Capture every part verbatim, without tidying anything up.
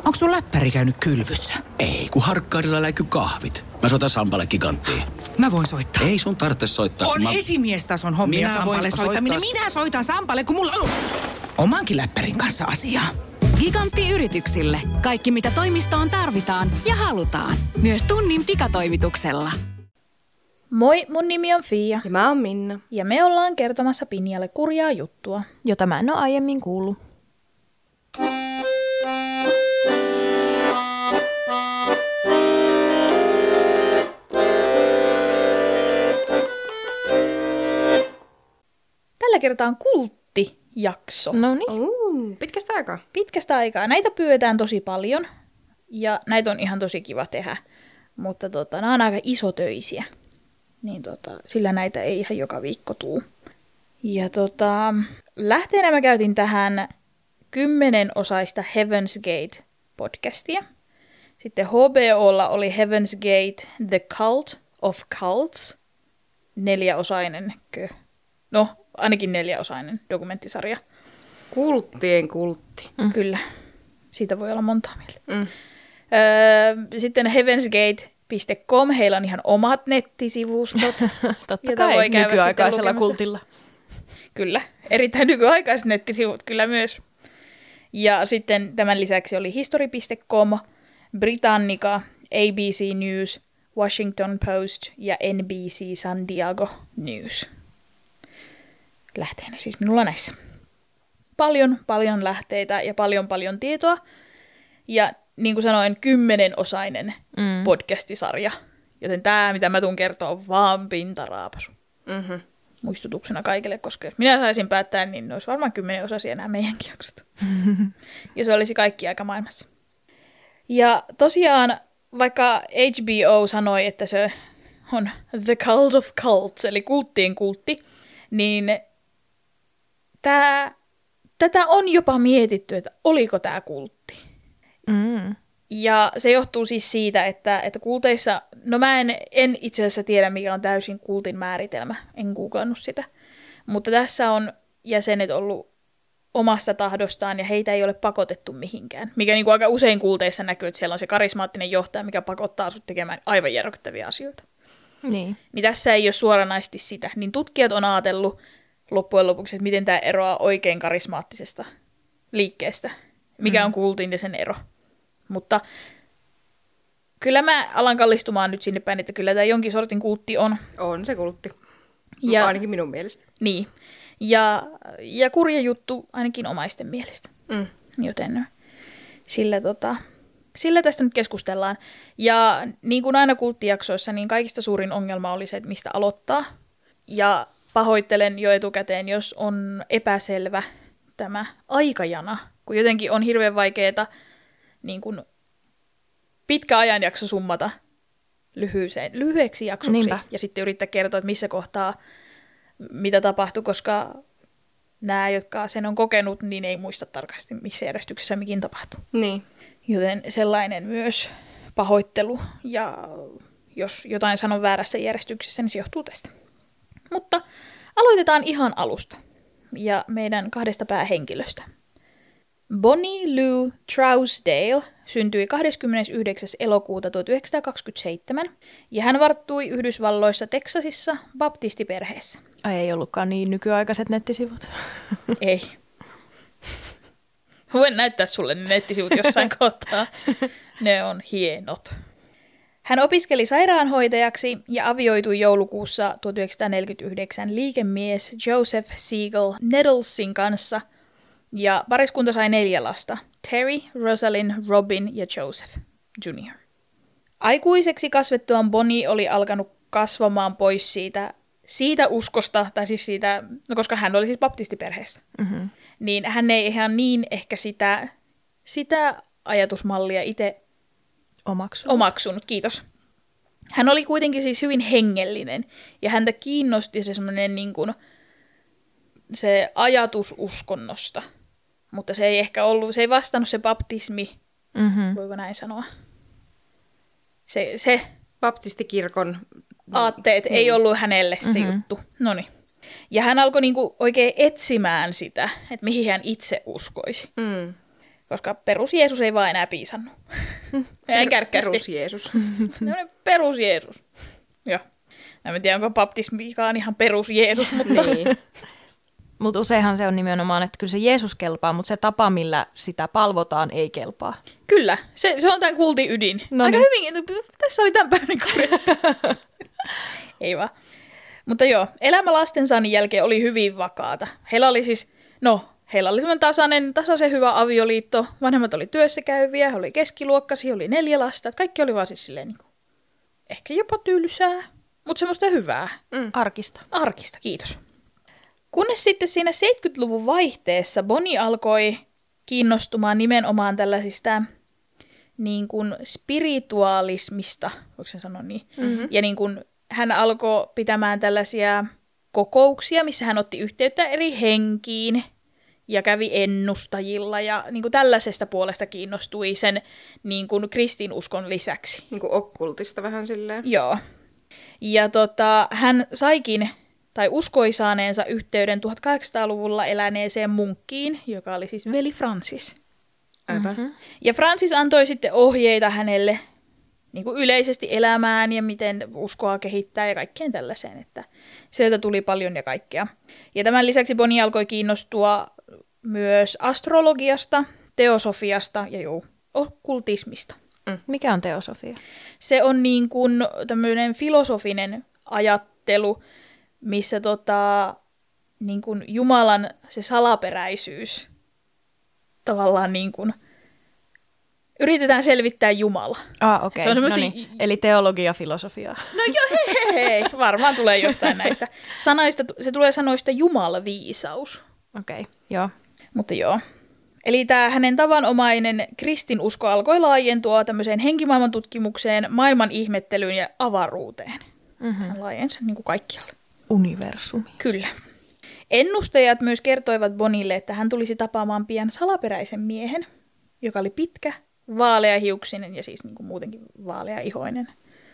Onko sun läppäri käynyt kylvyssä? Ei, kun Harkkaudella läiky kahvit. Mä soitan Sampalle Giganttiin. Mä voin soittaa. Ei sun tarvitse soittaa. On mä... esimiestason hommia Minä Sampalle voin soittaminen. soittaa... Minä soitan Sampalle, kun mulla on omankin läppärin kanssa asiaa. Gigantti yrityksille. Kaikki mitä toimistoon tarvitaan ja halutaan. Myös tunnin pikatoimituksella. Moi, mun nimi on Fia. Ja mä oon Minna. Ja me ollaan kertomassa Pinjalle kurjaa juttua, jota mä en oo aiemmin kuullut. Tällä kertaa on kulttijakso. No niin. Uh, pitkästä aikaa. Pitkästä aikaa. Näitä pyydetään tosi paljon ja näitä on ihan tosi kiva tehdä, mutta tota, nämä on aika isotöisiä. Niin tota, sillä näitä ei ihan joka viikko tuu. Ja tota, lähteenä mä käytin tähän kymmenenosaista Heaven's Gate-podcastia. Sitten H B O:lla oli Heaven's Gate, The Cult of Cults, neljäosainen, no ainakin neljäosainen dokumenttisarja. Kulttien kultti. Mm. Kyllä, siitä voi olla montaa mieltä. Mm. Öö, sitten heavensgate piste com, heillä on ihan omat nettisivustot. Totta kai voi nykyaikaisella kultilla. Kyllä, erittäin nykyaikaiset nettisivut kyllä myös. Ja sitten tämän lisäksi oli history piste com, Britannica, A B C News, Washington Post ja N B C San Diego News. Lähteenä siis minulla näissä. Paljon, paljon lähteitä ja paljon, paljon tietoa. Ja niin kuin sanoin, kymmenenosainen mm. podcastisarja. Joten tämä, mitä mä tuun kertoa, on vaan pintaraapasu. Mm-hmm. Muistutuksena kaikille, koska jos minä saisin päättää, niin ne olisi varmaan kymmenenosaisia nämä meidänkin jaksot. Ja se olisi kaikki aika maailmassa. Ja tosiaan, vaikka H B O sanoi, että se on The Cult of Cults, eli kulttien kultti, niin tää, tätä on jopa mietitty, että oliko tämä kultti. Mm. Ja se johtuu siis siitä, että, että kulteissa, no mä en, en itse asiassa tiedä, mikä on täysin kultin määritelmä, en googlannut sitä, mutta tässä on jäsenet ollut omasta tahdostaan ja heitä ei ole pakotettu mihinkään, mikä niin kuin aika usein kulteissa näkyy, että siellä on se karismaattinen johtaja, mikä pakottaa sut tekemään aivan järkyttäviä asioita. Niin. Niin tässä ei ole suoranaisesti sitä, niin tutkijat on ajatellut loppujen lopuksi, että miten tämä eroaa oikein karismaattisesta liikkeestä, mikä mm. on kultin ja sen ero. Mutta kyllä mä alan kallistumaan nyt sinne päin, että kyllä tämä jonkin sortin kultti on. On se kultti. Ja, ainakin minun mielestä. Niin. Ja, ja kurja juttu ainakin omaisten mielestä. Mm. Joten sillä, tota, sillä tästä nyt keskustellaan. Ja niin kuin aina kulttijaksoissa, niin kaikista suurin ongelma oli se, että mistä aloittaa. Ja pahoittelen jo etukäteen, jos on epäselvä tämä aikajana, kun jotenkin on hirveän vaikeaa niin kuin pitkä ajanjakso summata lyhyeseen, lyhyeksi jaksoksi. Niinpä. Ja sitten yrittää kertoa, että missä kohtaa mitä tapahtui, koska nämä, jotka sen on kokenut, niin ei muista tarkasti, missä järjestyksessä mikin tapahtui. Niin. Joten sellainen myös pahoittelu, ja jos jotain sanon väärässä järjestyksessä, niin se johtuu tästä. Mutta aloitetaan ihan alusta ja meidän kahdesta päähenkilöstä. Bonnie Lou Trousdale syntyi kahdeskymmenesyhdeksäs elokuuta tuhatyhdeksänsataakaksikymmentäseitsemän ja hän varttui Yhdysvalloissa Teksasissa baptistiperheessä. Ai ei ollutkaan niin nykyaikaiset nettisivut. Ei. Voin näyttää sulle ne nettisivut jossain kohtaa. Ne on hienot. Hän opiskeli sairaanhoitajaksi ja avioitui joulukuussa tuhatyhdeksänsataaneljäkymmentäyhdeksän liikemies Joseph Siegel Nettlesin kanssa. Ja pariskunta sai neljä lasta, Terry, Rosalind, Robin ja Joseph junior Aikuiseksi kasvettuaan Bonnie oli alkanut kasvamaan pois siitä, siitä uskosta, tai siis siitä, no koska hän oli siis baptistiperheestä, mm-hmm. niin hän ei ihan niin ehkä sitä, sitä ajatusmallia itse omaksunut. omaksunut. Kiitos. Hän oli kuitenkin siis hyvin hengellinen, ja häntä kiinnosti se semmoinen niin kuin se ajatus uskonnosta, mutta se ei ehkä ollut, se ei vastannut se baptismi, mm-hmm. voiko näin sanoa. Se, se baptistikirkon aatteet niin. Ei ollut hänelle se mm-hmm. juttu. Noniin. Ja hän alkoi niinku oikein etsimään sitä, että mihin hän itse uskoisi. Mm. Koska perus Jeesus ei vaan enää piisannut. Näin kärkkästi. Perus Jeesus. Perus Jeesus. Joo. En tiedä, onko baptismikaan ihan perus Jeesus, mutta... Niin. Mutta useinhan se on nimenomaan, että kyllä se Jeesus kelpaa, mutta se tapa, millä sitä palvotaan, ei kelpaa. Kyllä, se, se on tämän kultin ydin. No Aika niin. hyvin, tässä oli tämän päivän korjattu. Ei vaan. Mutta joo, elämä lastensaannin jälkeen oli hyvin vakaata. Heillä oli siis, no, heillä oli semmoinen tasainen, tasaisen hyvä avioliitto. Vanhemmat oli työssä käyviä, he oli keskiluokkaisia, oli neljä lasta. Kaikki oli vaan siis silleen niin kuin, ehkä jopa tylsää, mutta semmoista hyvää. Mm. Arkista. Arkista, kiitos. Kunnes sitten siinä seitsemänkymmentäluvun vaihteessa Bonnie alkoi kiinnostumaan nimenomaan tällaisista niin kuin spiritualismista, voiko sen sanoa niin? Mm-hmm. Ja niin kuin hän alkoi pitämään tällaisia kokouksia, missä hän otti yhteyttä eri henkiin ja kävi ennustajilla ja niin kuin tällaisesta puolesta kiinnostui sen niin kuin kristinuskon lisäksi. Niin kuin okkultista vähän silleen. Joo. Ja tota, hän saikin, tai uskoi saaneensa yhteyden tuhatkahdeksansataaluvulla eläneeseen munkkiin, joka oli siis veli Francis. Mm-hmm. Ja Francis antoi sitten ohjeita hänelle niin kuin yleisesti elämään ja miten uskoa kehittää ja kaikkeen tällaiseen, että sieltä tuli paljon ja kaikkea. Ja tämän lisäksi Bonnie alkoi kiinnostua myös astrologiasta, teosofiasta ja juu, okkultismista. Mm. Mikä on teosofia? Se on niin kuin tämmöinen filosofinen ajattelu, missä tota, niin kuin Jumalan se salaperäisyys tavallaan niin kuin yritetään selvittää Jumala. Ah, okei. Se on semmoista... No niin. Eli teologia, filosofia. No joo, hei, hei, hei. Varmaan tulee jostain näistä. Sanoista, se tulee sanoista jumalaviisaus. Okei, okay, joo. Mutta joo. Eli tämä hänen tavanomainen kristinusko alkoi laajentua tämmöiseen henkimaailman tutkimukseen, maailman ihmettelyyn ja avaruuteen. Mm-hmm. Hän laajensi niin kuin kaikkialle. Universumi. Kyllä. Ennustajat myös kertoivat Bonnille, että hän tulisi tapaamaan pian salaperäisen miehen, joka oli pitkä, vaaleahiuksinen ja siis niin kuin muutenkin vaaleaihoinen.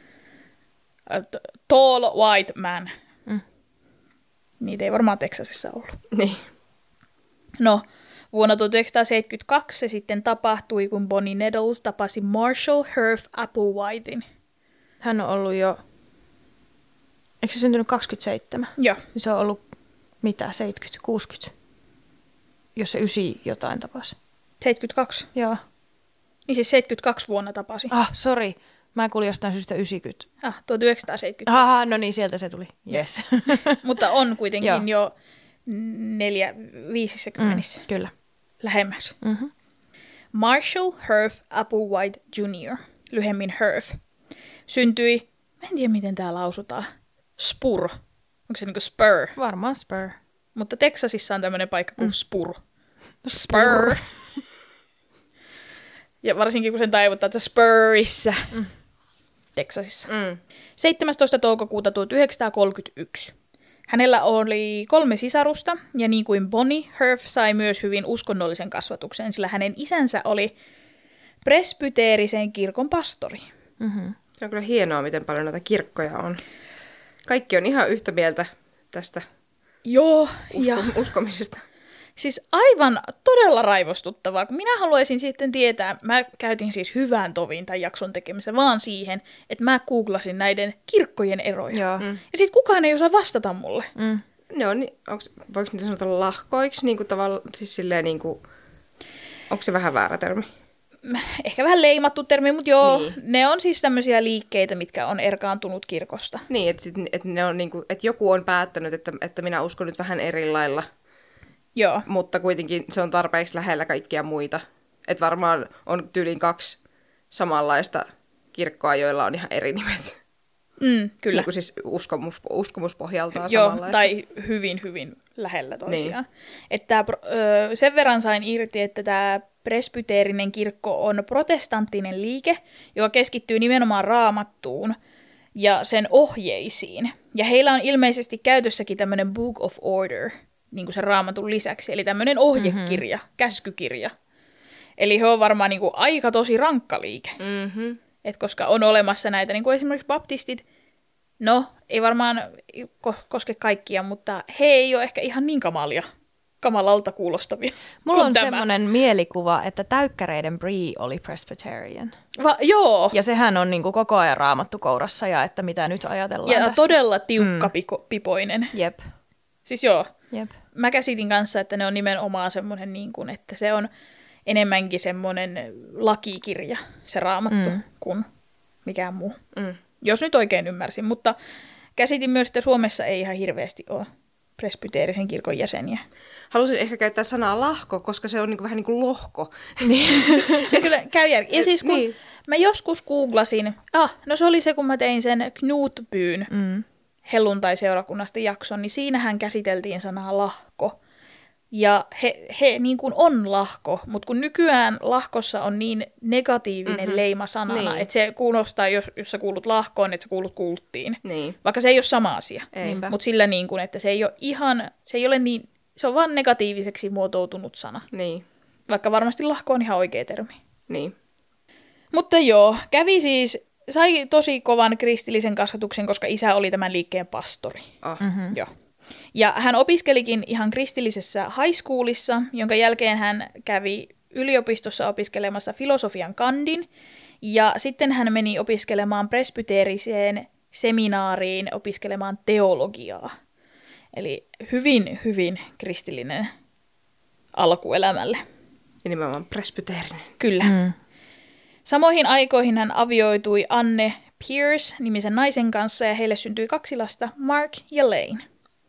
Tall white man. Mm. Niitä ei varmaan Teksasissa ollut. Niin. No, vuonna tuhatyhdeksänsataaseitsemänkymmentäkaksi se sitten tapahtui, kun Bonnie Nettles tapasi Marshall Herff Applewhitein. Hän on ollut jo, eikö se syntynyt kaksikymmentäseitsemän? Joo. Se on ollut mitä, seitsemänkymmentä, kuusikymmentä? Jos se ysi jotain tapasi. seitsemänkymmentäkaksi? Joo. Niin siis seitsemänkymmentäkaksi vuonna tapasi. Ah, sori. Mä kuulin jostain syystä yhdeksänkymmentä. Ah, tuhatyhdeksänsataaseitsemänkymmentäkaksi. Ah, no niin, sieltä se tuli. Yes. Mutta on kuitenkin jo neljä, viisissä kymmenissä. Mm, kyllä. Lähemmäs. Mm-hmm. Marshall Herff Applewhite junior, lyhemmin Herff, syntyi, mä en tiedä miten tää lausutaan, Spur. Onko se niinku Spur? Varmaan Spur. Mutta Teksasissa on tämmöinen paikka kuin mm. Spur. Spur. Ja varsinkin kun sen taivuttaa, että Spurissa. Mm. Teksasissa. Mm. seitsemästoista toukokuuta tuhatyhdeksänsataakolmekymmentäyksi. Hänellä oli kolme sisarusta, ja niin kuin Bonnie, Herff sai myös hyvin uskonnollisen kasvatuksen, sillä hänen isänsä oli presbyteerisen kirkon pastori. Mm-hmm. Se on kyllä hienoa, miten paljon näitä kirkkoja on. Kaikki on ihan yhtä mieltä tästä Joo, usko- ja uskomisesta. siis aivan todella raivostuttavaa, kun minä haluaisin sitten tietää, mä käytin siis hyvän tovin tämän jakson tekemistä vaan siihen, että mä googlasin näiden kirkkojen eroja. Joo. Mm. Ja sitten kukaan ei osaa vastata mulle. Mm. Ne on, onks, voiko niitä sanota lahkoiksi? Niin kuin tavalla, siis silleen niin kuin, onko se vähän väärä termi? Ehkä vähän leimattu termi, mutta joo, Niin. ne on siis tämmöisiä liikkeitä, mitkä on erkaantunut kirkosta. Niin, että, sit, että, ne on niin kuin, että joku on päättänyt, että, että minä uskon nyt vähän eri lailla, Joo. mutta kuitenkin se on tarpeeksi lähellä kaikkia muita. Että varmaan on tyyliin kaksi samanlaista kirkkoa, joilla on ihan eri nimet. Mm, kyllä. Niin kuin siis uskomus, uskomuspohjaltaan Joo, samanlaista. tai hyvin, hyvin lähellä toisiaan. Niin. Että ö, sen verran sain irti, että tämä presbyteerinen kirkko on protestanttinen liike, joka keskittyy nimenomaan Raamattuun ja sen ohjeisiin. Ja heillä on ilmeisesti käytössäkin tämmöinen Book of Order, niin kuin sen Raamatun lisäksi, eli tämmöinen ohjekirja, mm-hmm. käskykirja. Eli he on varmaan niin kuin aika tosi rankka liike. Mm-hmm. Et koska on olemassa näitä, niin kuin esimerkiksi baptistit, no ei varmaan koske kaikkia, mutta he ei ole ehkä ihan niin kamalia kamalalta kuulostavia. Mulla on tämä. semmoinen mielikuva, että täykkäreiden Brie oli Presbyterian. Va, joo. Ja sehän on niin kuin koko ajan raamattu kourassa ja että mitä nyt ajatellaan Ja tästä. todella tiukka mm. piko, pipoinen. Jep. Siis joo. Jep. Mä käsitin kanssa, että ne on nimenomaan semmoinen, niin kuin, että se on enemmänkin semmoinen lakikirja, se raamattu, mm. kuin mikään muu. Mm. Jos nyt oikein ymmärsin, mutta käsitin myös, että Suomessa ei ihan hirveästi ole presbyteerisen kirkon jäseniä. Halusin ehkä käyttää sanaa lahko, koska se on niinku vähän niin kuin lohko. Se kyllä käy järkeä. Ja siis kun niin. mä joskus googlasin, ah, no se oli se, kun mä tein sen Knutbyn mm. helluntai-seurakunnasta jakson, niin siinähän käsiteltiin sanaa lahko. Ja he, he niin kuin on lahko, mutta kun nykyään lahkossa on niin negatiivinen mm-hmm. leima sanana, niin. että se kuulostaa, jos, jos sä kuulut lahkoon, että sä kuulut kulttiin. Niin. Vaikka se ei ole sama asia. Mutta sillä niin kuin, että se ei ole ihan, se ei ole niin, se on vaan negatiiviseksi muotoutunut sana. Niin. Vaikka varmasti lahko on ihan oikea termi. Niin. Mutta joo, kävi siis, sai tosi kovan kristillisen kasvatuksen, koska isä oli tämän liikkeen pastori. Ah. Mm-hmm. Joo. Ja hän opiskelikin ihan kristillisessä high schoolissa, jonka jälkeen hän kävi yliopistossa opiskelemassa filosofian kandin. Ja sitten hän meni opiskelemaan presbyteeriseen seminaariin opiskelemaan teologiaa. Eli hyvin, hyvin kristillinen alkuelämälle. Ja nimenomaan presbyteerinen. Kyllä. Mm. Samoihin aikoihin hän avioitui Anne Pierce-nimisen naisen kanssa ja heille syntyi kaksi lasta, Mark ja Lane.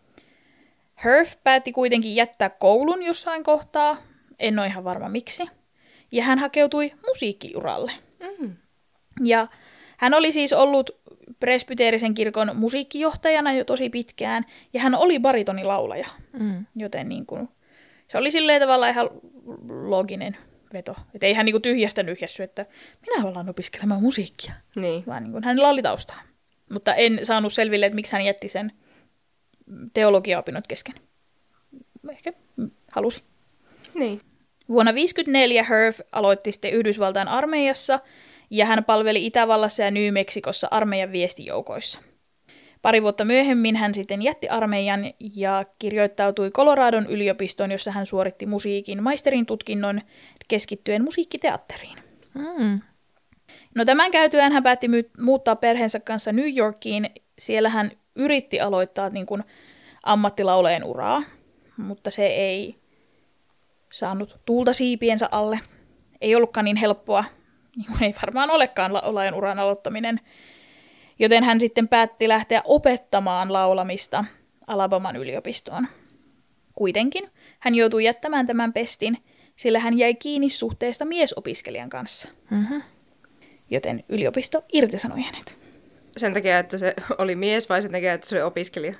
Herf päätti kuitenkin jättää koulun jossain kohtaa, en ole ihan varma miksi, ja hän hakeutui musiikkiuralle. Mm. Ja hän oli siis ollut presbyteerisen kirkon musiikkijohtajana jo tosi pitkään, ja hän oli baritonilaulaja, mm. joten niin kuin, se oli silleen tavallaan ihan looginen veto. Että ei hän niin kuin tyhjästä nyhjässy, että minä ollaan opiskelemaan musiikkia, niin. vaan niin kuin, hänellä oli taustaa. Mutta en saanut selville, että miksi hän jätti sen teologiaopinnot kesken. Ehkä halusi. Niin. Vuonna tuhatyhdeksänsataaviisikymmentäneljä Herf aloitti sitten Yhdysvaltain armeijassa ja hän palveli Itävallassa ja New-Mexicossa armeijan viestijoukoissa. Pari vuotta myöhemmin hän sitten jätti armeijan ja kirjoittautui Coloradon yliopistoon, jossa hän suoritti musiikin maisterin tutkinnon keskittyen musiikkiteatteriin. Mm. No tämän käytyään hän päätti my- muuttaa perheensä kanssa New Yorkiin. Siellä hän yritti aloittaa niin kuin ammattilaulajan uraa, mutta se ei saanut tuulta siipiensä alle. Ei ollutkaan niin helppoa, niin kuin ei varmaan olekaan laulajan uran aloittaminen. Joten hän sitten päätti lähteä opettamaan laulamista Alabaman yliopistoon. Kuitenkin hän joutui jättämään tämän pestin, sillä hän jäi kiinni suhteesta miesopiskelijan kanssa. Mm-hmm. Joten yliopisto irtisanoi hänet. Sen takia, että se oli mies vai sen takia, että se oli opiskelija?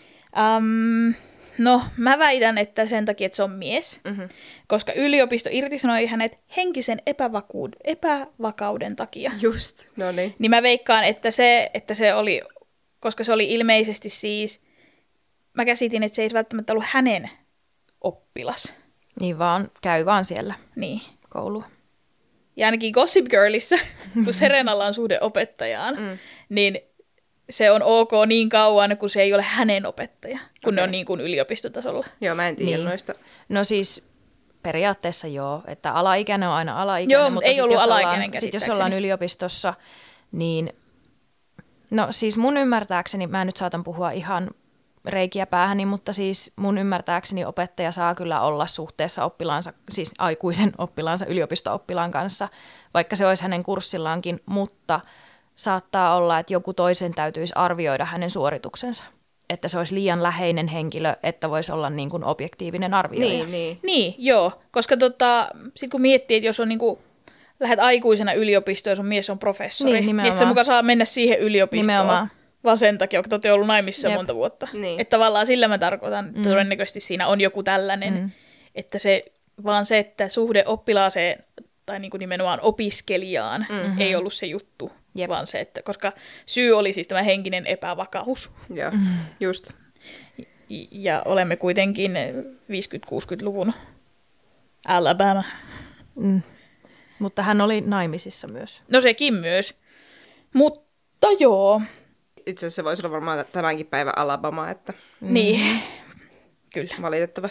Um, no, mä väitän, että sen takia, että se on mies, mm-hmm. koska yliopisto irtisanoi hänet henkisen epävakuuden, epävakauden takia. Just, no niin. Niin mä veikkaan, että se, että se oli, koska se oli ilmeisesti siis, mä käsitin, että se ei välttämättä ollut hänen oppilas. Niin vaan, käy vaan siellä niin. koulua. Ja ainakin Gossip Girlissa, kun Serenalla on suhde opettajaan, mm. niin se on ok niin kauan, kun se ei ole hänen opettaja, kun okay. ne on niin kuin yliopistotasolla. Joo, mä en tiedä niin. noista. No siis periaatteessa joo, että alaikäinen on aina alaikäinen. Joo, mutta ei sit ollut jos alaikäinen ollaan, sit jos ollaan yliopistossa, niin no siis mun ymmärtääkseni, mä nyt saatan puhua ihan reikiä päähäni, mutta siis mun ymmärtääkseni opettaja saa kyllä olla suhteessa oppilaansa, siis aikuisen oppilaansa yliopisto-oppilaan kanssa, vaikka se olisi hänen kurssillaankin, mutta saattaa olla, että joku toisen täytyisi arvioida hänen suorituksensa. Että se olisi liian läheinen henkilö, että voisi olla niin kuin objektiivinen arvioija. Niin, niin. niin joo, koska tota, sitten kun miettii, että jos on niin kuin, lähdet aikuisena yliopistoon ja sun mies on professori, niin, niin että se mukaan saa mennä siihen yliopistoon. Nimenomaan. Vaan sen takia, kun te olette ollut naimissa Jep. monta vuotta. Niin. Että tavallaan sillä mä tarkoitan, että mm. todennäköisesti siinä on joku tällainen, mm. että se, vaan se, että suhde oppilaaseen tai niin kuin nimenomaan opiskelijaan mm-hmm. ei ollut se juttu, Jep. vaan se, että koska syy oli siis tämä henkinen epävakaus. Joo, mm. just. Ja, ja olemme kuitenkin viisikymmentä-kuusikymmentäluvun Alabama. Mm. Mutta hän oli naimisissa myös. No sekin myös. Mutta joo. Itse asiassa se voisi olla varmaan tämänkin päivän Alabama, että... Niin, kyllä. Valitettavasti.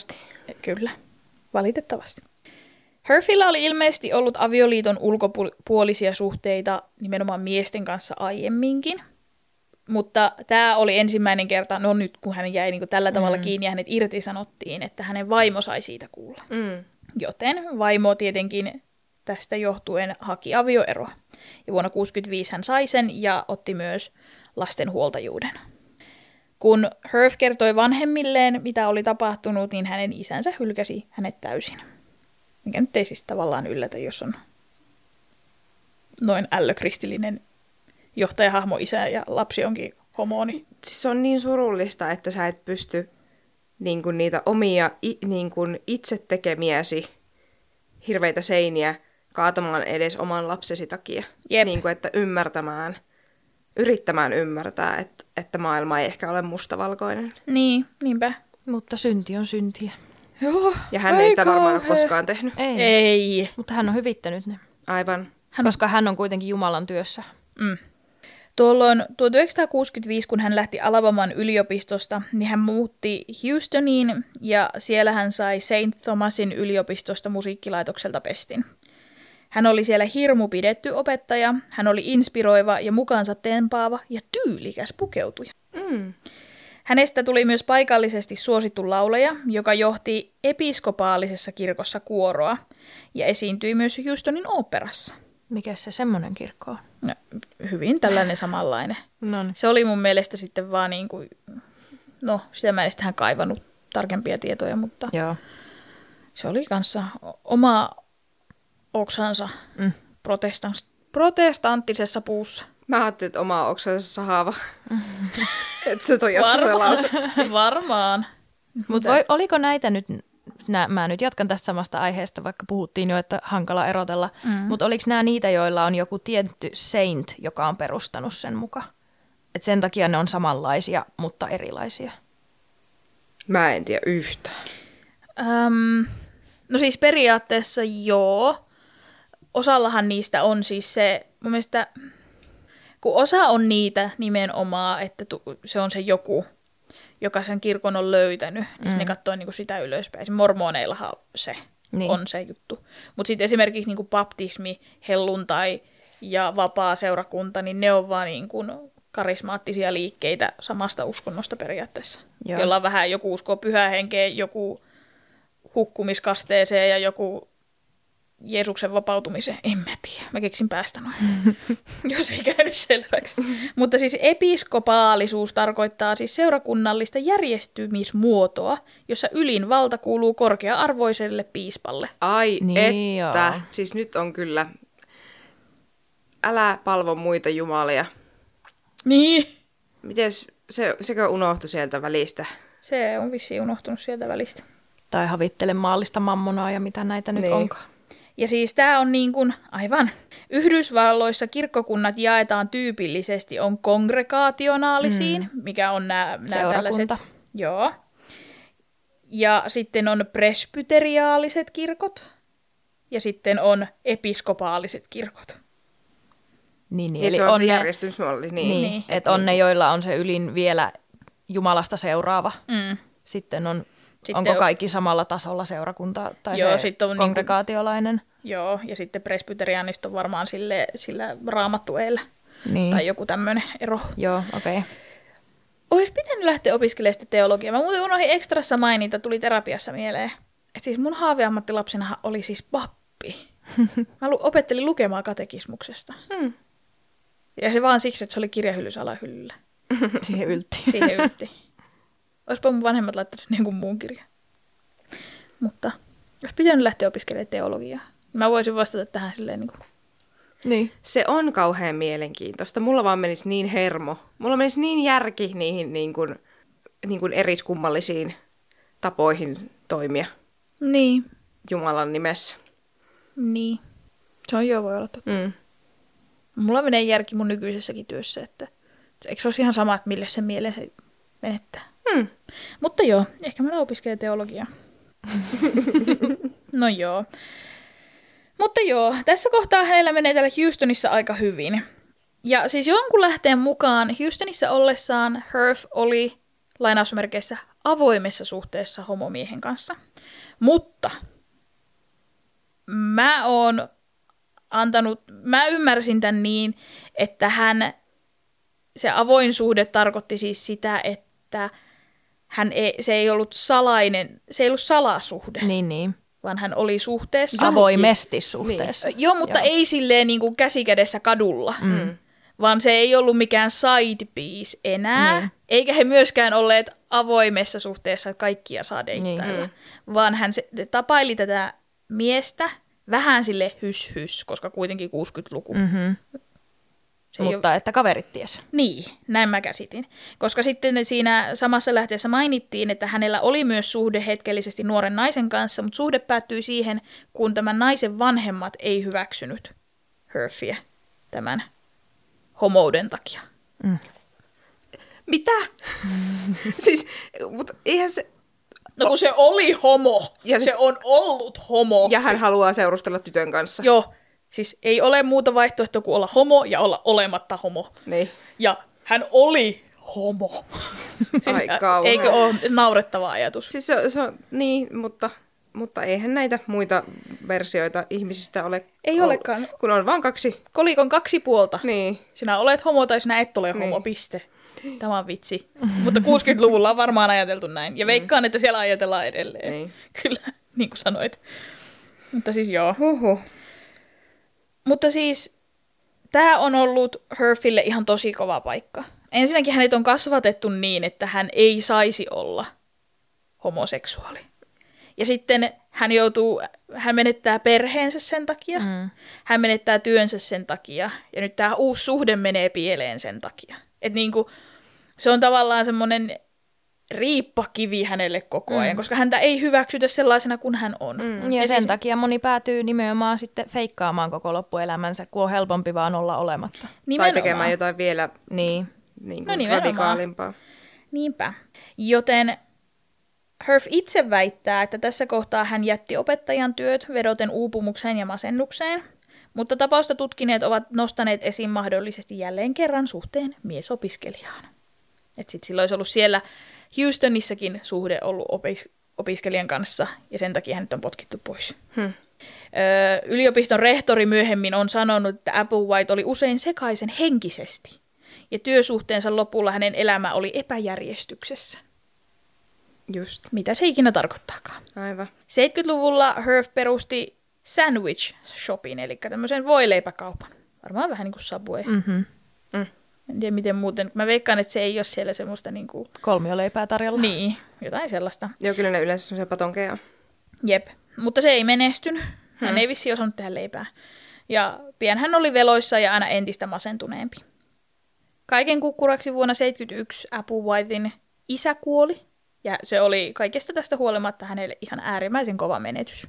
Kyllä, valitettavasti. Herfillä oli ilmeisesti ollut avioliiton ulkopuolisia suhteita nimenomaan miesten kanssa aiemminkin, mutta tämä oli ensimmäinen kerta, no nyt kun hän jäi niin kuin tällä tavalla mm. kiinni ja hänet irtisanottiin, että hänen vaimo sai siitä kuulla. Mm. Joten vaimo tietenkin tästä johtuen haki avioeroa. Ja vuonna tuhatyhdeksänsataakuusikymmentäviisi hän sai sen ja otti myös lasten huoltajuuden. Kun Herf kertoi vanhemmilleen, mitä oli tapahtunut, niin hänen isänsä hylkäsi hänet täysin. Mikä nyt ei siis tavallaan yllätä, jos on noin ällökristillinen johtajahahmo isä ja lapsi onkin homoni. Siis on niin surullista, että sä et pysty niin kuin niitä omia niin kuin itse tekemiäsi hirveitä seiniä kaatamaan edes oman lapsesi takia. Niin kuin, että ymmärtämään, yrittämään ymmärtää, että, että maailma ei ehkä ole mustavalkoinen. Niin, niinpä. Mutta synti on syntiä. Joo, ja hän ei sitä varmaan ole koskaan tehnyt. Ei. ei. Mutta hän on hyvittänyt ne. Aivan. Hän Koska on... hän on kuitenkin Jumalan työssä. Mm. Tuolloin tuhatyhdeksänsataakuusikymmentäviisi, kun hän lähti Alabaman yliopistosta, niin hän muutti Houstoniin ja siellä hän sai Saint Thomasin yliopistosta musiikkilaitokselta pestin. Hän oli siellä hirmu pidetty opettaja, hän oli inspiroiva ja mukaansa tempaava ja tyylikäs pukeutuja. Mm. Hänestä tuli myös paikallisesti suosittu laulaja, joka johti episkopaalisessa kirkossa kuoroa ja esiintyi myös Houstonin oopperassa. Mikä se semmoinen kirkko on? No, hyvin tällainen samanlainen. Noniin. Se oli mun mielestä sitten vaan niin kuin, no sitä mä en tähän kaivannut tarkempia tietoja, mutta Joo. se oli kanssa oma oksansa mm. protestant, protestanttisessa puussa. Mä ajattelin, että oma oksansa sahaava. Että toi Varmaan. Varmaan. Mutta oliko näitä nyt, nää, mä nyt jatkan tästä samasta aiheesta, vaikka puhuttiin jo, että hankala erotella, mm. mutta oliko nämä niitä, joilla on joku tietty saint, joka on perustanut sen mukaan? Että sen takia ne on samanlaisia, mutta erilaisia. Mä en tiedä yhtään. Öm, no siis periaatteessa joo. Osallahan niistä on siis se, mun mielestä, kun osa on niitä nimenomaan, että se on se joku, joka sen kirkon on löytänyt, niin mm. ne katsoo niinku sitä ylöspäin. Mormoneillahan se niin. on se juttu. Mutta sitten esimerkiksi niinku baptismi, helluntai ja vapaa seurakunta, niin ne on vaan niinku karismaattisia liikkeitä samasta uskonnosta periaatteessa. Joo. Jolla on vähän joku uskoo pyhään henkeen, joku hukkumiskasteeseen ja joku Jeesuksen vapautumiseen. En mä tiedä. Mä keksin päästä noin, jos ei käynyt selväksi. Mutta siis episkopaalisuus tarkoittaa siis seurakunnallista järjestymismuotoa, jossa ylin valta kuuluu korkea-arvoiselle piispalle. Ai niin että. Joo. Siis nyt on kyllä, älä palvo muita jumalia. Niin. Mites se, sekö unohtui sieltä välistä? Se on vissiin unohtunut sieltä välistä. Tai havittele maallista mammonaa ja mitä näitä nyt niin. onkaan. Ja siis tämä on niin kuin, aivan, Yhdysvalloissa kirkkokunnat jaetaan tyypillisesti on kongregaationaalisiin, mm. mikä on nämä tällaiset. Joo. Ja sitten on presbyteriaaliset kirkot ja sitten on episkopaaliset kirkot. Niin, niin. Eli Eli se on, on se ne, järjestysmalli. Niin, niin, niin. että on ne, joilla on se ylin vielä Jumalasta seuraava. Mm. Sitten on, sitten onko on, kaikki samalla tasolla seurakunta tai joo, se on kongregaatiolainen? Niin kuin, joo, ja sitten presbyterianista on varmaan sille, sillä raamattueellä Niin. tai joku tämmöinen ero. Joo, okei. Okay. Olisi pitänyt lähteä opiskelemaan sitä teologiaa. Mä muuten unohdin ekstrassa mainita, tuli terapiassa mieleen. Että siis mun haaveammattilapsena oli siis pappi. Mä opettelin lukemaan katekismuksesta. Hmm. Ja se vaan siksi, että se oli kirjahyllys alahyllyllä. Siihen yltti. Siihen yltti. Olisipa mun vanhemmat laittanut niin kuin muun kirjan. Mutta jos pitänyt lähteä opiskelemaan teologiaa, niin mä voisin vastata tähän silleen niin kuin... Niin. Se on kauhean mielenkiintoista. Mulla vaan menisi niin hermo. Mulla menisi niin järki niihin niin kuin, niin kuin eriskummallisiin tapoihin toimia. Niin. Jumalan nimessä. Niin. Se on joo, voi olla totta. Mm. Mulla menee järki mun nykyisessäkin työssä, että eikö se olisi ihan sama, että mille sen mieleen se menettää. Mm. Mutta joo, ehkä mä opiskelen teologiaa. No joo. Mutta joo, tässä kohtaa hänellä menee täällä Houstonissa aika hyvin. Ja siis jonkun lähteen mukaan Houstonissa ollessaan Herf oli lainausmerkeissä avoimessa suhteessa homomiehen kanssa. Mutta mä oon antanut, mä ymmärsin tämän niin, että hän, se avoin suhde tarkoitti siis sitä, että hän ei, se ei ollut salainen, se ei ollut salasuhde. Niin, niin. Vaan hän oli suhteessa. Avoimesti suhteessa. Niin. Joo, mutta Joo. ei silleen niin kuin käsikädessä kadulla. Mm. Vaan se ei ollut mikään side piece enää. Niin. Eikä he myöskään olleet avoimessa suhteessa, että kaikkia saa deittailla. Niin. Vaan hän se, tapaili tätä miestä vähän sille hys hys, koska kuitenkin kuusikymmentäluku. Mm-hmm. Mutta ole... että kaverit ties. Niin, näin mä käsitin. Koska sitten siinä samassa lähteessä mainittiin, että hänellä oli myös suhde hetkellisesti nuoren naisen kanssa, mutta suhde päättyi siihen, kun tämän naisen vanhemmat ei hyväksynyt Herfiä tämän homouden takia. Mm. Mitä? Siis, mutta eihän se... No kun se oli homo, ja se on ollut homo. Ja hän haluaa seurustella tytön kanssa. Joo, siis ei ole muuta vaihtoehtoa kuin olla homo ja olla olematta homo. Niin. Ja hän oli homo. Siis ai kauhean. Eikö ole naurettava ajatus? Siis se, se on, niin, mutta, mutta eihän näitä muita versioita ihmisistä ole. Ei ollut, olekaan. Kun on vain kaksi. Kolikon kaksi puolta. Niin. Sinä olet homo tai sinä et ole homo, niin. Piste. Tämä on vitsi. Mutta kuusikymmentäluvulla on varmaan ajateltu näin. Ja veikkaan, että siellä ajatellaan edelleen. Niin. Kyllä, niin kuin sanoit. Mutta siis joo. Huhhuh. Mutta siis tämä on ollut Herfille ihan tosi kova paikka. Ensinnäkin hänet on kasvatettu niin, että hän ei saisi olla homoseksuaali. Ja sitten hän joutuu, hän menettää perheensä sen takia. Mm. Hän menettää työnsä sen takia. Ja nyt tämä uusi suhde menee pieleen sen takia. Että niinku, se on tavallaan semmoinen riippakivi hänelle koko ajan, mm. koska häntä ei hyväksytä sellaisena kuin hän on. Mm. Ja, ja sen siis... takia moni päätyy nimenomaan sitten feikkaamaan koko loppuelämänsä, kun on helpompi vaan olla olematta. Nimenomaan. Tai tekemään jotain vielä niin. Niin kuin no radikaalimpaa. Niinpä. Joten Herf itse väittää, että tässä kohtaa hän jätti opettajan työt vedoten uupumukseen ja masennukseen, mutta tapausta tutkineet ovat nostaneet esiin mahdollisesti jälleen kerran suhteen miesopiskelijaan. Että sitten sillä olisi ollut siellä Houstonissakin suhde ollut opis- opiskelijan kanssa, ja sen takia hänet on potkittu pois. Hmm. Öö, yliopiston rehtori myöhemmin on sanonut, että Applewhite oli usein sekaisen henkisesti, ja työsuhteensa lopulla hänen elämä oli epäjärjestyksessä. Just. Mitä se ikinä tarkoittaakaan. Aivan. seitsemänkymmentäluvulla Herf perusti Sandwich Shopin, eli tämmöisen voileipäkaupan. Varmaan vähän niin kuin Subway. Mm-hmm. Mm. En tiedä miten muuten. Mä veikkaan, että se ei ole siellä semmoista niin kuin... kolmioleipää tarjolla. Niin, jotain sellaista. Joo, kyllä ne yleensä semmoisia patonkeja. Jep, mutta se ei menestynyt. Hän hmm. ei vissiin osannut tehdä leipää. Ja pian hän oli veloissa ja aina entistä masentuneempi. Kaiken kukkuraksi vuonna seitsemänkymmentäyksi Applewhiten isä kuoli. Ja se oli kaikesta tästä huolimatta hänelle ihan äärimmäisen kova menetys.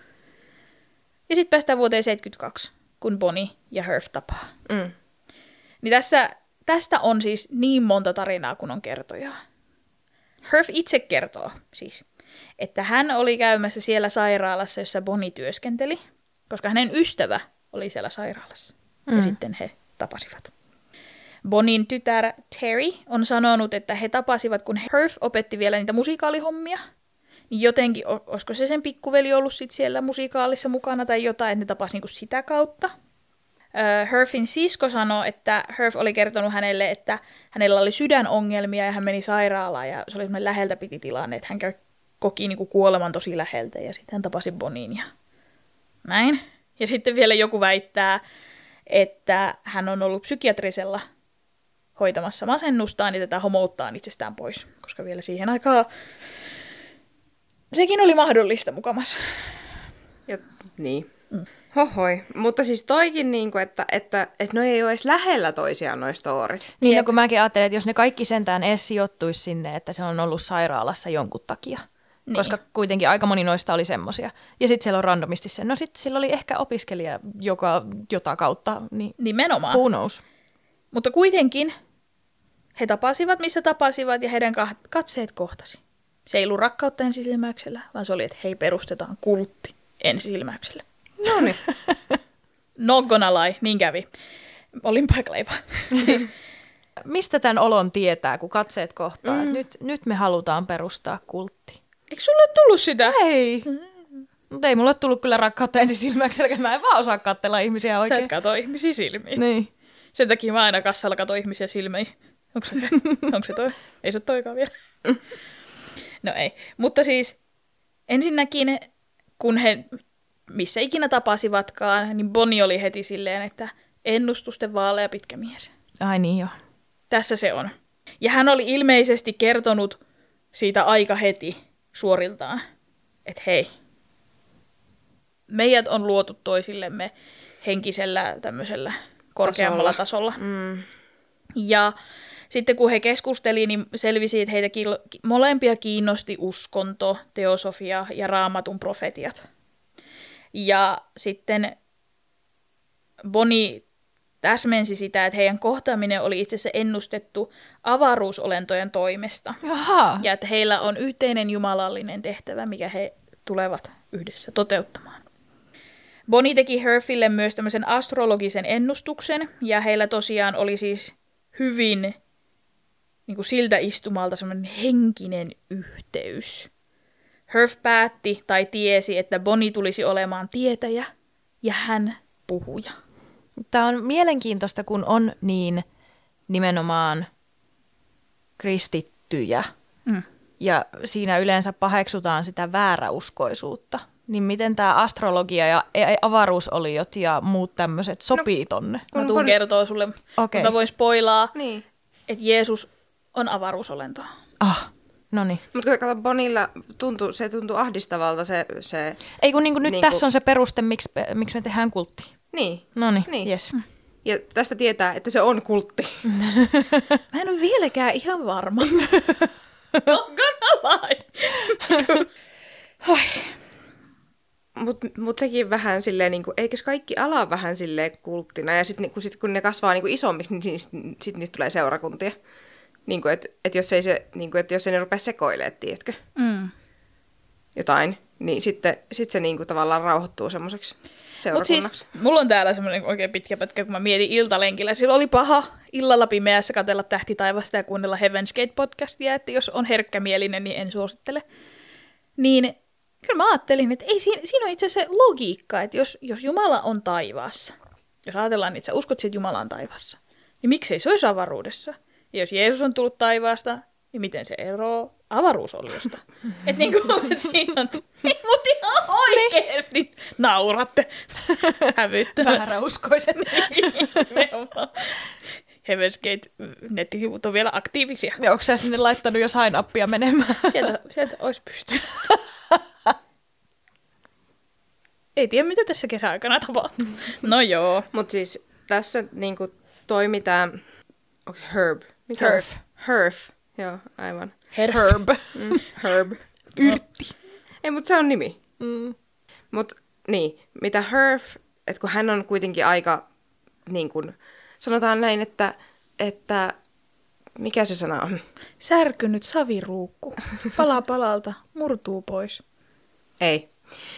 Ja sitten päästään vuoteen seitsemänkymmentäkaksi, kun Bonnie ja Herf tapaa. Mm. Niin tässä, tästä on siis niin monta tarinaa, kun on kertojaa. Herf itse kertoo siis, että hän oli käymässä siellä sairaalassa, jossa Bonnie työskenteli, koska hänen ystävä oli siellä sairaalassa. Mm. Ja sitten he tapasivat. Bonnin tytär Terry on sanonut, että he tapasivat, kun Herf opetti vielä niitä musikaalihommia. Niin jotenkin, olisiko se sen pikkuveli ollut sit siellä musikaalissa mukana tai jotain, että ne tapasivat niinku sitä kautta. Uh, Herfin sisko sanoi, että Herf oli kertonut hänelle, että hänellä oli sydänongelmia ja hän meni sairaalaan ja se oli semmoinen läheltä piti tilanne, että hän käy, koki niinku kuoleman tosi läheltä ja sitten hän tapasi Bonnin ja näin. Ja sitten vielä joku väittää, että hän on ollut psykiatrisella hoitamassa masennustaan ja tätä homouttaan itsestään pois, koska vielä siihen aikaan sekin oli mahdollista mukamassa. Ja, niin. Mm. Hohoi. Mutta siis toikin, niin kuin, että, että, että ne ei ole edes lähellä toisiaan noi storit. Niin, no, kun mäkin ajattelen, että jos ne kaikki sentään edes sijoittuisi sinne, että se on ollut sairaalassa jonkun takia. Niin. Koska kuitenkin aika moni noista oli semmosia. Ja sitten siellä on randomisti se. No sitten sillä oli ehkä opiskelija, joka jota kautta. Niin nimenomaan. Who knows? Mutta kuitenkin he tapasivat, missä tapasivat, ja heidän katseet kohtasi. Se ei ollut rakkautta ensisilmäyksellä, vaan se oli, että hei, perustetaan kultti ensisilmäyksellä. No niin. Not gonna lie, niin kävi. Olin paikalla siis, mistä tämän olon tietää, kun katseet kohtaa? Mm. Nyt, nyt me halutaan perustaa kultti. Eikö sulle ole tullut sitä? Ei. Mutta ei mulle tullut kyllä rakkautta ensisilmäksi, eli mä en vaan osaa katsella ihmisiä oikein. Sä et katso ihmisiä silmiin. Niin. Sen takia mä aina kassalla katson ihmisiä silmiin. Onko se, onko se toi? Ei se ole toikaan vielä. No ei. Mutta siis ensinnäkin, kun he missä ikinä tapasivatkaan, niin Bonnie oli heti silleen, että ennustusten vaalea pitkä mies. Ai niin joo. Tässä se on. Ja hän oli ilmeisesti kertonut siitä aika heti suoriltaan, että hei, meidät on luotu toisillemme henkisellä tämmöisellä korkeammalla tasolla. tasolla. Mm. Ja sitten kun he keskusteli, niin selvisi, että heitä kiilo- molempia kiinnosti uskonto, teosofia ja raamatun profetiat. Ja sitten Bonnie täsmensi sitä, että heidän kohtaaminen oli itse asiassa ennustettu avaruusolentojen toimesta. Aha. Ja että heillä on yhteinen jumalallinen tehtävä, mikä he tulevat yhdessä toteuttamaan. Bonnie teki Herfille myös tämmöisen astrologisen ennustuksen, ja heillä tosiaan oli siis hyvin niin kuin siltä istumalta semmoinen henkinen yhteys. Herf päätti tai tiesi, että Bonnie tulisi olemaan tietäjä ja hän puhuja. Tämä on mielenkiintoista, kun on niin nimenomaan kristittyjä. Mm. Ja siinä yleensä paheksutaan sitä vääräuskoisuutta. Niin miten tämä astrologia ja avaruusoliot ja muut tämmöiset sopii no, tonne? Mä tuun kertoo sulle, okay. Mä voin spoilaa, niin. että Jeesus on avaruusolento. Ah, no niin. Mutta kato, Bonilla tuntuu, se tuntuu ahdistavalta se... se Ei kun niinku nyt niinku... tässä on se peruste, miksi, miksi me tehdään kulttia. Niin. Noniin, niin. Yes. Ja tästä tietää, että se on kultti. Mä en ole vieläkään ihan varma. Not gonna lie. Mutta mut sekin vähän silleen, niinku, eikös kaikki ala vähän silleen kulttina, ja sitten kun, sit, kun ne kasvaa niinku isommiksi, niin niistä, sit niistä tulee seurakuntia. Niinku, että et jos, niinku, et jos ei ne rupea sekoilemaan, tiedätkö, mm. jotain, niin sitten sit se niinku tavallaan rauhoittuu semmoiseksi seurakunnaksi. Siis, mulla on täällä semmoinen oikein pitkä pätkä, kun mä mietin iltalenkillä. Sillä oli paha illalla pimeässä katsella Tähti taivasta ja kuunnella Heaven's Gate-podcastia, että jos on herkkämielinen, niin en suosittele. Niin kyllä mä ajattelin, että ei, siinä, siinä on itse asiassa logiikka, että jos, jos Jumala on taivaassa, jos ajatellaan, että sä uskot, että Jumala on taivaassa, niin miksei se olisi avaruudessa? Ja jos Jeesus on tullut taivaasta, niin miten se eroaa avaruusoliosta? Että niin kuin siinä on, ei mut ihan oikeesti nauratte. Hävyttävät. Vääräuskoiset. Heaven's Gate-nettisivut on vielä aktiivisia. Ja onko sä sinne laittanut jo sign-upia menemään? Sieltä, sieltä olisi pystynyt. Ei tiedä, mitä tässä kesäaikana tapahtuu. No joo. Mutta siis tässä niinku toimi tää... Onko Herb? Mikä Herf. Herf. Joo, aivan. Herf. Herb. Mm, Herb. Yrtti. Ei, mutta se on nimi. Mm. Mutta niin, mitä Herf, että kun hän on kuitenkin aika, niin kuin, sanotaan näin, että, että mikä se sana on? Särkynyt saviruukku. Pala palalta murtuu pois. Ei.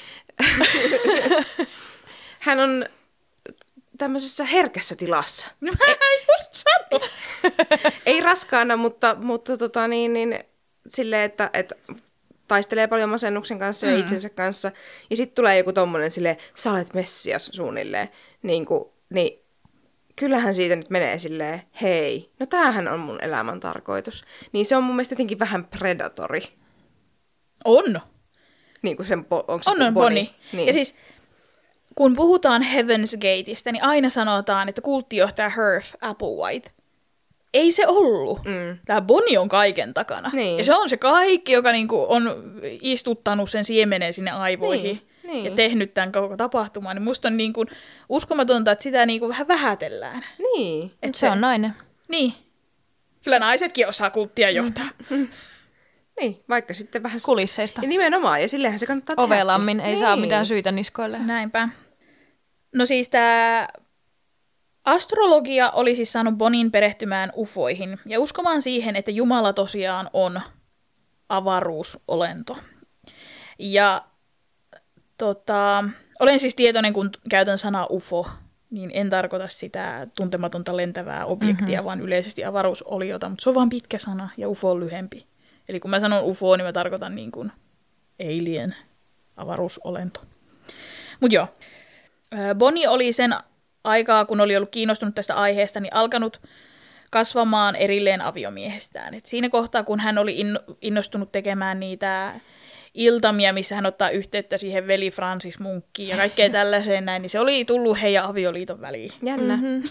Hän on tämmöisessä herkässä tilassa. No mä en just sano. Ei raskaana, mutta, mutta tota niin, niin silleen, että, että taistelee paljon masennuksen kanssa ja mm. itsensä kanssa. Ja sitten tulee joku tommonen silleen, sä olet Messias suunnilleen. Niin, kuin, niin kyllähän siitä nyt menee silleen, hei, no tämähän on mun elämän tarkoitus. Niin se on mun mielestä jotenkin vähän predatori. On. Niin kuin sen, onko se on, on Bonnie? Bonnie. Niin. Ja siis, kun puhutaan Heaven's Gateista, niin aina sanotaan, että kulttijohtaja Herf Applewhite. Ei se ollut. Mm. Tämä Bonnie on kaiken takana. Niin. Ja se on se kaikki, joka niinku on istuttanut sen siemenen sinne aivoihin niin. Niin. ja tehnyt tämän koko tapahtuman. Niin musta on niinku uskomatonta, että sitä niinku vähän vähätellään. Niin. Et se, se on nainen. Niin. Kyllä naisetkin osaa kulttia johtaa. Mm. Niin, vaikka sitten vähän... Kulisseista. Ja nimenomaan, ja sillehän se kannattaa tehdä. Ovelammin, ei niin. saa mitään syitä niskoille. Näinpä. No siis tämä astrologia oli siis saanut Bonnin perehtymään ufoihin ja uskomaan siihen, että Jumala tosiaan on avaruusolento. Ja tota, olen siis tietoinen, kun käytän sanaa ufo, niin en tarkoita sitä tuntematonta lentävää objektia, mm-hmm. vaan yleisesti avaruusoliota, mutta se on vaan pitkä sana ja ufo on lyhempi. Eli kun mä sanon ufo, niin mä tarkoitan niin kuin alien, avaruusolento. Mut joo. Bonnie oli sen aikaa, kun oli ollut kiinnostunut tästä aiheesta, niin alkanut kasvamaan erilleen aviomiehestään. Et siinä kohtaa, kun hän oli innostunut tekemään niitä iltamia, missä hän ottaa yhteyttä siihen veli Francis Munkkiin ja kaikkea tällaiseen näin, niin se oli tullut heidän avioliiton väliin. Jännä. Mm-hmm.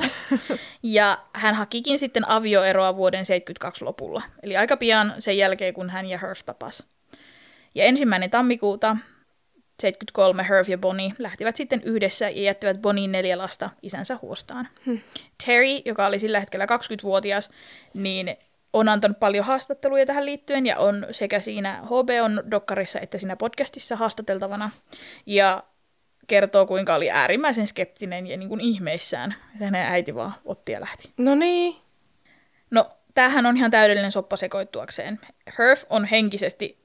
Ja hän hakikin sitten avioeroa vuoden seitsemänkymmentäkaksi lopulla, eli aika pian sen jälkeen, kun hän ja Herf tapas. Ja ensimmäinen tammikuuta seitsemänkymmentäkolme Herf ja Bonnie lähtivät sitten yhdessä ja jättivät Bonnie neljä lasta isänsä huostaan. Hmm. Terry, joka oli sillä hetkellä kaksikymmentävuotias, niin on antanut paljon haastatteluja tähän liittyen ja on sekä siinä H B O-dokkarissa että siinä podcastissa haastateltavana. Ja kertoo, kuinka oli äärimmäisen skeptinen ja niin kuin ihmeissään, että hänen äiti vaan otti ja lähti. No niin. No, tämähän on ihan täydellinen soppa sekoittuakseen. Herf on henkisesti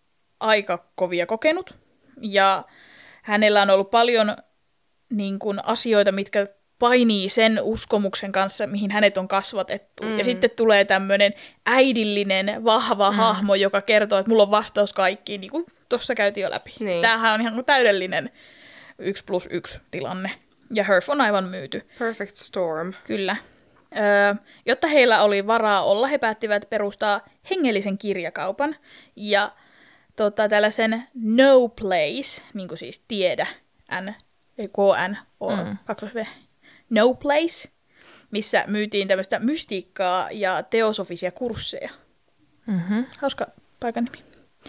aika kovia kokenut. Ja hänellä on ollut paljon niin kuin, asioita, mitkä painii sen uskomuksen kanssa, mihin hänet on kasvatettu. Mm. Ja sitten tulee tämmöinen äidillinen, vahva mm. hahmo, joka kertoo, että mulla on vastaus kaikkiin, niin kuin tuossa käytiin jo läpi. Niin. Tämähän on ihan täydellinen yksi plus yksi tilanne. Ja Herf on aivan myyty. Perfect storm. Kyllä. Öö, jotta heillä oli varaa olla, he päättivät perustaa hengellisen kirjakaupan. Ja Tota, tällaisen No Place, niin kuin siis tiedä, N, K N, O, mm. kaksi V, No Place, missä myytiin tämmöistä mystiikkaa ja teosofisia kursseja. Mm-hmm. Hauska paikan nimi.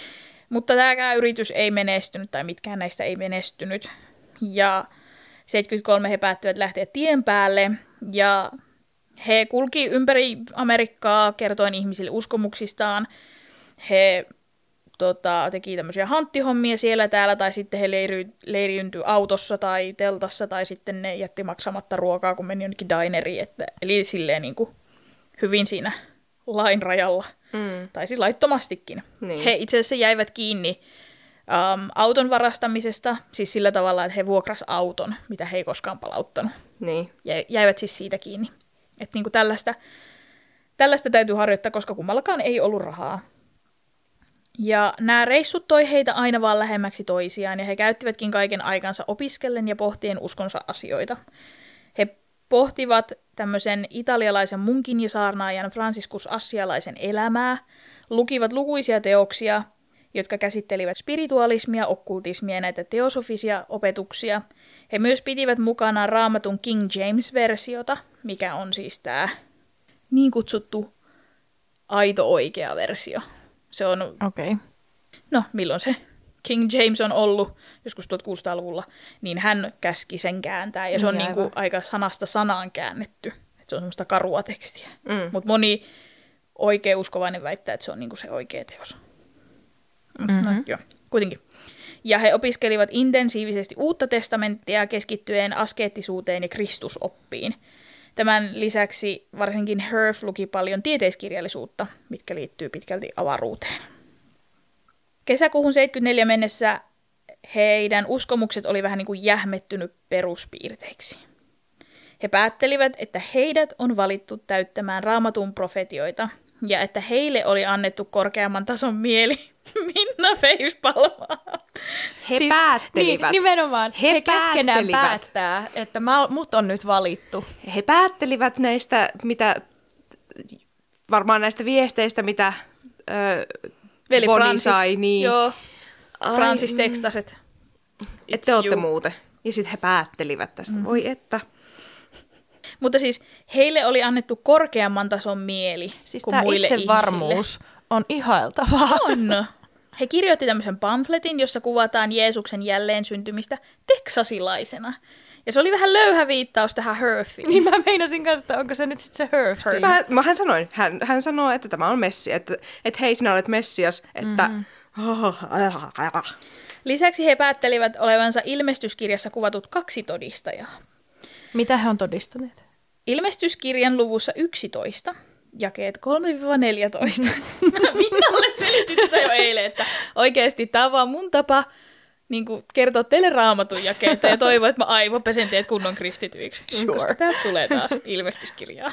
Mutta tämäkään yritys ei menestynyt, tai mitkään näistä ei menestynyt. Ja seitsemänkymmentäkolme he päättivät lähteä tien päälle, ja he kulki ympäri Amerikkaa kertoen ihmisille uskomuksistaan. He Tota, teki tämmöisiä hanttihommia siellä täällä, tai sitten he leiri, leiriyntyi autossa tai teltassa, tai sitten ne jätti maksamatta ruokaa, kun meni jonnekin dineriin. Että, eli silleen niin kuin hyvin siinä lain rajalla, mm. tai siis laittomastikin. Niin. He itse asiassa jäivät kiinni um, auton varastamisesta, siis sillä tavalla, että he vuokras auton, mitä he ei koskaan palauttanut. Niin. Ja jäivät siis siitä kiinni. Että niin kuin tällaista, tällaista täytyy harjoittaa, koska kummallakaan ei ollut rahaa. Ja nämä reissut toi heitä aina vaan lähemmäksi toisiaan, ja he käyttivätkin kaiken aikansa opiskellen ja pohtien uskonsa asioita. He pohtivat tämmöisen italialaisen munkin ja saarnaajan Franciscus Assialaisen elämää, lukivat lukuisia teoksia, jotka käsittelivät spiritualismia, okkultismia ja näitä teosofisia opetuksia. He myös pitivät mukanaan Raamatun King James-versiota, mikä on siis tämä niin kutsuttu aito oikea versio. Se on, okay. No milloin se King James on ollut, joskus tuhatkuusisataaluvulla, niin hän käski sen kääntää, ja se on niin, niinku aika sanasta sanaan käännetty. Et se on semmoista karua tekstiä. Mm. Mutta moni oikea uskovainen väittää, että se on niinku se oikea teos. Mm-hmm. No, joo, kuitenkin. Ja he opiskelivat intensiivisesti uutta testamenttia keskittyen askeettisuuteen ja kristusoppiin. Tämän lisäksi varsinkin Herf luki paljon tieteiskirjallisuutta, mitkä liittyy pitkälti avaruuteen. Kesäkuuhun seitsemänkymmentäneljä mennessä heidän uskomukset oli vähän niin kuin jähmettynyt peruspiirteiksi. He päättelivät, että heidät on valittu täyttämään Raamatun profetioita ja että heille oli annettu korkeamman tason mieli. Minna facepalmaa. He siis, päättelivät. Niin, nimenomaan. He, he keskenään päättää, että mä, mut on nyt valittu. He päättelivät näistä, mitä, varmaan näistä viesteistä, mitä ö, Veli Bonnie Francis, sai. Niin. Joo, Francis tekstaset. Että te olette muuten. Ja sitten he päättelivät tästä. Mm. Voi että. Mutta siis heille oli annettu korkeamman tason mieli siis kuin muille ihmisille. Itsevarmuus on ihailtavaa. On. He kirjoitti tämmöisen pamfletin, jossa kuvataan Jeesuksen jälleen syntymistä teksasilaisena. Ja se oli vähän löyhä viittaus tähän Herfiin. Niin mä meinasin kanssa, että onko se nyt sitten se Herf. Herf. Mä, mä hän sanoin, hän, hän sanoi, että tämä on Messi, että, että hei sinä olet Messias, että... Mm-hmm. Lisäksi he päättelivät olevansa ilmestyskirjassa kuvatut kaksi todistajaa. Mitä he on todistaneet? Ilmestyskirjan luvussa yksitoista, jakeet kolme neljätoista. Minnalle selitin tätä jo eilen, että oikeasti tämä on vaan mun tapa niin kuin kertoa teille Raamatun jakeita ja toivoa, että mä aivopesen teet kunnon kristityiksi. Sure. Koska täältä tulee taas ilmestyskirjaa.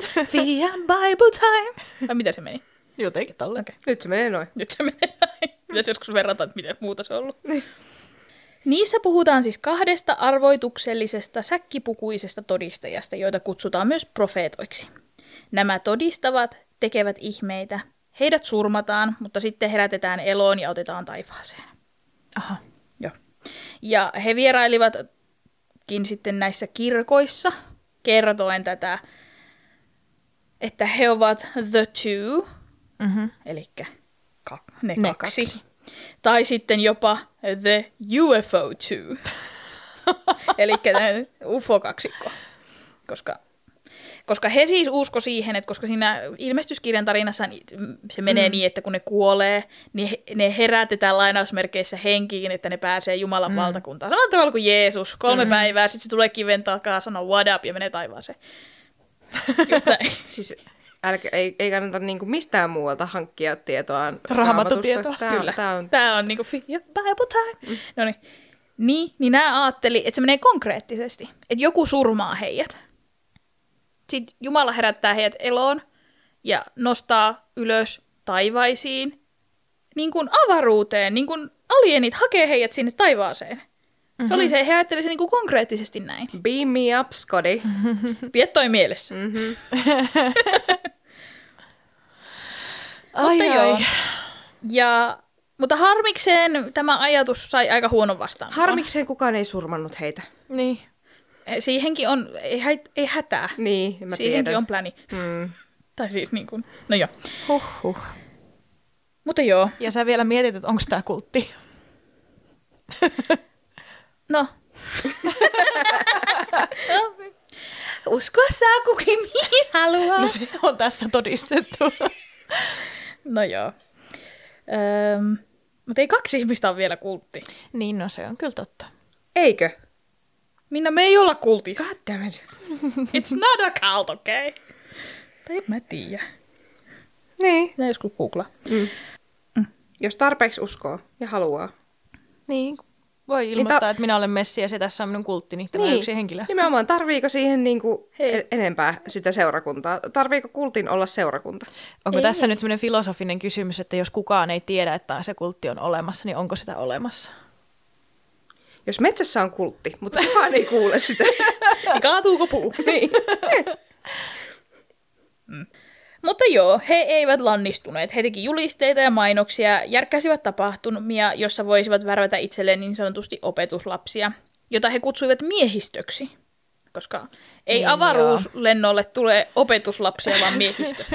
Via Bible time. Vai mitä se meni? Jotenkin tolleen. Okay. Nyt se menee noin. Nyt se menee noin. Pitäisi joskus verrata, että miten muuta se on ollut. Niissä puhutaan siis kahdesta arvoituksellisesta säkkipukuisesta todistajasta, joita kutsutaan myös profeetoiksi. Nämä todistavat tekevät ihmeitä. Heidät surmataan, mutta sitten herätetään eloon ja otetaan taivaaseen. Aha. Joo. Ja he vierailivatkin sitten näissä kirkoissa kertoen tätä, että he ovat the two, mm-hmm. eli ka- ne, ne kaksi. kaksi. Tai sitten jopa the U F O two, eli U F O-kaksikko. Koska, koska he siis usko siihen, että koska siinä ilmestyskirjan tarinassa se menee mm. niin, että kun ne kuolee, niin ne herätetään lainausmerkeissä henkiin, että ne pääsee Jumalan mm. valtakuntaan. Samalla tavalla kuin Jeesus. Kolme mm. päivää, sitten se tulee kiven takaa, sanoo what up ja menee taivaaseen. Just näin. Siis älkä, ei, ei kannata niinku mistään muualta hankkia tietoa Raamatutietoa. Tää, Kyllä. Tämä on, tää on niinku fi- Bible time. Mm. No niin. Niin, niin nämä ajatteli, että se menee konkreettisesti. Että joku surmaa heidät. Sitten Jumala herättää heidät eloon ja nostaa ylös taivaisiin, niin kuin avaruuteen, niin kuin alienit hakee heidät sinne taivaaseen. Mm-hmm. Se oli se, he ajatteli se niin kuin konkreettisesti näin. Beam me up, Scotty. Piet toi mielessä. Mm-hmm. ai, mutta ai. joo. Ja, mutta harmikseen tämä ajatus sai aika huonon vastaan. Harmikseen kukaan ei surmannut heitä. Niin. Siihenkin on, ei, hä, ei hätää. Niin, mä Siihenkin tiedän. on pläni. Mm. Tai siis niin kuin, no joo. Huhhuh. Mutta joo. Ja sä vielä mietit, että onko tää kultti? No. no. Uskoa saa kukin mihin haluaa. No se on tässä todistettu. no joo. Öm, mutta ei kaksi ihmistä on vielä kultti. Niin, no se on kyllä totta. Eikö? Minna, me ei olla kultissa. God damn it. It's not a cult, okei? Okay? Tai en mä tiedä. Niin. Mä joskus googlaa. Mm. Mm. Jos tarpeeksi uskoo ja haluaa. Niin, voi ilmoittaa, ta- että minä olen Messi ja se tässä on minun kultti, niin tämä niin. yksi henkilö. Nimenomaan, tarviiko siihen niinku en- enempää sitä seurakuntaa? Tarviiko kultin olla seurakunta? Onko Ei. tässä nyt semmoinen filosofinen kysymys, että jos kukaan ei tiedä, että se kultti on olemassa, niin onko sitä olemassa? Jos metsässä on kultti, mutta kukaan ei kuule sitä. niin kaatuuko puu? niin. mm. Mutta joo, he eivät lannistuneet. He teki julisteita ja mainoksia, järkkäsivät tapahtumia, jossa voisivat värvätä itselleen niin sanotusti opetuslapsia, jota he kutsuivat miehistöksi. Koska ei niin, avaruuslennolle tule opetuslapsia, vaan miehistö.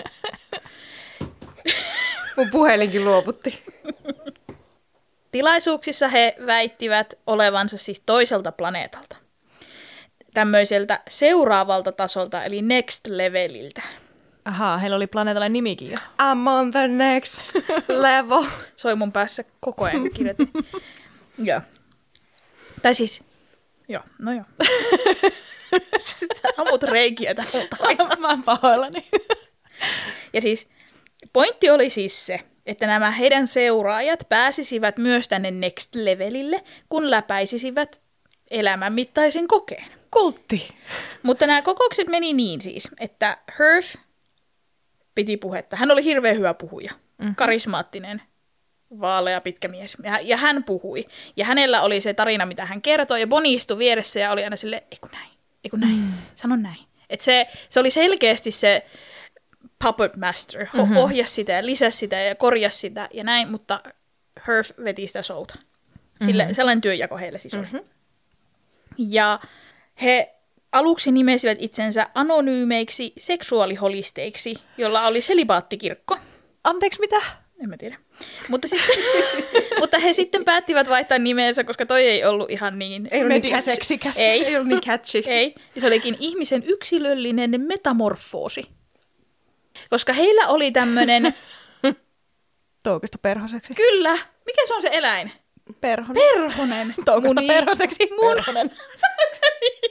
Mun puhelinkin luovutti. Tilaisuuksissa he väittivät olevansa siis toiselta planeetalta. Tämmöiseltä seuraavalta tasolta, eli next leveliltä. Ahaa, heillä oli planeetalle nimikin jo. I'm on the next level. Soi mun päässä koko ajan, kun kirjoitin. Joo. Tai siis, joo, no joo. Sä ammut reikiä tähän. Mä oon pahoillani. Ja siis, pointti oli siis se, että nämä heidän seuraajat pääsisivät myös tänne next levelille, kun läpäisisivät elämänmittaisen kokeen. Kultti. Mutta nämä kokoukset meni niin siis, että Hirsch piti puhetta. Hän oli hirveän hyvä puhuja, mm-hmm. karismaattinen, vaalea, pitkä mies. Ja, ja hän puhui. Ja hänellä oli se tarina, mitä hän kertoi. Ja Bonnie istui vieressä ja oli aina silleen, eiku näin, eiku näin, mm. sano näin. Et se, se oli selkeästi se puppet master. Mm-hmm. Ohjasi sitä ja lisäsi sitä ja korjasi sitä ja näin, mutta Hirsch veti sitä showta. Sille, mm-hmm. Sellainen työnjako heille siis oli. Mm-hmm. Ja he aluksi nimesivät itsensä anonyymeiksi seksuaaliholisteiksi, jolla oli selibaattikirkko. Anteeksi, mitä? En mä tiedä. Mutta, sitten, mutta he sitten päättivät vaihtaa nimensä, koska toi ei ollut ihan niin... Ei ollut niin mediaseksikäs. Ei. ei ollut niin catchy. Ei. Ja se olikin ihmisen yksilöllinen metamorfoosi. Koska heillä oli tämmönen... Toukosta perhoseksi. Kyllä. Mikä se on se eläin? Perhonen. Perhonen. Toukosta Muni. perhoseksi. Mun. Perhonen. Sanoinko sä niin?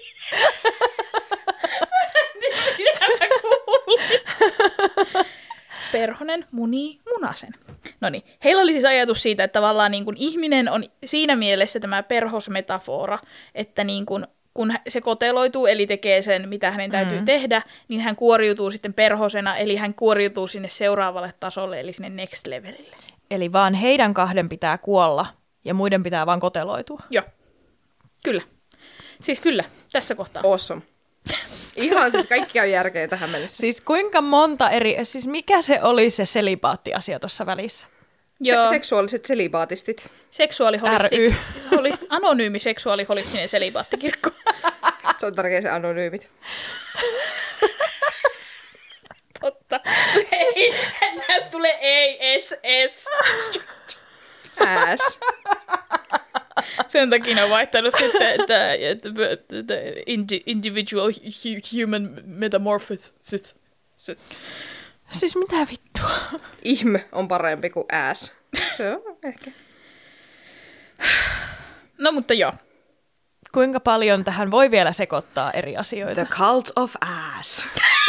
Mä kuulin. Perhonen munii munasen. No niin, heillä oli siis ajatus siitä, että tavallaan niin kuin ihminen on siinä mielessä tämä perhosmetafora, että niin kuin, kun se koteloituu, eli tekee sen, mitä hänen täytyy mm. tehdä, niin hän kuoriutuu sitten perhosena, eli hän kuoriutuu sinne seuraavalle tasolle, eli sinne next levelille. Eli vaan heidän kahden pitää kuolla ja muiden pitää vaan koteloitua. Joo, kyllä. Siis kyllä, tässä kohtaa. Awesome. Ihan siis kaikki on järkeä tähän mennessä. Siis kuinka monta eri, siis mikä se oli se selibaatti-asia tuossa välissä? Joo. Se- seksuaaliset selibaatistit. Seksuaaliholistik, ry. holist, anonyymi seksuaaliholistinen selibaattikirkko. Se on tärkeä se anonyymit. Totta. Ei, tässä tulee ei, S, S. Ääs. Sen takia ne on vaihtanut sitten, että, että, että indi, individual hu, human metamorphosis. Siis mitä vittua? Ihm on parempi kuin ääs. Se on ehkä. No mutta joo. Kuinka paljon tähän voi vielä sekoittaa eri asioita? The cult of ass.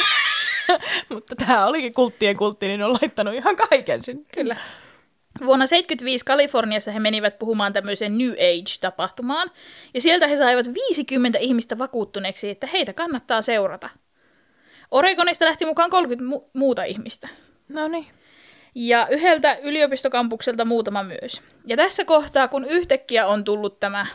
Mutta tämä olikin kulttien kultti, niin on laittanut ihan kaiken sinne. Kyllä. Vuonna seitsemänkymmentäviisi Kaliforniassa he menivät puhumaan tämmöiseen New Age-tapahtumaan, ja sieltä he saivat viisikymmentä ihmistä vakuuttuneeksi, että heitä kannattaa seurata. Oregonista lähti mukaan kolmekymmentä mu- muuta ihmistä. No niin. Ja yhdeltä yliopistokampukselta muutama myös. Ja tässä kohtaa, kun yhtäkkiä on tullut tämä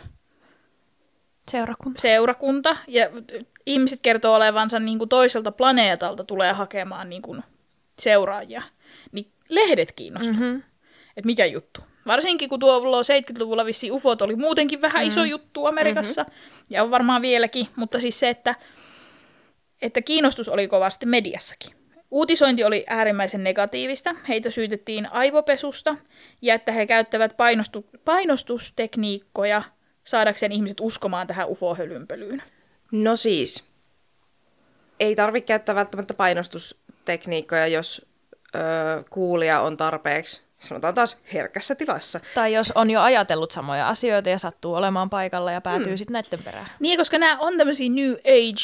Seurakunta. seurakunta, ja ihmiset kertoo olevansa niin kuin toiselta planeetalta tulee hakemaan niin kuin seuraajia, niin lehdet kiinnostuu. Mm-hmm. Että mikä juttu. Varsinkin kun tuolla seitsemänkymmentäluvulla vissiin ufot oli muutenkin vähän mm-hmm. iso juttu Amerikassa, mm-hmm. ja on varmaan vieläkin, mutta siis se, että, että kiinnostus oli kovasti mediassakin. Uutisointi oli äärimmäisen negatiivista, heitä syytettiin aivopesusta, ja että he käyttävät painostu, painostustekniikkoja saadakseen ihmiset uskomaan tähän ufo-hölynpölyyn. No siis, ei tarvitse käyttää välttämättä painostustekniikkoja, jos öö, kuulija on tarpeeksi, sanotaan taas, herkässä tilassa. Tai jos on jo ajatellut samoja asioita ja sattuu olemaan paikalla ja päätyy mm. sitten näiden perään. Niin, koska nämä on tämmöisiä New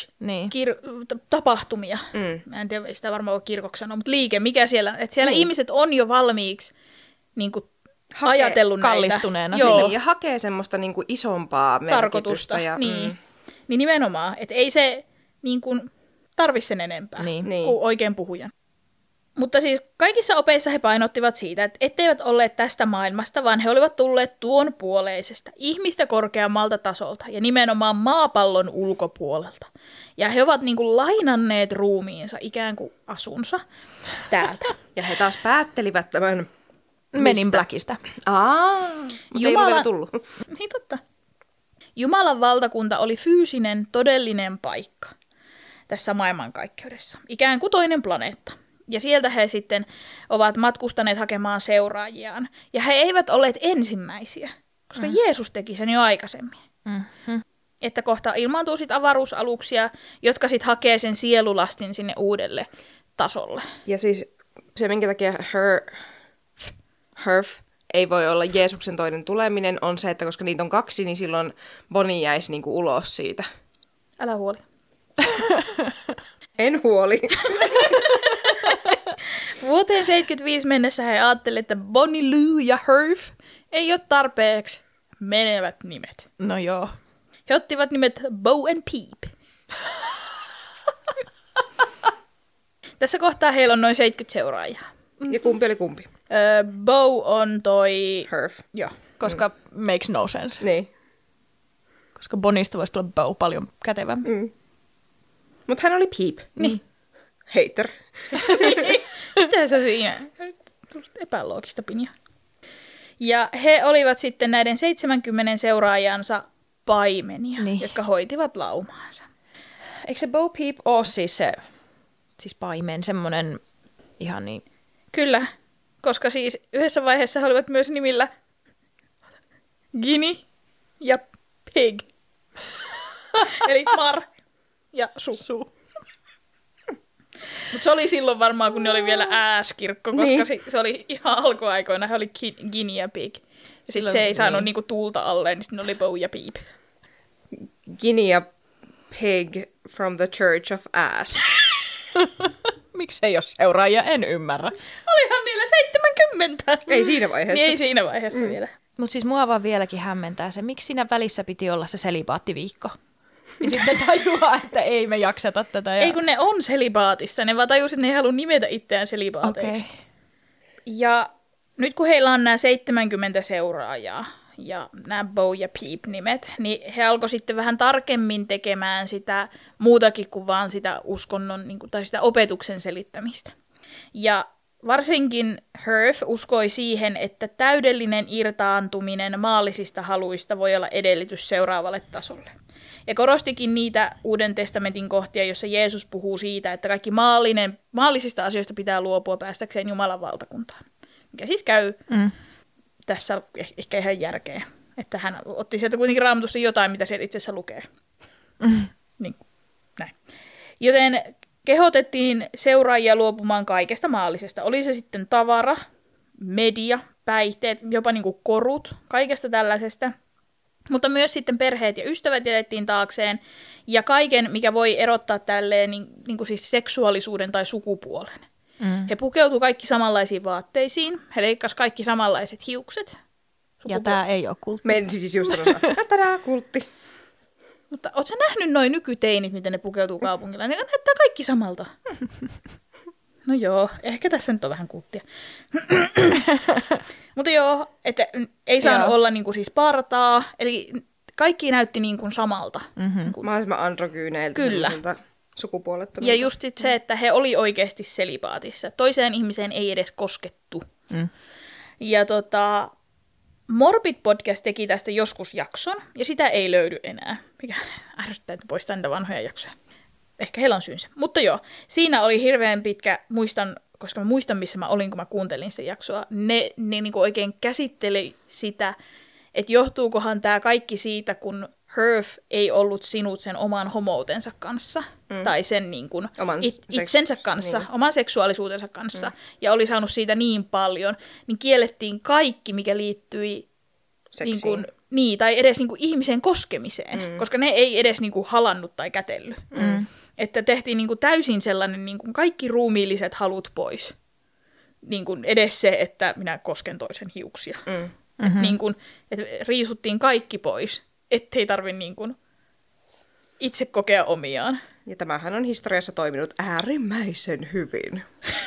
Age-tapahtumia. Niin. Mm. Mä en tiedä, ei sitä varmaan voi kirkoksi sanoa, mutta liike, mikä siellä, että siellä niin. ihmiset on jo valmiiksi niin kuin, Hake, ajatellut kallistuneena näitä. Joo. Ja hakee semmoista niin kuin isompaa merkitystä. Ja, niin. Mm. Niin nimenomaan, että ei se niin kuin, tarvi sen enempää niin. kuin oikein puhujan. Mutta siis kaikissa opeissa he painottivat siitä, että etteivät olleet tästä maailmasta, vaan he olivat tulleet tuon puoleisesta, ihmistä korkeammalta tasolta ja nimenomaan maapallon ulkopuolelta. Ja he ovat niin kuin lainanneet ruumiinsa ikään kuin asunsa täältä. Ja he taas päättelivät tämän Men in Blackista. Aa, mutta Jumala... ei vielä tullut. Niin totta. Jumalan valtakunta oli fyysinen, todellinen paikka tässä maailmankaikkeudessa, ikään kuin toinen planeetta. Ja sieltä he sitten ovat matkustaneet hakemaan seuraajiaan. Ja he eivät olleet ensimmäisiä, koska mm. Jeesus teki sen jo aikaisemmin. Mm-hmm. Että kohta ilmaantuu sitten avaruusaluksia, jotka sitten hakee sen sielulastin sinne uudelle tasolle. Ja siis se, minkä takia her, herf ei voi olla Jeesuksen toinen tuleminen, on se, että koska niitä on kaksi, niin silloin Bonnie jäisi niinku ulos siitä. Älä huoli. En huoli. Vuoteen seitsemänkymmentäviisi mennessä he ajattelivat, että Bonnie Lou ja Herf ei ole tarpeeksi menevät nimet. No joo. He ottivat nimet Bo and Peep. Tässä kohtaa heillä on noin seitsemänkymmentä seuraajaa. Ja kumpi oli kumpi? Öö, Bo on toi... Herf. Joo. Koska mm. makes no sense. Niin. Koska Bonista voisi tulla Bo paljon kätevämpi. Mm. Mutta hän oli Peep. Niin. Hater. Mitä se siinä? Epäloogista pinia. Ja he olivat sitten näiden seitsemänkymmenen seuraajansa paimenia, niin. jotka hoitivat laumaansa. Eikö se Bo Peep ole siis se siis paimen, semmoinen ihan niin... Kyllä, koska siis yhdessä vaiheessa he olivat myös nimillä Gini ja Pig. Eli Mar ja Su. Su. Mutta se oli silloin varmaan, kun ne oli vielä ääskirkko, koska niin. se, se oli ihan alkuaikoina, he oli Gini ja Pig. Sitten se ei saanut niin. niinku tuulta alleen, niin sitten oli Bo ja Peep. Gini ja Pig from the Church of Ass. Miksi ei ole seuraajia, en ymmärrä. Olihan niillä seitsemänkymmentä. Ei siinä vaiheessa. Niin ei siinä vaiheessa mm. vielä. Mutta siis mua vaan vieläkin hämmentää se, miksi siinä välissä piti olla se selibaattiviikko. Ja sitten tajuaa, että ei me jakseta tätä. Ja... Ei kun ne on selibaatissa, ne vaan tajusivat, että ne ei halua nimetä itseään selibaateiksi. Okay. Ja nyt kun heillä on nämä seitsemänkymmentä seuraajaa ja nämä Bo ja Peep-nimet, niin he alkoi sitten vähän tarkemmin tekemään sitä muutakin kuin vaan sitä uskonnon niin kuin, tai sitä opetuksen selittämistä. Ja varsinkin Herf uskoi siihen, että täydellinen irtaantuminen maallisista haluista voi olla edellytys seuraavalle tasolle. Ja korostikin niitä Uuden testamentin kohtia, jossa Jeesus puhuu siitä, että kaikki maallinen, maallisista asioista pitää luopua päästäkseen Jumalan valtakuntaan. Mikä siis käy mm. tässä ehkä ihan järkeä. Että hän otti sieltä kuitenkin Raamatusta jotain, mitä siellä itse asiassa lukee. Mm. Niin, näin. Joten kehotettiin seuraajia luopumaan kaikesta maallisesta. Oli se sitten tavara, media, päihteet, jopa niin kuin korut, kaikesta tällaisesta. Mutta myös sitten perheet ja ystävät jätettiin taakseen. Ja kaiken, mikä voi erottaa tälleen niin, niin kuin siis seksuaalisuuden tai sukupuolen. Mm. He pukeutuivat kaikki samanlaisiin vaatteisiin. He leikkasivat kaikki samanlaiset hiukset. Sukupuol- ja tämä ei ole kultti. Menisi siis just sanoa, tadaa, kultti. Mutta ootko sä nähnyt noin nykyteinit, miten ne pukeutuu kaupungilla? Ne näyttää kaikki samalta. No joo, ehkä tässä nyt on vähän kulttia. Mutta joo, että ei saanut olla niinku siis partaa, eli kaikki näytti niin kuin samalta. Mm-hmm. Kun... Mahdollisimman androgyyneiltä. Kyllä. Sukupuolettomilta. Ja just sit se, että he oli oikeasti selibaatissa. Toiseen ihmiseen ei edes koskettu. Mm. Ja tota, Morbid Podcast teki tästä joskus jakson, ja sitä ei löydy enää. Mikä ärsyttää, että poistaa niitä vanhoja jaksoja. Ehkä heillä on syynsä. Mutta joo, siinä oli hirveän pitkä, muistan, koska mä muistan, missä mä olin, kun mä kuuntelin sitä jaksoa. Ne, ne niinku oikein käsitteli sitä, että johtuukohan tämä kaikki siitä, kun Herf ei ollut sinut sen oman homoutensa kanssa, mm. tai sen niin kuin, it, itsensä kanssa, niin. oman seksuaalisuutensa kanssa, mm. ja oli saanut siitä niin paljon, niin kiellettiin kaikki, mikä liittyi niin kuin, niin, tai edes niin kuin, ihmisen koskemiseen, mm. koska ne ei edes niin kuin, halannut tai kätellyt. Mm. Että tehtiin niin kuin, täysin sellainen niin kuin, kaikki ruumiilliset halut pois. Niin kuin, edes se, että minä kosken toisen hiuksia. Mm. Mm-hmm. Niin kuin, että riisuttiin kaikki pois, ettei tarvitse niin kuin itse kokea omiaan. Ja tämähän on historiassa toiminut äärimmäisen hyvin.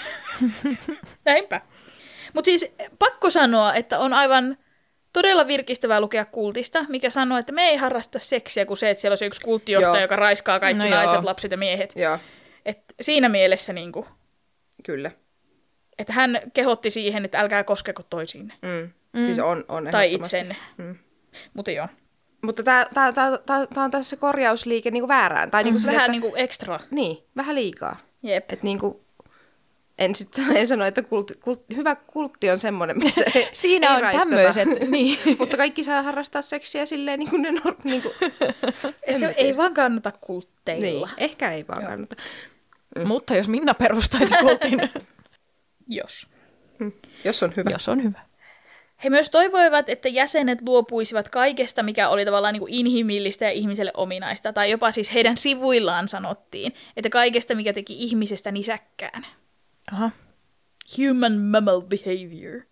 Näinpä. Mutta siis pakko sanoa, että on aivan todella virkistävää lukea kultista, mikä sanoo, että me ei harrasta seksiä kuin se, että siellä on se yksi kulttijohtaja, joo. joka raiskaa kaikki no naiset, joo. lapset ja miehet. Joo. Et siinä mielessä niin kuin, kyllä. Että hän kehotti siihen, että älkää koskeko toisiinne. Mm. Mm. Siis on, on tai itsenne. Mm. Mutta joo. Mutta tämä on tässä korjausliike niinku väärään. Tai niinku mm, sille, vähän että, niinku ekstra. Niin, vähän liikaa. Jep. Et niinku, en sitten en sano, että kultti, kultti, hyvä kultti on semmoinen, missä ei, siinä ei on raiskata. tämmöiset. Niin. Mutta kaikki saa harrastaa seksiä silleen niin kuin ne nor... Niin kuin, ehkä ei vaan kannata kultteilla. Niin, ehkä ei vaan joo. kannata. Mm. Mutta jos Minna perustaisi kultin. Jos. Mm. Jos on hyvä. Jos on hyvä. He myös toivoivat, että jäsenet luopuisivat kaikesta, mikä oli tavallaan niin kuin inhimillistä ja ihmiselle ominaista. Tai jopa siis heidän sivuillaan sanottiin, että kaikesta, mikä teki ihmisestä nisäkkään. Aha. Human mammal behavior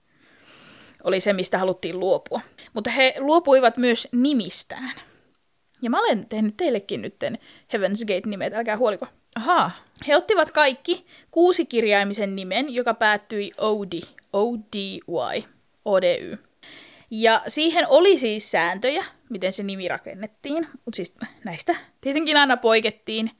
oli se, mistä haluttiin luopua. Mutta he luopuivat myös nimistään. Ja mä olen tehnyt teillekin nyt Heaven's Gate-nimet, älkää huoliko. Aha. He ottivat kaikki kuusikirjaimisen nimen, joka päättyi O D, O D Y, O D Y. Ja siihen oli siis sääntöjä, miten se nimi rakennettiin, mutta siis näistä tietenkin aina poikettiin.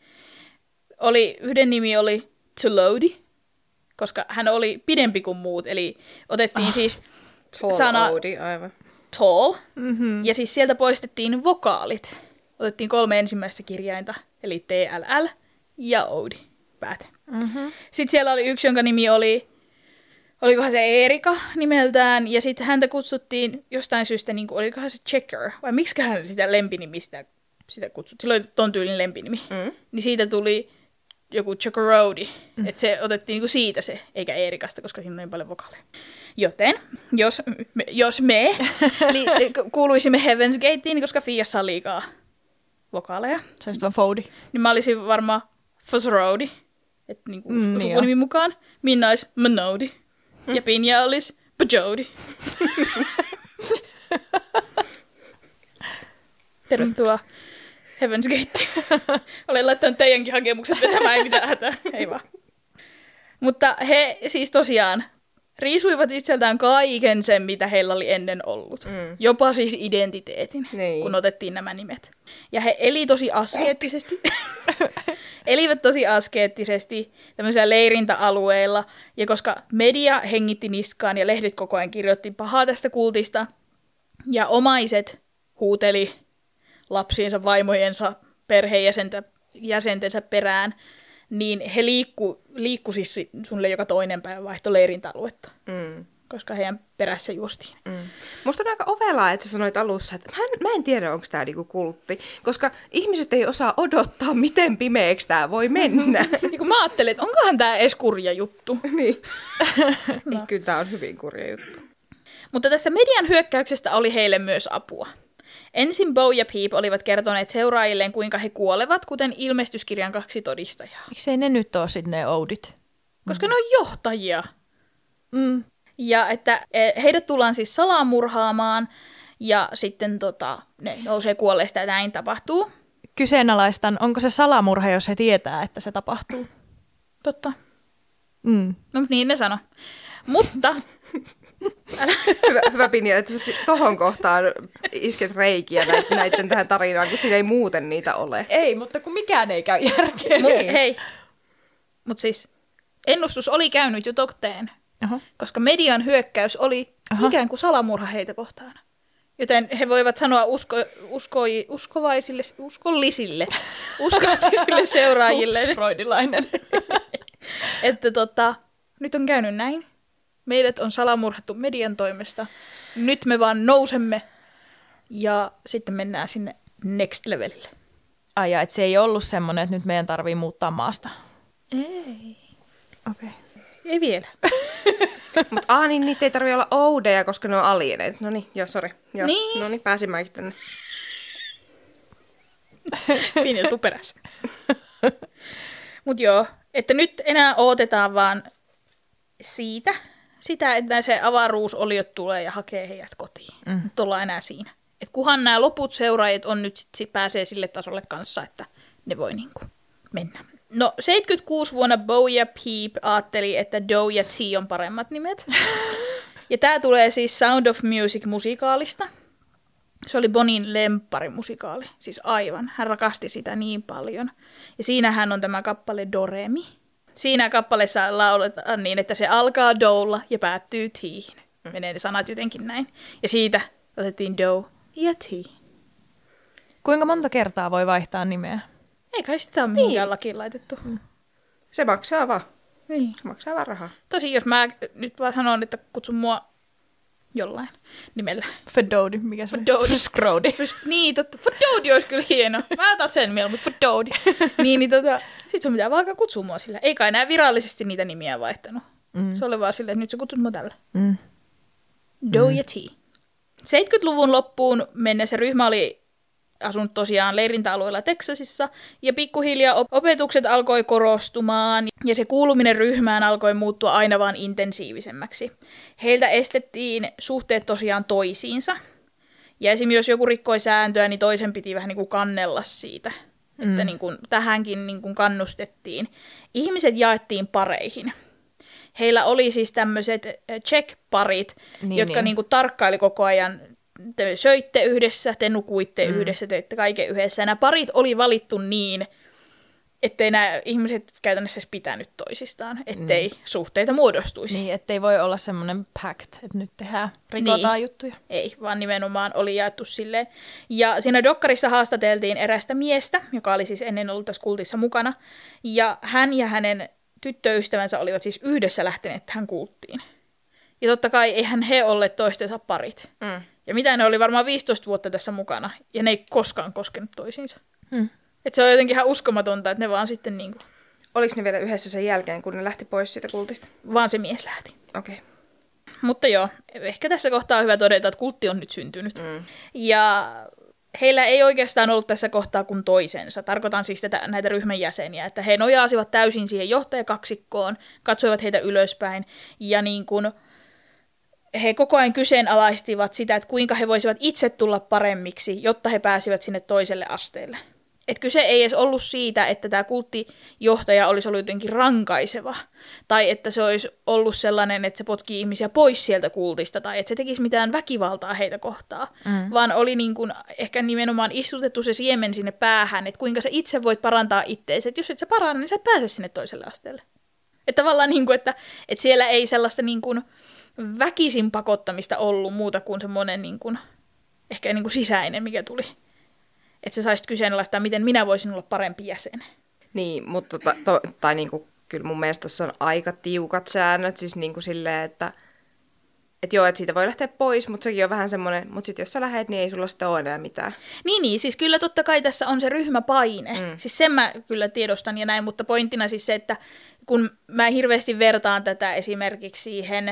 Oli, yhden nimi oli Tolodi, koska hän oli pidempi kuin muut, eli otettiin ah, siis tall sana Odi, aivan. tall, mm-hmm. ja siis sieltä poistettiin vokaalit. Otettiin kolme ensimmäistä kirjainta, eli T L L ja Odi, pääte. Mm-hmm. Sitten siellä oli yksi, jonka nimi oli, olikohan se Eerika nimeltään, ja sitten häntä kutsuttiin jostain syystä, niin kuin, olikohan se Checker, vai miksiköhän sitä lempinimi sitä, sitä kutsuttiin, sillä oli ton tyylin lempinimi. Mm. Niin siitä tuli joku Chockerodi, mm. että se otettiin niinku siitä se, eikä Eerikasta, koska siinä on niin paljon vokaaleja. Joten, jos me, jos me li, kuuluisimme Heaven's Gateen, koska Fiassa on liikaa vokaaleja. Se olisi vaan Fodi. Niin mä olisin varmaan Fosrodi, että niinku mm, sukunimin niin mukaan. Minna olisi Manodi. Mm. Ja Pinja olisi Bajodi. Tervetuloa Heaven's Gate. Olen laittanut teidänkin hakemukset vetämään, ei mitään hätää. Ei vaan. Mutta he siis tosiaan riisuivat itseltään kaiken sen, mitä heillä oli ennen ollut. Mm. Jopa siis identiteetin, niin. kun otettiin nämä nimet. Ja he eli tosi askeettisesti. elivät tosi askeettisesti tämmöisillä leirintäalueilla. Ja koska media hengitti niskaan ja lehdet koko ajan kirjoitti pahaa tästä kultista, ja omaiset huuteli lapsiensa, vaimojensa, perheenjäsentensä perään, niin he liikku, liikku siis sulle joka toinen päivä vaihto leirintäaluetta, mm. koska heidän perässä juostiin. Mm. Musta on aika ovelaa, että sä sanoit alussa, että mä en, mä en tiedä, onko tämä niinku kultti, koska ihmiset ei osaa odottaa, miten pimeäksi tämä voi mennä. Niin kun mä ajattelin, että onkohan tämä edes kurja juttu. niin. no. Kyllä tämä on hyvin kurja juttu. Mutta tässä median hyökkäyksestä oli heille myös apua. Ensin Bo ja Peep olivat kertoneet seuraajilleen, kuinka he kuolevat, kuten ilmestyskirjan kaksi todistajaa. Miksei ne nyt ole sitten ne Oudit? Koska mm. ne on johtajia. Mm. Ja että heidät tullaan siis salamurhaamaan ja sitten tota, ne nousee kuolleista ja näin tapahtuu. Kyseenalaistan, onko se salamurha, jos he tietää, että se tapahtuu? Totta. Mm. No niin ne sano. Mutta... hyvä, hyvä Pinja, että sä tohon kohtaan isket reikiä näiden, näiden tähän tarinaan, kun siinä ei muuten niitä ole. Ei, mutta kun mikään ei käy järkeen. Mut, hei, mutta siis ennustus oli käynyt jo toteen, uh-huh. koska median hyökkäys oli uh-huh. ikään kuin salamurha heitä kohtaan. Joten he voivat sanoa usko, uskoi, uskovaisille, uskollisille, uskollisille seuraajille, Ups, freudilainen. että tota, nyt on käynyt näin. Meidät on salamurhattu median toimesta. Nyt me vaan nousemme ja sitten mennään sinne next levelille. Ai ja, että se ei ollut semmoinen, että nyt meidän tarvii muuttaa maasta. Ei. Okei. Okay. Ei vielä. Mutta aah, niin niitä ei tarvitse olla oudeja, koska ne on alieneet. No niin, joo, sori. Niin. No niin, pääsin mäkin tänne. Pieneltu perässä. Mut joo, että nyt enää odotetaan vaan siitä, sitä, että se avaruusoliot tulee ja hakee heidät kotiin. Mm. Nyt ollaan enää siinä. Et kunhan nämä loput seuraajat on nyt sit, sit pääsee sille tasolle kanssa, että ne voi niinku mennä. No seitsemänkymmentäkuusi vuonna Bo ja Peep ajatteli, että Doe ja T on paremmat nimet. Ja tää tulee siis Sound of Music-musikaalista. Se oli Bonin lempparimusikaali. Siis aivan. Hän rakasti sitä niin paljon. Ja siinähän on tämä kappale Doremi. Siinä kappaleessa lauletaan niin, että se alkaa doulla ja päättyy T:hin. Menee ne sanat jotenkin näin. Ja siitä otettiin Doe ja T. Kuinka monta kertaa voi vaihtaa nimeä? Ei kai sitä ole mihinkään niin. lakiin laitettu. Mm. Se maksaa vaan. Niin. Se maksaa vaan rahaa. Tosi jos mä nyt vaan sanon, että kutsun mua jollain nimellä. Fedodi, mikä se Fedodi. on? Scrody. Niin, totta. Fedodi olisi kyllä hieno. Mä otan sen mieluummin, Fedodi. niin, niin tota, sit sun pitää vaan alkaa kutsua mua sillä. Eikä enää virallisesti niitä nimiä vaihtanut. Mm. Se oli vaan silleen, että nyt sä kutsut mua tällä. Mm. Doe mm. ja T. seitsemänkymmentäluvun loppuun mennessä ryhmä oli asunut tosiaan leirintäalueella Teksasissa, ja pikkuhiljaa opetukset alkoi korostumaan, ja se kuuluminen ryhmään alkoi muuttua aina vaan intensiivisemmäksi. Heiltä estettiin suhteet tosiaan toisiinsa, ja esimerkiksi jos joku rikkoi sääntöä, niin toisen piti vähän niin kuin kannella siitä, mm. että niin kuin, tähänkin niin kuin kannustettiin. Ihmiset jaettiin pareihin. Heillä oli siis tämmöiset check-parit, niin, jotka niin. Niin kuin tarkkaili koko ajan. Te söitte yhdessä, te nukuitte mm. yhdessä, teitte kaiken yhdessä. Ja nämä parit oli valittu niin, ettei nämä ihmiset käytännössä pitänyt toisistaan, ettei mm. suhteita muodostuisi. Niin, ettei voi olla semmoinen pact, että nyt tehdään, rikotaan niin. juttuja. Ei, vaan nimenomaan oli jaettu silleen. Ja siinä dokkarissa haastateltiin erästä miestä, joka oli siis ennen ollut tässä kultissa mukana. Ja hän ja hänen tyttöystävänsä olivat siis yhdessä lähteneet tähän kulttiin. Ja totta kai eihän he olleet toistensa parit. Mm. Ja mitä ne oli varmaan viisitoista vuotta tässä mukana, ja ne ei koskaan koskenut toisiinsa. Hmm. Et se on jotenkin ihan uskomatonta, että ne vaan sitten niinku... Oliko ne vielä yhdessä sen jälkeen, kun ne lähti pois siitä kultista? Vaan se mies lähti. Okei. Okay. Mutta joo, ehkä tässä kohtaa on hyvä todeta, että kultti on nyt syntynyt. Hmm. Ja heillä ei oikeastaan ollut tässä kohtaa kuin toisensa. Tarkoitan siis tätä, näitä ryhmän jäseniä, että he nojaasivat täysin siihen johtajakaksikkoon, katsoivat heitä ylöspäin, ja niin kuin... He koko ajan kyseenalaistivat sitä, että kuinka he voisivat itse tulla paremmiksi, jotta he pääsivät sinne toiselle asteelle. että kyse ei edes ollut siitä, että tämä kulttijohtaja olisi ollut jotenkin rankaiseva, tai että se olisi ollut sellainen, että se potkii ihmisiä pois sieltä kultista, tai että se tekisi mitään väkivaltaa heitä kohtaan, mm. vaan oli niin kuin ehkä nimenomaan istutettu se siemen sinne päähän, että kuinka sä itse voit parantaa itseäsi, että jos et sä paranna, niin sä et pääse sinne toiselle asteelle. Että tavallaan, niin kuin, että, että siellä ei sellaista niin kuin väkisin pakottamista ollut muuta kuin semmoinen niin kuin, ehkä niin kuin sisäinen, mikä tuli. Että sä saisit kyseenalaistaa, miten minä voisin olla parempi jäsen. Niin, mutta to, to, tai niinku, kyllä mun mielestä tuossa on aika tiukat säännöt, siis niinku silleen, että et joo, että siitä voi lähteä pois, mutta sekin on vähän semmoinen, mutta sitten jos sä lähet, niin ei sulla sitten ole enää mitään. Niin, niin, siis kyllä totta kai tässä on se ryhmäpaine. Mm. Siis sen mä kyllä tiedostan ja näin, mutta pointtina siis se, että kun mä hirveästi vertaan tätä esimerkiksi siihen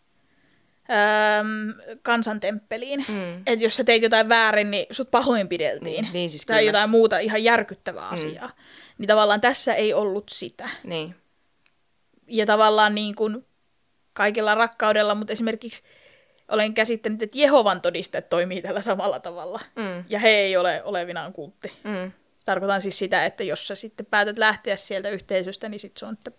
Öö, kansantemppeliin. Mm. Että jos sä teit jotain väärin, niin sut pahoinpideltiin. Niin, niin siis tai kyllä. Jotain muuta ihan järkyttävää asiaa. Mm. Niin tavallaan tässä ei ollut sitä. Niin. Ja tavallaan niin kuin kaikella rakkaudella, mutta esimerkiksi olen käsittänyt, että Jehovan todistajat toimii tällä samalla tavalla. Mm. Ja he ei ole olevinaan kultti. Mm. Tarkoitan siis sitä, että jos sä sitten päätät lähteä sieltä yhteisöstä, niin sit se on, että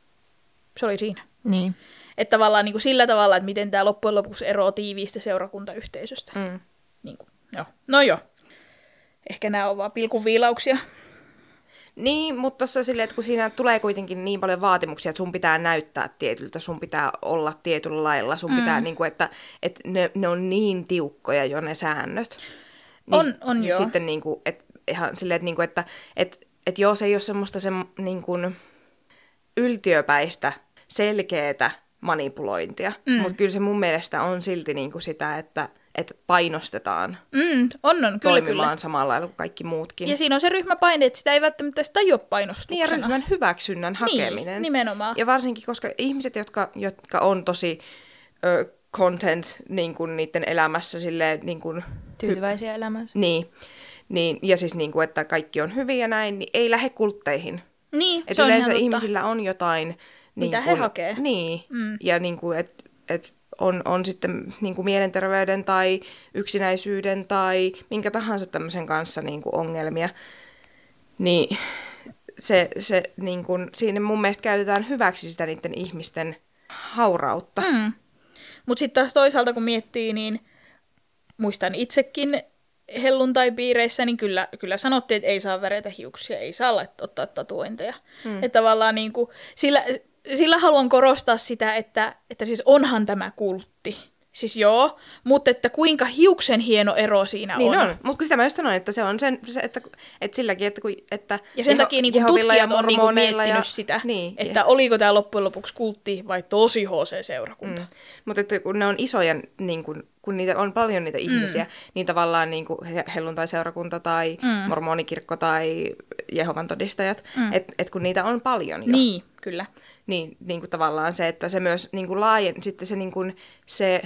se oli siinä. Niin. Että tavallaan niin kuin sillä tavalla, että miten tämä loppujen lopuksi eroaa tiiviistä seurakuntayhteisöstä. Mm. Niin kuin, joo. No joo. Ehkä nämä on vaan pilkunviilauksia. Niin, mutta tuossa silleen, että kun siinä tulee kuitenkin niin paljon vaatimuksia, että sun pitää näyttää tietyltä, sun pitää olla tietyllä lailla, sun mm. pitää, niin kuin, että, että ne, ne on niin tiukkoja jo ne säännöt. Niin on, on s- joo. Sitten niin kuin, että, ihan silleen, että, niin kuin, että, että, että joo, se ei ole semmoista se, niin kuin yltiöpäistä, selkeätä manipulointia, mm. mutta kyllä se mun mielestä on silti niin kuin sitä, että, että painostetaan mm, on, on, kyllä, toimimaan kyllä. samalla lailla kuin kaikki muutkin. Ja siinä on se ryhmäpaine, että sitä ei välttämättä sitä tajua painostuksena. Niin, ja ryhmän hyväksynnän hakeminen. Niin, nimenomaan. Ja varsinkin, koska ihmiset, jotka, jotka on tosi ö, content niin kuin niiden elämässä silleen, niin kuin, tyytyväisiä hy- elämänsä. Niin, niin, ja siis niin kuin, että kaikki on hyvin ja näin, niin ei lähde kultteihin. Niin, et se on yleensä ihan ihmisillä on jotain niin mitä kun, he hakee. Niin, mm. ja niin kuin, että et on, on sitten niin kuin mielenterveyden tai yksinäisyyden tai minkä tahansa tämmöisen kanssa niin kuin ongelmia, niin se, se niin kuin, siinä mun mielestä käytetään hyväksi sitä niiden ihmisten haurautta. Mm. Mutta sitten taas toisaalta kun miettii, niin muistan itsekin helluntaipiireissä, niin kyllä, kyllä sanottiin, että ei saa väretä hiuksia, ei saa laittaa, ottaa tatuointeja. Mm. Että tavallaan niin kuin, sillä, sillä haluan korostaa sitä, että, että siis onhan tämä kultti. Siis joo, mutta että kuinka hiuksen hieno ero siinä niin on. on. Mutta sitä mä just sanoin, että se on sen, se, että, että silläkin, että, että ja sen jeho, takia niin tutkijat on niin miettinyt ja, sitä, niin, että ja, oliko tämä loppujen lopuksi kultti vai tosi H C-seurakunta. Mm. Mutta että kun ne on isoja, niin kun, kun niitä on paljon niitä ihmisiä, mm. niin tavallaan niin kuin helluntai-seurakunta tai mm. mormonikirkko tai Jehovan todistajat, mm. että et kun niitä on paljon jo. Niin, kyllä. Niin, niin kuin tavallaan se, että se myös niin kuin laajen, sitten se, niin kuin, se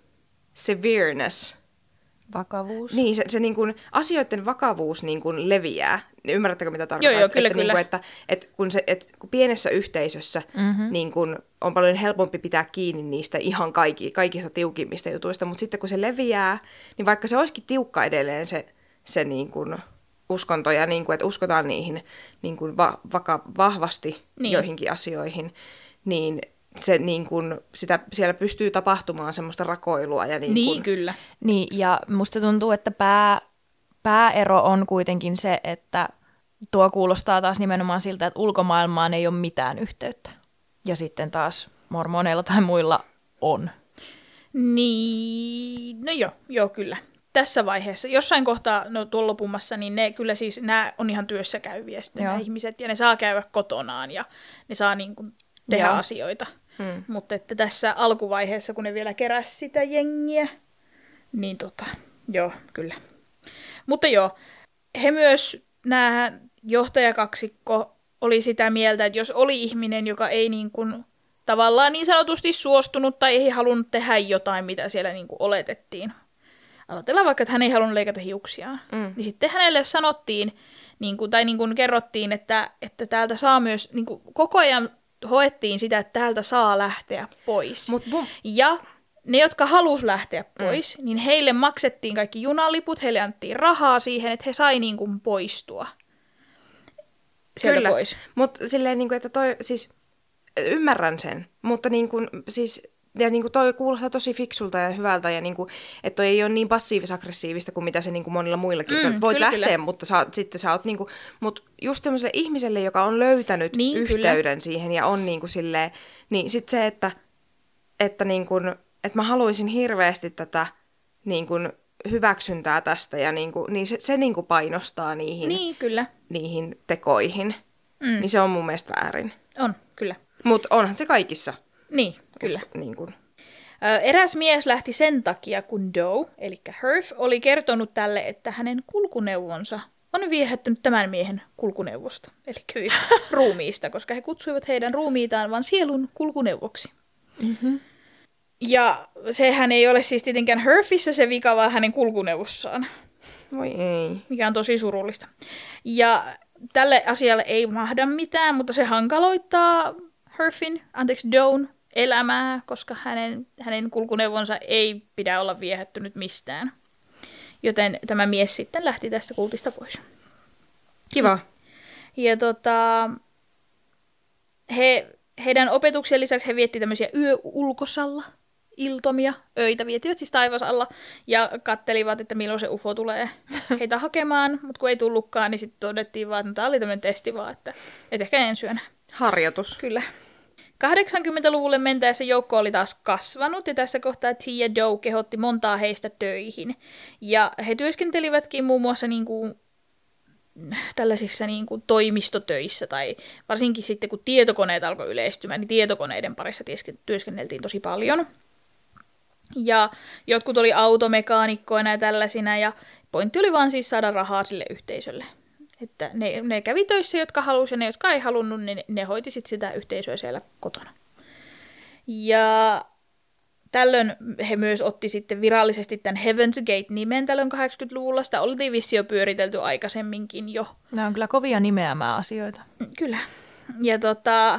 severeness. Vakavuus. Niin, se, se niin kuin, asioiden vakavuus niin kuin leviää. Ymmärrättekö, mitä tarkoittaa? Joo, joo, kyllä, että, kyllä. Niin kuin, että, että, kun se, että kun pienessä yhteisössä mm-hmm. niin kuin, on paljon helpompi pitää kiinni niistä ihan kaikki, kaikista tiukimmista jutuista, mutta sitten kun se leviää, niin vaikka se olisikin tiukka edelleen se, se niin kuin, uskonto ja niin kuin, että uskotaan niihin niin kuin, va, vaka, vahvasti niin. joihinkin asioihin, niin se niin kuin, sitä, siellä pystyy tapahtumaan semmoista rakoilua. Ja niin, niin kuin, kyllä. Niin, ja musta tuntuu, että pää, pääero on kuitenkin se, että tuo kuulostaa taas nimenomaan siltä, että ulkomaailmaan ei ole mitään yhteyttä. Ja sitten taas mormoneilla tai muilla on. Niin, no joo, joo kyllä. Tässä vaiheessa, jossain kohtaa, no tuolla lopummassa, niin ne kyllä siis, nämä on ihan työssä käyviä sitten nämä ihmiset, ja ne saa käydä kotonaan, ja ne saa niin kuin tehdä Joo. asioita. Hmm. Mutta että tässä alkuvaiheessa, kun ne vielä keräsi sitä jengiä, niin tota, joo, kyllä. Mutta joo, he myös, nämä johtajakaksikko oli sitä mieltä, että jos oli ihminen, joka ei niin kuin, tavallaan niin sanotusti suostunut tai ei halunnut tehdä jotain, mitä siellä niin kuin oletettiin. Ajatellaan vaikka, että hän ei halunnut leikata hiuksiaan. Mm. Niin sitten hänelle sanottiin, niin kuin, tai niin kuin kerrottiin, että, että täältä saa myös, niin kuin koko ajan hoettiin sitä, että täältä saa lähteä pois. Mut mun... Ja ne, jotka halusi lähteä pois, mm. niin heille maksettiin kaikki junaliput, heille annettiin rahaa siihen, että he sai niin kuin poistua. sieltä Kyllä, pois. mutta silleen, niin kuin, että toi, siis ymmärrän sen, mutta niin kuin, siis, ja niin kuin toi kuulostaa tosi fiksulta ja hyvältä, ja niin kuin, että toi ei ole niin passiivis-aggressiivista kuin mitä se niin kuin monilla muillakin. Mm, Voit kyllä, lähteä, kyllä. mutta sä, sitten sä oot, niin kuin, mutta just semmoiselle ihmiselle, joka on löytänyt Niin, yhteyden kyllä. siihen ja on niin kuin silleen, niin sitten se, että, että, niin kuin, että mä haluaisin hirveästi tätä niin kuin hyväksyntää tästä, ja niin, kuin, niin se, se niin kuin painostaa niihin, Niin, kyllä. niihin tekoihin. Mm. Niin se on mun mielestä väärin. On, kyllä. Mutta onhan se kaikissa. Niin, kyllä. Koska, niin kun... Ö, eräs mies lähti sen takia, kun Doe, eli Herf, oli kertonut tälle, että hänen kulkuneuvonsa on viehättänyt tämän miehen kulkuneuvosta. Eli siis ruumiista, koska he kutsuivat heidän ruumiitaan vain sielun kulkuneuvoksi. Mm-hmm. Ja sehän ei ole siis tietenkään Herfissä se vika, vaan hänen kulkuneuvossaan. Voi ei. Mikä on tosi surullista. Ja tälle asialle ei mahda mitään, mutta se hankaloittaa Herfin, anteeksi Doen, elämää, koska hänen, hänen kulkuneuvonsa ei pidä olla viehättynyt mistään. Joten tämä mies sitten lähti tästä kultista pois. Kiva. Ja tota, he, heidän opetuksen lisäksi he vietti tämmöisiä yöulkosalla iltomia, öitä viettivät siis taivasalla ja kattelivat, että milloin se U F O tulee heitä hakemaan, mutta kun ei tullutkaan, niin sitten todettiin vaan, että tämä oli tämmöinen testi vaan, että et ehkä ensi yönä. Harjoitus. Kyllä. kahdeksankymmentäluvulle mentäessä joukko oli taas kasvanut, ja tässä kohtaa T ja Doe kehotti montaa heistä töihin. Ja he työskentelivätkin muun muassa niin kuin tällaisissa niin kuin toimistotöissä, tai varsinkin sitten kun tietokoneet alkoi yleistymään, niin tietokoneiden parissa työskenneltiin tosi paljon. Ja jotkut oli automekaanikkoina ja tällaisina, ja pointti oli vaan siis saada rahaa sille yhteisölle. Että ne, ne kävi töissä, jotka halusi, ja ne, jotka ei halunnut, niin ne, ne hoiti sit sitä yhteisöä siellä kotona. Ja tällöin he myös otti sitten virallisesti tämän Heaven's Gate-nimen tällöin kahdeksankymmentäluvulla. Sitä oltiin vissi jo pyöritelty aikaisemminkin jo. Nämä on kyllä kovia nimeämää asioita. Kyllä. Ja tota,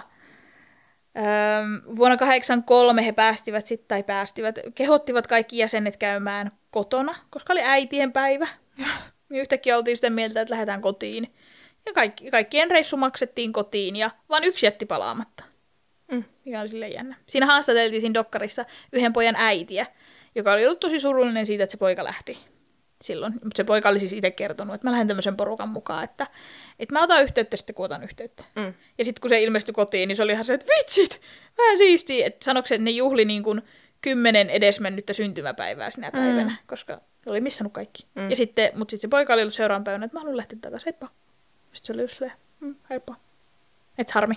vuonna kahdeksankymmentäkolme he päästivät sitten, tai päästivät, kehottivat kaikki jäsenet käymään kotona, koska oli äitien päivä. Niin yhtäkkiä oltiin sitä mieltä, että lähdetään kotiin. Ja kaikki, kaikkien reissu maksettiin kotiin, ja vaan yksi jätti palaamatta. Mm. Mikä on silleen jännä. Siinä haastateltiin siinä dokkarissa yhden pojan äitiä, joka oli ollut tosi surullinen siitä, että se poika lähti silloin. Mutta se poika oli siis itse kertonut, että mä lähden tämmöisen porukan mukaan, että, että mä otan yhteyttä sitten, kun otan yhteyttä. Mm. Ja sitten kun se ilmestyi kotiin, niin se oli ihan se, että vitsit, vähän siistiä. Että sanoiko se, että ne juhli niin kuin kymmenen edesmennyttä syntymäpäivää sinä päivänä, mm. koska oli missannut kaikki. Mm. Ja sitten, mutta sitten se poika oli ollut seuraavan päivänä, että mä haluan lähteä takaisin, heippa. Sitten se oli just silleen, mm, heippa. Et harmi.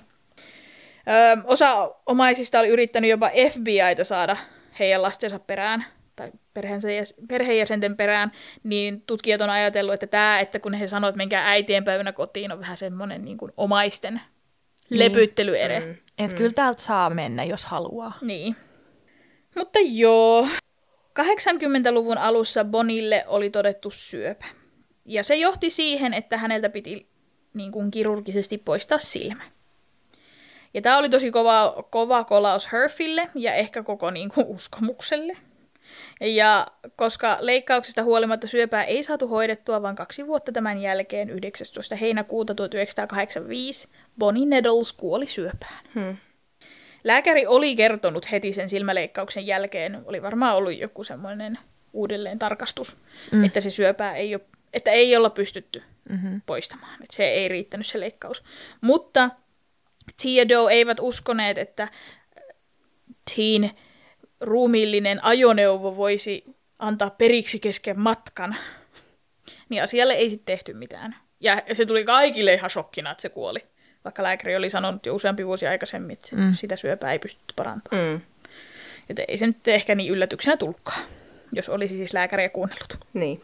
Ö, osa omaisista oli yrittänyt jopa F B I:tä saada heidän lastensa perään, tai perheenjäsenten perään, niin tutkijat on ajatellut, että tämä, että kun he sanoivat, että menkää äitien päivänä kotiin, on vähän semmoinen niin kuin omaisten niin. lepyttelyere. Mm. Että mm. kyllä täältä saa mennä, jos haluaa. Niin. Mutta joo. kahdeksankymmentäluvun alussa Bonille oli todettu syöpä. Ja se johti siihen, että häneltä piti niin kuin kirurgisesti poistaa silmä. Ja tämä oli tosi kova, kova kolaus Herfille ja ehkä koko niin kuin uskomukselle. Ja koska leikkauksesta huolimatta syöpää ei saatu hoidettua, vaan kaksi vuotta tämän jälkeen, yhdeksästoista heinäkuuta tuhatyhdeksänsataakahdeksankymmentäviisi, Bonnie Needles kuoli syöpään. Hmm. Lääkäri oli kertonut heti sen silmäleikkauksen jälkeen, oli varmaan ollut joku semmoinen uudelleen tarkastus, mm. että se syöpää ei ole, että ei olla pystytty mm-hmm. poistamaan, että se ei riittänyt se leikkaus. Mutta T ja Doe eivät uskoneet, että Tiin ruumiillinen ajoneuvo voisi antaa periksi kesken matkan, niin asialle ei sitten tehty mitään. Ja se tuli kaikille ihan shokkina, että se kuoli. Vaikka lääkäri oli sanonut jo useampi vuosi aikaisemmin, että mm. sitä syöpää ei pystytty parantamaan. Mm. Joten ei se nyt ehkä niin yllätyksenä tullutkaan, jos olisi siis lääkäriä kuunnellut. Niin.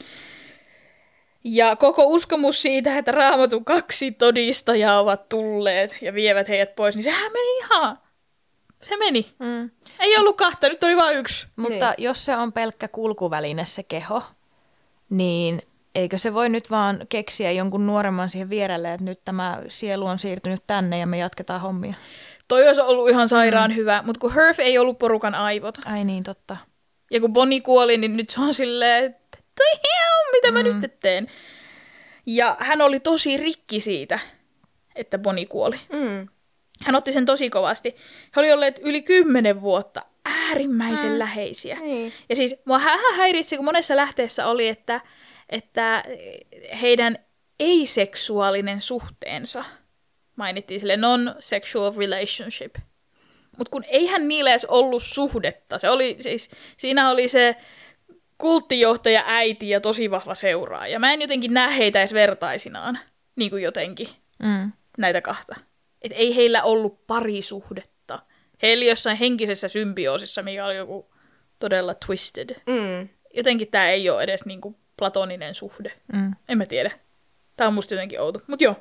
Ja koko uskomus siitä, että Raamatun kaksi todistajaa ovat tulleet ja vievät heidät pois, niin sehän meni ihan... Se meni. Mm. Ei ollut kahta, nyt oli vain yksi. Mutta niin. jos se on pelkkä kulkuväline se keho, niin... Eikö se voi nyt vaan keksiä jonkun nuoremman siihen vierelle, että nyt tämä sielu on siirtynyt tänne ja me jatketaan hommia? Toi olisi ollut ihan sairaan mm. hyvä, mutta kun Herf ei ollut porukan aivot. Ai niin, totta. Ja kun Bonnie kuoli, niin nyt se on silleen, että mitä mä mm. nyt teen? Ja hän oli tosi rikki siitä, että Bonnie kuoli. Mm. Hän otti sen tosi kovasti. He oli olleet yli kymmenen vuotta äärimmäisen mm. läheisiä. Niin. Ja siis mua vähän häiritsi, kun monessa lähteessä oli, että, että heidän ei-seksuaalinen suhteensa mainittiin sille non-sexual relationship. Mutta kun eihän niillä edes ollut suhdetta. Se oli, siis, siinä oli se kulttijohtaja äiti ja tosi vahva seuraaja. Mä en jotenkin näe heitä edes vertaisinaan, niin kuin jotenkin, mm. näitä kahta. Et ei heillä ollut parisuhdetta. He oli jossain henkisessä symbioosissa, mikä oli joku todella twisted. Mm. Jotenkin tämä ei ole edes niinku platoninen suhde. Mm. En mä tiedä. Tämä on musta jotenkin outo. Mut joo.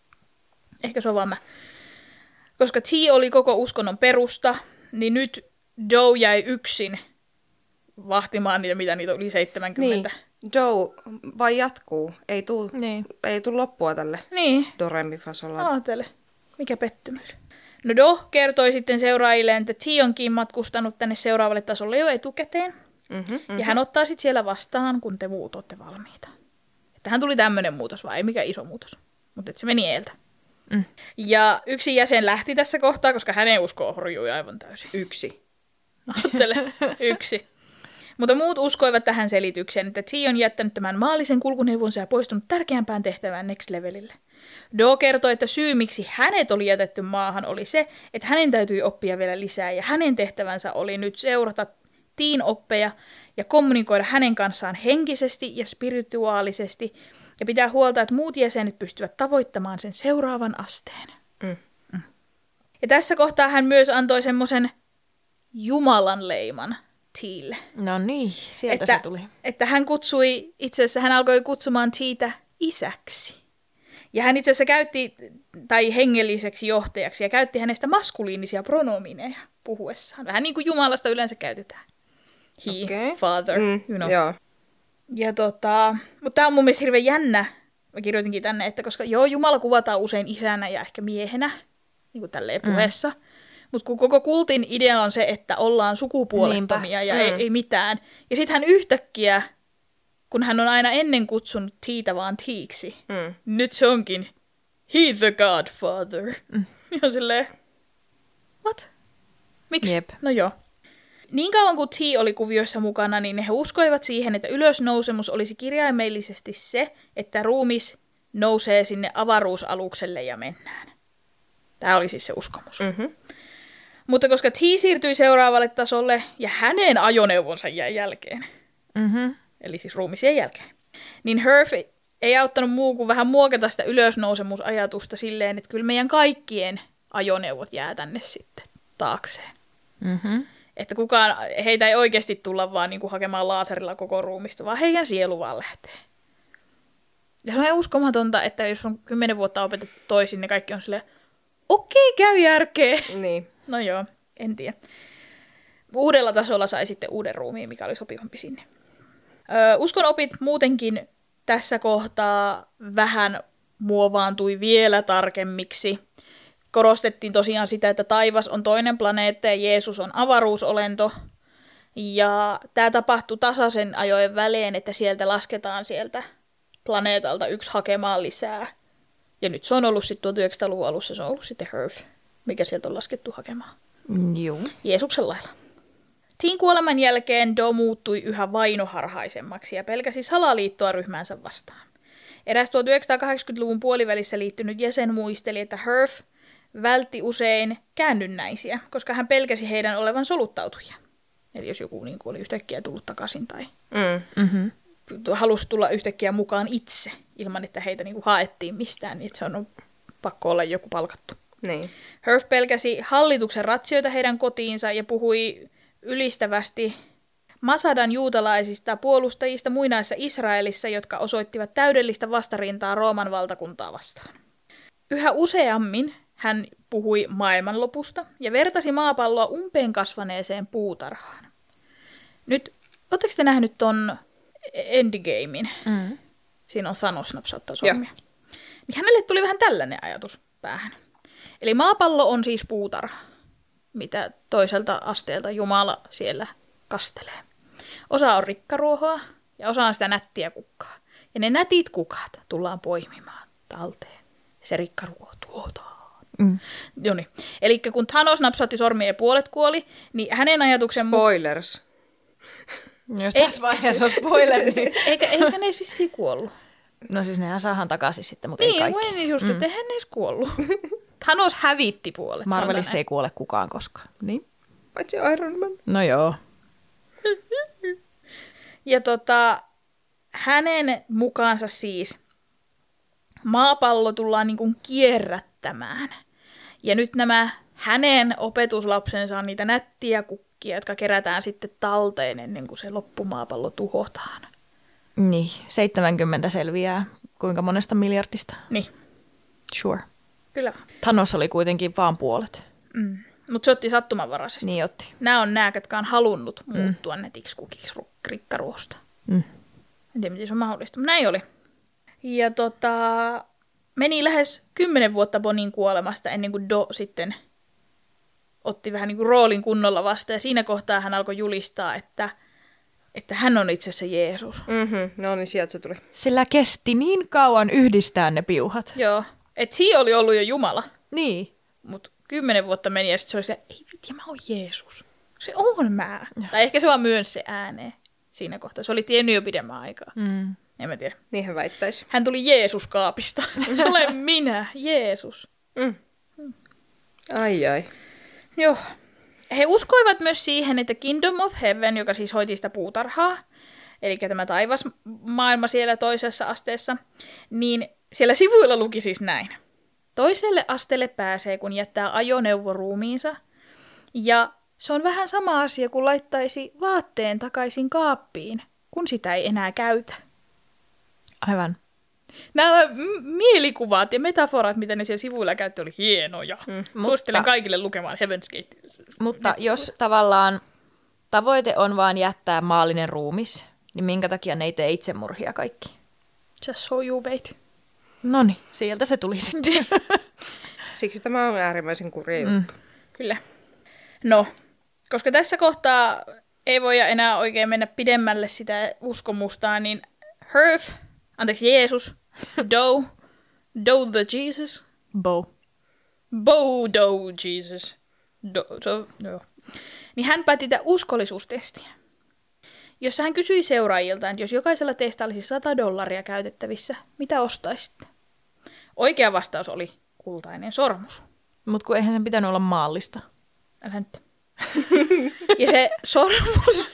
Ehkä se on vaan mä. Koska T oli koko uskonnon perusta, niin nyt Joe jäi yksin vahtimaan niitä, mitä niitä oli seitsemänkymmentä. Niin. Joe vai jatkuu. Ei tuu, niin. ei tuu loppua tälle niin. Doremi-fasolla. Aatele. Mikä pettymys. No Do kertoi sitten seuraajille, että T onkin matkustanut tänne seuraavalle tasolle jo etukäteen. Mm-hmm, mm-hmm. Ja hän ottaa sitten siellä vastaan, kun te muut olette valmiita. Tähän tuli tämmöinen muutos, vai ei mikä iso muutos. Mutta se meni eeltä. Mm. Ja yksi jäsen lähti tässä kohtaa, koska hänen uskoa horjui aivan täysin. Yksi. Ajattele, yksi. Mutta muut uskoivat tähän selitykseen, että T on jättänyt tämän maallisen kulkuneuvonsa ja poistunut tärkeämpään tehtävään next levelille. Do kertoi, että syy, miksi hänet oli jätetty maahan, oli se, että hänen täytyi oppia vielä lisää, ja hänen tehtävänsä oli nyt seurata Tiin oppeja ja kommunikoida hänen kanssaan henkisesti ja spirituaalisesti, ja pitää huolta, että muut jäsenet pystyvät tavoittamaan sen seuraavan asteen. Mm. Mm. Ja tässä kohtaa hän myös antoi semmoisen Jumalan leiman Tille. No niin, sieltä että, se tuli. Että hän kutsui, itse asiassa hän alkoi kutsumaan Teetä isäksi. Ja hän itse asiassa käytti, tai hengelliseksi johtajaksi, ja käytti hänestä maskuliinisia pronomineja puhuessaan. Vähän niin kuin Jumalasta yleensä käytetään. He, okay. Father, mm, you know. Joo. Ja tota, mutta tämä on mun mielestä hirveän jännä. Mä kirjoitinkin tänne, että koska joo, Jumala kuvataan usein isänä ja ehkä miehenä, niin kuin tälleen puheessa. Mm. Mutta kun koko kultin idea on se, että ollaan sukupuolettomia Niinpä. ja mm. ei, ei mitään. Ja sitten hän yhtäkkiä, kun hän on aina ennen kutsunut Teetä vaan Teeksi, mm. nyt se onkin He the Godfather. Mm. Ja silleen, what? Miksi? Jep. No joo. Niin kauan kuin T oli kuvioissa mukana, niin he uskoivat siihen, että ylösnousemus olisi kirjaimellisesti se, että ruumis nousee sinne avaruusalukselle ja mennään. Tämä oli siis se uskomus. Mm-hmm. Mutta koska T siirtyi seuraavalle tasolle ja hänen ajoneuvonsa jäi jälkeen, mm-hmm. eli siis ruumisien jälkeen, niin Herf ei auttanut muu kuin vähän muokata sitä ylösnousemusajatusta silleen, että kyllä meidän kaikkien ajoneuvot jää tänne sitten taakseen. Mm-hmm. Että kukaan, heitä ei oikeasti tulla vaan niin kuin hakemaan laaserilla koko ruumista, vaan heidän sielu vaan lähtee. Ja se on ihan uskomatonta, että jos on kymmenen vuotta opetettu toisin, niin kaikki on silleen, okei, käy järkeä. Niin. No joo, en tiedä. Uudella tasolla sai sitten uuden ruumiin, mikä oli sopivampi sinne. Öö, uskon opit muutenkin tässä kohtaa vähän muovaantui vielä tarkemmiksi. Korostettiin tosiaan sitä, että taivas on toinen planeetta ja Jeesus on avaruusolento. Ja tämä tapahtui tasaisen ajojen välein, että sieltä lasketaan sieltä planeetalta yksi hakemaan lisää. Ja nyt se on ollut sitten tuhatyhdeksänsataaluvun alussa, se on ollut sitten Herf, mikä sieltä on laskettu hakemaan. Joo. Jeesuksen lailla. Tiin kuoleman jälkeen Do muuttui yhä vainoharhaisemmaksi ja pelkäsi salaliittoa ryhmänsä vastaan. Eräs tuhatyhdeksänsataakahdeksankymmentäluvun puolivälissä liittynyt jäsen muisteli, että Herf vältti usein käännynnäisiä, koska hän pelkäsi heidän olevan soluttautujia. Eli jos joku niin kuin oli yhtäkkiä tullut takaisin tai mm. mm-hmm. halusi tulla yhtäkkiä mukaan itse, ilman että heitä niin kuin haettiin mistään, niin se on pakko olla joku palkattu. Niin. Herf pelkäsi hallituksen ratsioita heidän kotiinsa ja puhui ylistävästi Masadan juutalaisista puolustajista muinaisessa Israelissa, jotka osoittivat täydellistä vastarintaa Rooman valtakuntaa vastaan. Yhä useammin hän puhui maailmanlopusta ja vertasi maapalloa umpeen kasvaneeseen puutarhaan. Nyt, ootteko te nähnyt ton Endgamein? Mm. Siinä on Thanos napsauttaa sormia. Niin hänelle tuli vähän tällainen ajatus päähän. Eli maapallo on siis puutarha, mitä toiselta asteelta Jumala siellä kastelee. Osa on rikkaruohoa ja osa on sitä nättiä kukkaa. Ja ne nätit kukat tullaan poimimaan talteen. Ja se rikkaruoho tuhotaan. Mm. Joni. Eli kun Thanos napsautti sormia ja puolet kuoli, niin hänen ajatuksen... Spoilers. Jos tässä vaiheessa on spoiler, niin... Eikä, eikä ne edes vissiin kuollut. No siis nehän saadaan takaisin sitten, mutta niin, ei kaikki. Niin, just, mm. että eihän ne edes kuollut. Thanos hävitti puolet. Marvelissa ei kuole kukaan koskaan. Niin? Paitsi Iron Man. No joo. Ja tota, hänen mukaansa siis maapallo tullaan niin kuin kierrättämään. Ja nyt nämä hänen opetuslapsensa on niitä nättiä kukkia, jotka kerätään sitten talteen ennen kuin se loppumaapallo tuhotaan. Niin, seitsemänkymmentä selviää. Kuinka monesta miljardista? Niin. Sure. Kyllä. Thanos oli kuitenkin vaan puolet. Mm. Mutta se otti sattumanvaraisesti. Niin otti. Nämä on nämä, jotka on halunnut muuttua mm. netiksi kukiksi rikkaruosta. Mm. En tiedä, miten se on mahdollista, mutta näin oli. Ja tota, meni lähes kymmenen vuotta Bonin kuolemasta ennen kuin Do sitten otti vähän niin kuin roolin kunnolla vasta. Ja siinä kohtaa hän alkoi julistaa, että, että hän on itse asiassa Jeesus. Mm-hmm. No niin, sieltä se tuli. Sillä kesti niin kauan yhdistää ne piuhat. Joo, että hi oli ollut jo Jumala. Niin. Mutta kymmenen vuotta meni ja sitten se oli silleen, ei vitsi, mä oon Jeesus. Se on mä. Ja. Tai ehkä se vaan myönsi se ääneen siinä kohtaa. Se oli tiennyt jo pidemmän aikaa. Mm. En mä tiedä. Niin hän väittäisi. Hän tuli Jeesus-kaapista. Se olen minä, Jeesus. Mm. Ai ai. Joo. He uskoivat myös siihen, että Kingdom of Heaven, joka siis hoiti sitä puutarhaa, eli tämä taivasmaailma siellä toisessa asteessa, niin siellä sivuilla luki siis näin. Toiselle asteelle pääsee, kun jättää ajoneuvoruumiinsa, ja se on vähän sama asia, kun laittaisi vaatteen takaisin kaappiin, kun sitä ei enää käytä. Aivan. Nämä m- mielikuvat ja metaforat, mitä ne siellä sivuilla käytti, oli hienoja. Mm, Suosittelen mutta, kaikille lukemaan Heaven's Gate. Mutta jos tavallaan tavoite on vaan jättää maallinen ruumis, niin minkä takia ne ei tee itsemurhia kaikki? Just so you bait. Noniin, sieltä se tuli sitten. Siksi tämä on äärimmäisen kurja juttu. Mm. Kyllä. No, koska tässä kohtaa ei voi enää oikein mennä pidemmälle sitä uskomustaan, niin Herf, anteeksi Jeesus, Do, Do the Jesus, Bo. Bo Do Jesus, Do, so, no. Niin hän päätti tehdä uskollisuustestin, jossa hän kysyi seuraajiltaan, että jos jokaisella teistä olisi sata dollaria käytettävissä, mitä ostaisitte? Oikea vastaus oli kultainen sormus. Mutta kun eihän sen pitänyt olla maallista. Älä nyt. Ja se sormus...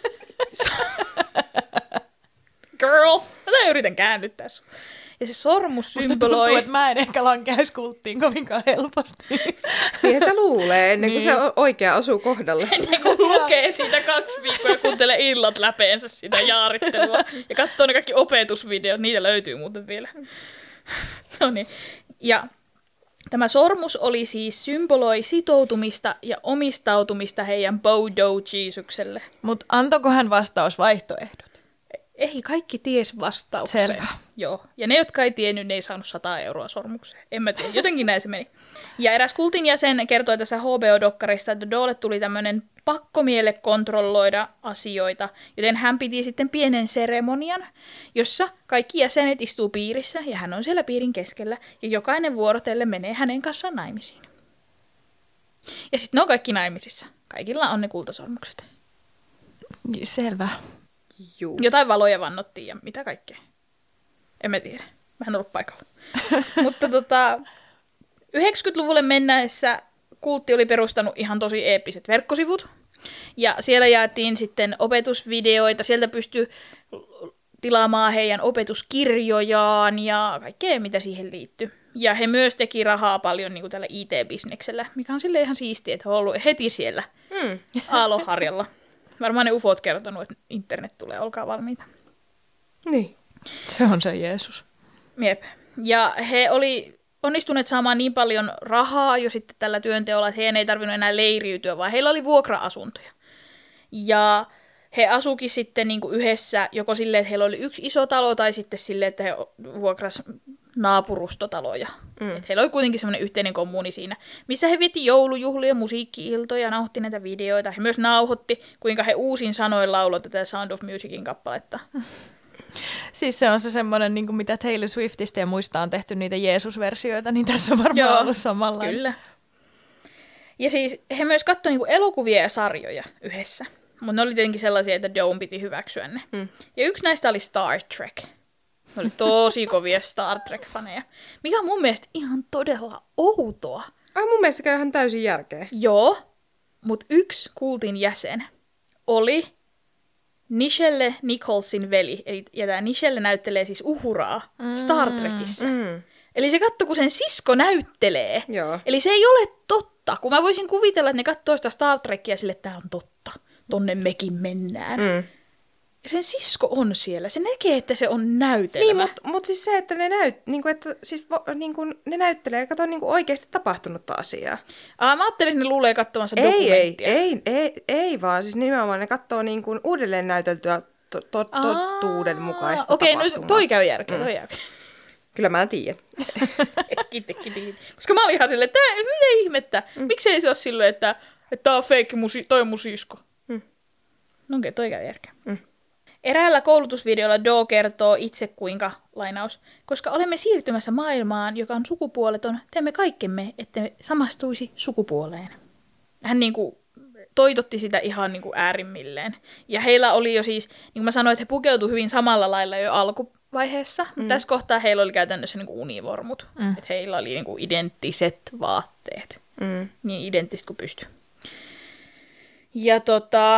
Girl! Mä yritän käännyttää sun. Ja se sormus symboloi... Musta tuntuu, että mä en ehkä lankeaisi kulttiin kovinkaan helposti. Niin sitä luulee, ennen kuin niin. se oikea osuu kohdalle. Ennen kuin lukee siitä kaksi viikkoa ja kuuntelee illat läpeensä sitä jaarittelua. Ja katsoo ne kaikki opetusvideot, niitä löytyy muuten vielä. No niin. Ja tämä sormus oli siis symboloi sitoutumista ja omistautumista heidän Bodo Jeesukselle. Mutta antoiko hän vastausvaihtoehdot? Ei, kaikki ties vastauksen. Selvä. Joo. Ja ne, jotka ei tiennyt, ne ei saanut sata euroa sormukseen. En mä tiedä. Jotenkin näin se meni. Ja eräs kultin jäsen kertoi tässä H B O-dokkarissa, että Dolle tuli tämmöinen pakkomielle kontrolloida asioita, joten hän piti sitten pienen seremonian, jossa kaikki jäsenet istuu piirissä ja hän on siellä piirin keskellä ja jokainen vuorotelle menee hänen kanssaan naimisiin. Ja sitten ne on kaikki naimisissa. Kaikilla on ne kultasormukset. Selvä. Juu. Jotain valoja vannottiin ja mitä kaikkea. En mä tiedä. Mä en ollut paikalla. Mutta tota, yhdeksänkymmentäluvulle mennessä kultti oli perustanut ihan tosi eeppiset verkkosivut. Ja siellä jaettiin sitten opetusvideoita. Sieltä pystyi tilaamaan heidän opetuskirjojaan ja kaikkea, mitä siihen liittyy. Ja he myös teki rahaa paljon niin kuin tällä I T-bisneksellä, mikä on silleen ihan siistiä, että he on ollut heti siellä mm. aaloharjalla. Varmaan ne ufot kertonut, että internet tulee, olkaa valmiita. Niin. Se on se Jeesus. Jep. Ja he oli onnistuneet saamaan niin paljon rahaa jo sitten tällä työnteolla, että heidän ei tarvinnut enää leiriytyä, vaan heillä oli vuokra-asuntoja. Ja he asuikin sitten niin kuin yhdessä joko silleen, että heillä oli yksi iso talo, tai sitten silleen, että he vuokrasivat naapurustotaloja. Mm. Että heillä oli kuitenkin semmoinen yhteinen kommuni siinä, missä he vietti joulujuhlia, musiikki-iltoja, nauhoitti näitä videoita. He myös nauhoitti, kuinka he uusin sanoin lauloi tätä Sound of Musicin kappaletta. Siis se on se semmoinen, niin kuin mitä Taylor Swiftistä ja muista on tehty niitä Jeesus-versioita, niin tässä on varmaan Joo, ollut samalla. Kyllä. Ja siis he myös katsoivat niinku elokuvia ja sarjoja yhdessä. Mutta ne oli tietenkin sellaisia, että Dawn piti hyväksyä ne. Mm. Ja yksi näistä oli Star Trek. Ne oli tosi kovia Star Trek-faneja. Mikä on mun mielestä ihan todella outoa. Ai mun mielestä käy ihan täysin järkeä. Joo, mutta yksi kultin jäsen oli Nichelle Nicholsin veli. Eli, ja tämä Nichelle näyttelee siis Uhuraa mm. Star Trekissä. Mm. Eli se katsoi, kun sen sisko näyttelee. Joo. Eli se ei ole totta. Kun mä voisin kuvitella, että ne katsoo sitä Star Trekia sille, että tämä on totta. Tonne mekin mennään. Mm. Ja sen sisko on siellä. Se näkee, että se on näytelmä. Niin, mutta mut siis se, että ne, näyt, niinku, että, siis, vo, niinku, ne näyttelee ja katsoo niinku oikeasti tapahtunutta asiaa. Aa, mä ajattelin, että ne luulee katsomansa ei, dokumenttia. Ei, ei, ei, ei vaan. Siis nimenomaan ne katsoo niinku uudelleen näyteltyä to, to, totuuden mukaista Okei, tapahtumaa. no toi käy järkeä, toi järkeä. Kyllä mä tiedän. kiitti, kiitti, kiitti. Koska mä olin ihan silleen, että mitä ihmettä? Mm. Miksei se ole silleen, että, että tää on fake, musi, toi on mun sisko? Mm. No okei, okay, toi käy järkeä. Mm. Eräällä koulutusvideolla Do kertoo itse kuinka, lainaus, koska olemme siirtymässä maailmaan, joka on sukupuoleton, teemme kaikkemme, että samastuisi sukupuoleen. Hän niinku toitotti sitä ihan niinku äärimmilleen. Ja heillä oli jo siis, niin kuin mä sanoin, että he pukeutuivat hyvin samalla lailla jo alkuvaiheessa, mm. mutta tässä kohtaa heillä oli käytännössä niinku univormut. Mm. Että heillä oli niinku identtiset vaatteet. Mm. Niin identtistä kuin pystyi. Ja tota...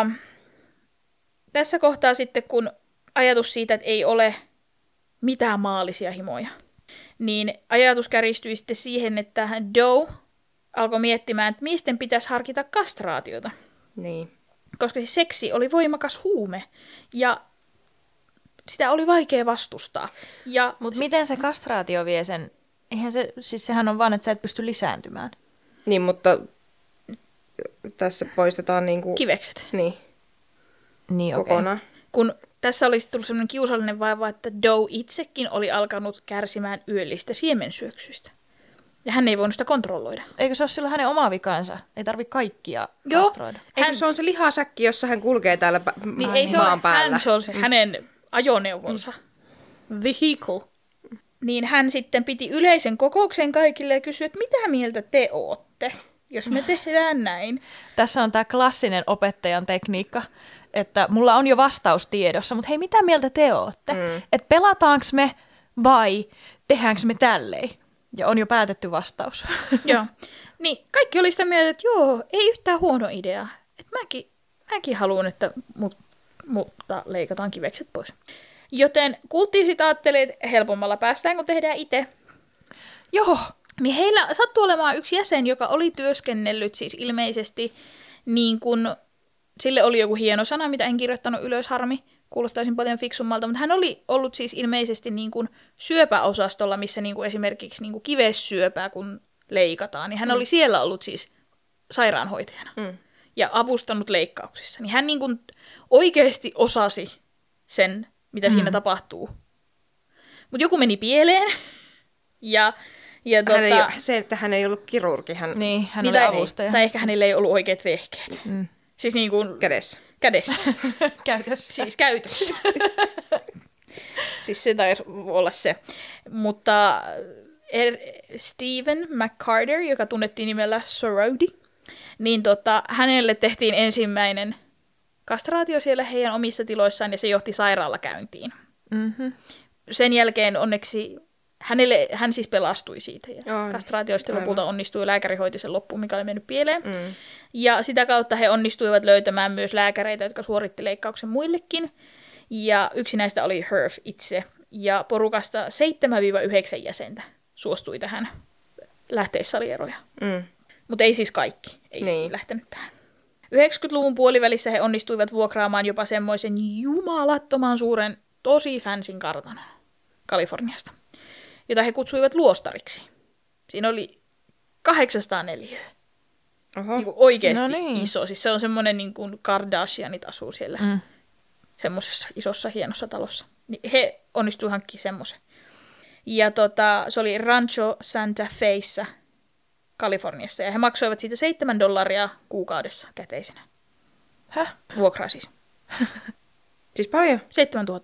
Tässä kohtaa sitten, kun ajatus siitä, että ei ole mitään maallisia himoja, niin ajatus kärjistyi sitten siihen, että Doe alkoi miettimään, että miesten pitäisi harkita kastraatiota. Niin. Koska siis seksi oli voimakas huume ja sitä oli vaikea vastustaa. Mutta se... miten se kastraatio vie sen? Eihän se, siis sehän on vaan, että sä et pysty lisääntymään. Niin, mutta tässä poistetaan niinku... kivekset. Niin. Niin, kokonaan. Okay. Kun tässä olisi tullut sellainen kiusallinen vaiva, että Doe itsekin oli alkanut kärsimään yöllistä siemensyöksyistä. Ja hän ei voinut sitä kontrolloida. Eikö se ole silloin hänen oma vikansa? Ei tarvitse kaikkia kastroida. Hän... Eikö se on se lihasäkki, jossa hän kulkee täällä pä- niin ei se maan päällä? Hän, se on se hänen ajoneuvonsa. Mm. Vehicle. Niin hän sitten piti yleisen kokouksen kaikille ja kysyi, että mitä mieltä te ootte, jos me tehdään näin? Tässä on tämä klassinen opettajan tekniikka, että mulla on jo vastaus tiedossa, mutta hei, mitä mieltä te ootte? Mm. Että pelataanko me vai tehdäänkö me tälleen? Ja on jo päätetty vastaus. Joo. Niin kaikki oli sitä mieltä, että joo, ei yhtään huono idea. Että mäkin, mäkin haluan, että mut, mutta leikataan kivekset pois. Joten kulttiin sitä ajattelee, että helpommalla päästään, kun tehdään itse. Joo. Niin heillä sattui olemaan yksi jäsen, joka oli työskennellyt siis ilmeisesti niin kuin... Sille oli joku hieno sana, mitä en kirjoittanut ylös, harmi. Kuulostaisin paljon fiksummalta, mutta hän oli ollut siis ilmeisesti niin kuin syöpäosastolla, missä niin kuin esimerkiksi niin kuin kivessyöpää, kun leikataan, niin hän mm. oli siellä ollut siis sairaanhoitajana mm. ja avustanut leikkauksissa. Niin hän niin kuin oikeasti osasi sen, mitä mm. siinä tapahtuu. Mutta joku meni pieleen ja... Ja hän tota, ei, se, että hän ei ollut kirurgi. Hän, niin, hän niin, oli tai, avustaja. Tai ehkä hänellä ei ollut oikeat vehkeet. Mm. Siis niin kuin... Kädessä. Kädessä. Käytössä. Siis käytössä. Siis se taisi olla se. Mutta er, Stephen McCarter, joka tunnettiin nimellä Sorority, niin tota, hänelle tehtiin ensimmäinen kastraatio siellä heidän omissa tiloissaan ja se johti sairaalakäyntiin. Mm-hmm. Sen jälkeen onneksi hänelle, hän siis pelastui siitä ja oh, kastraatioista lopulta onnistui, lääkäri hoiti sen loppuun, mikä oli mennyt pieleen. Mm. Ja sitä kautta he onnistuivat löytämään myös lääkäreitä, jotka suoritti leikkauksen muillekin. Ja yksi näistä oli Herf itse. Ja porukasta seitsemän yhdeksän jäsentä suostui tähän lähteissalieroja. Mm. Mutta ei siis kaikki, ei niin. lähtenyt tähän. yhdeksänkymmentäluvun puolivälissä he onnistuivat vuokraamaan jopa semmoisen jumalattoman suuren, tosi fansin kartanon Kaliforniasta, jota he kutsuivat luostariksi. Siinä oli kahdeksansataa neliöä. Niin kuin oikeasti no niin. iso. Siis se on semmoinen, niin kuin Kardashianit asuu siellä mm. semmoisessa isossa hienossa talossa. Niin he onnistuivat hankkimaan semmoisen. Ja tota, se oli Rancho Santa Feissa Kaliforniassa. Ja he maksoivat siitä seitsemän dollaria kuukaudessa käteisenä. Häh? Vuokraa siis. Siis paljon? Seitsemän tuhatta.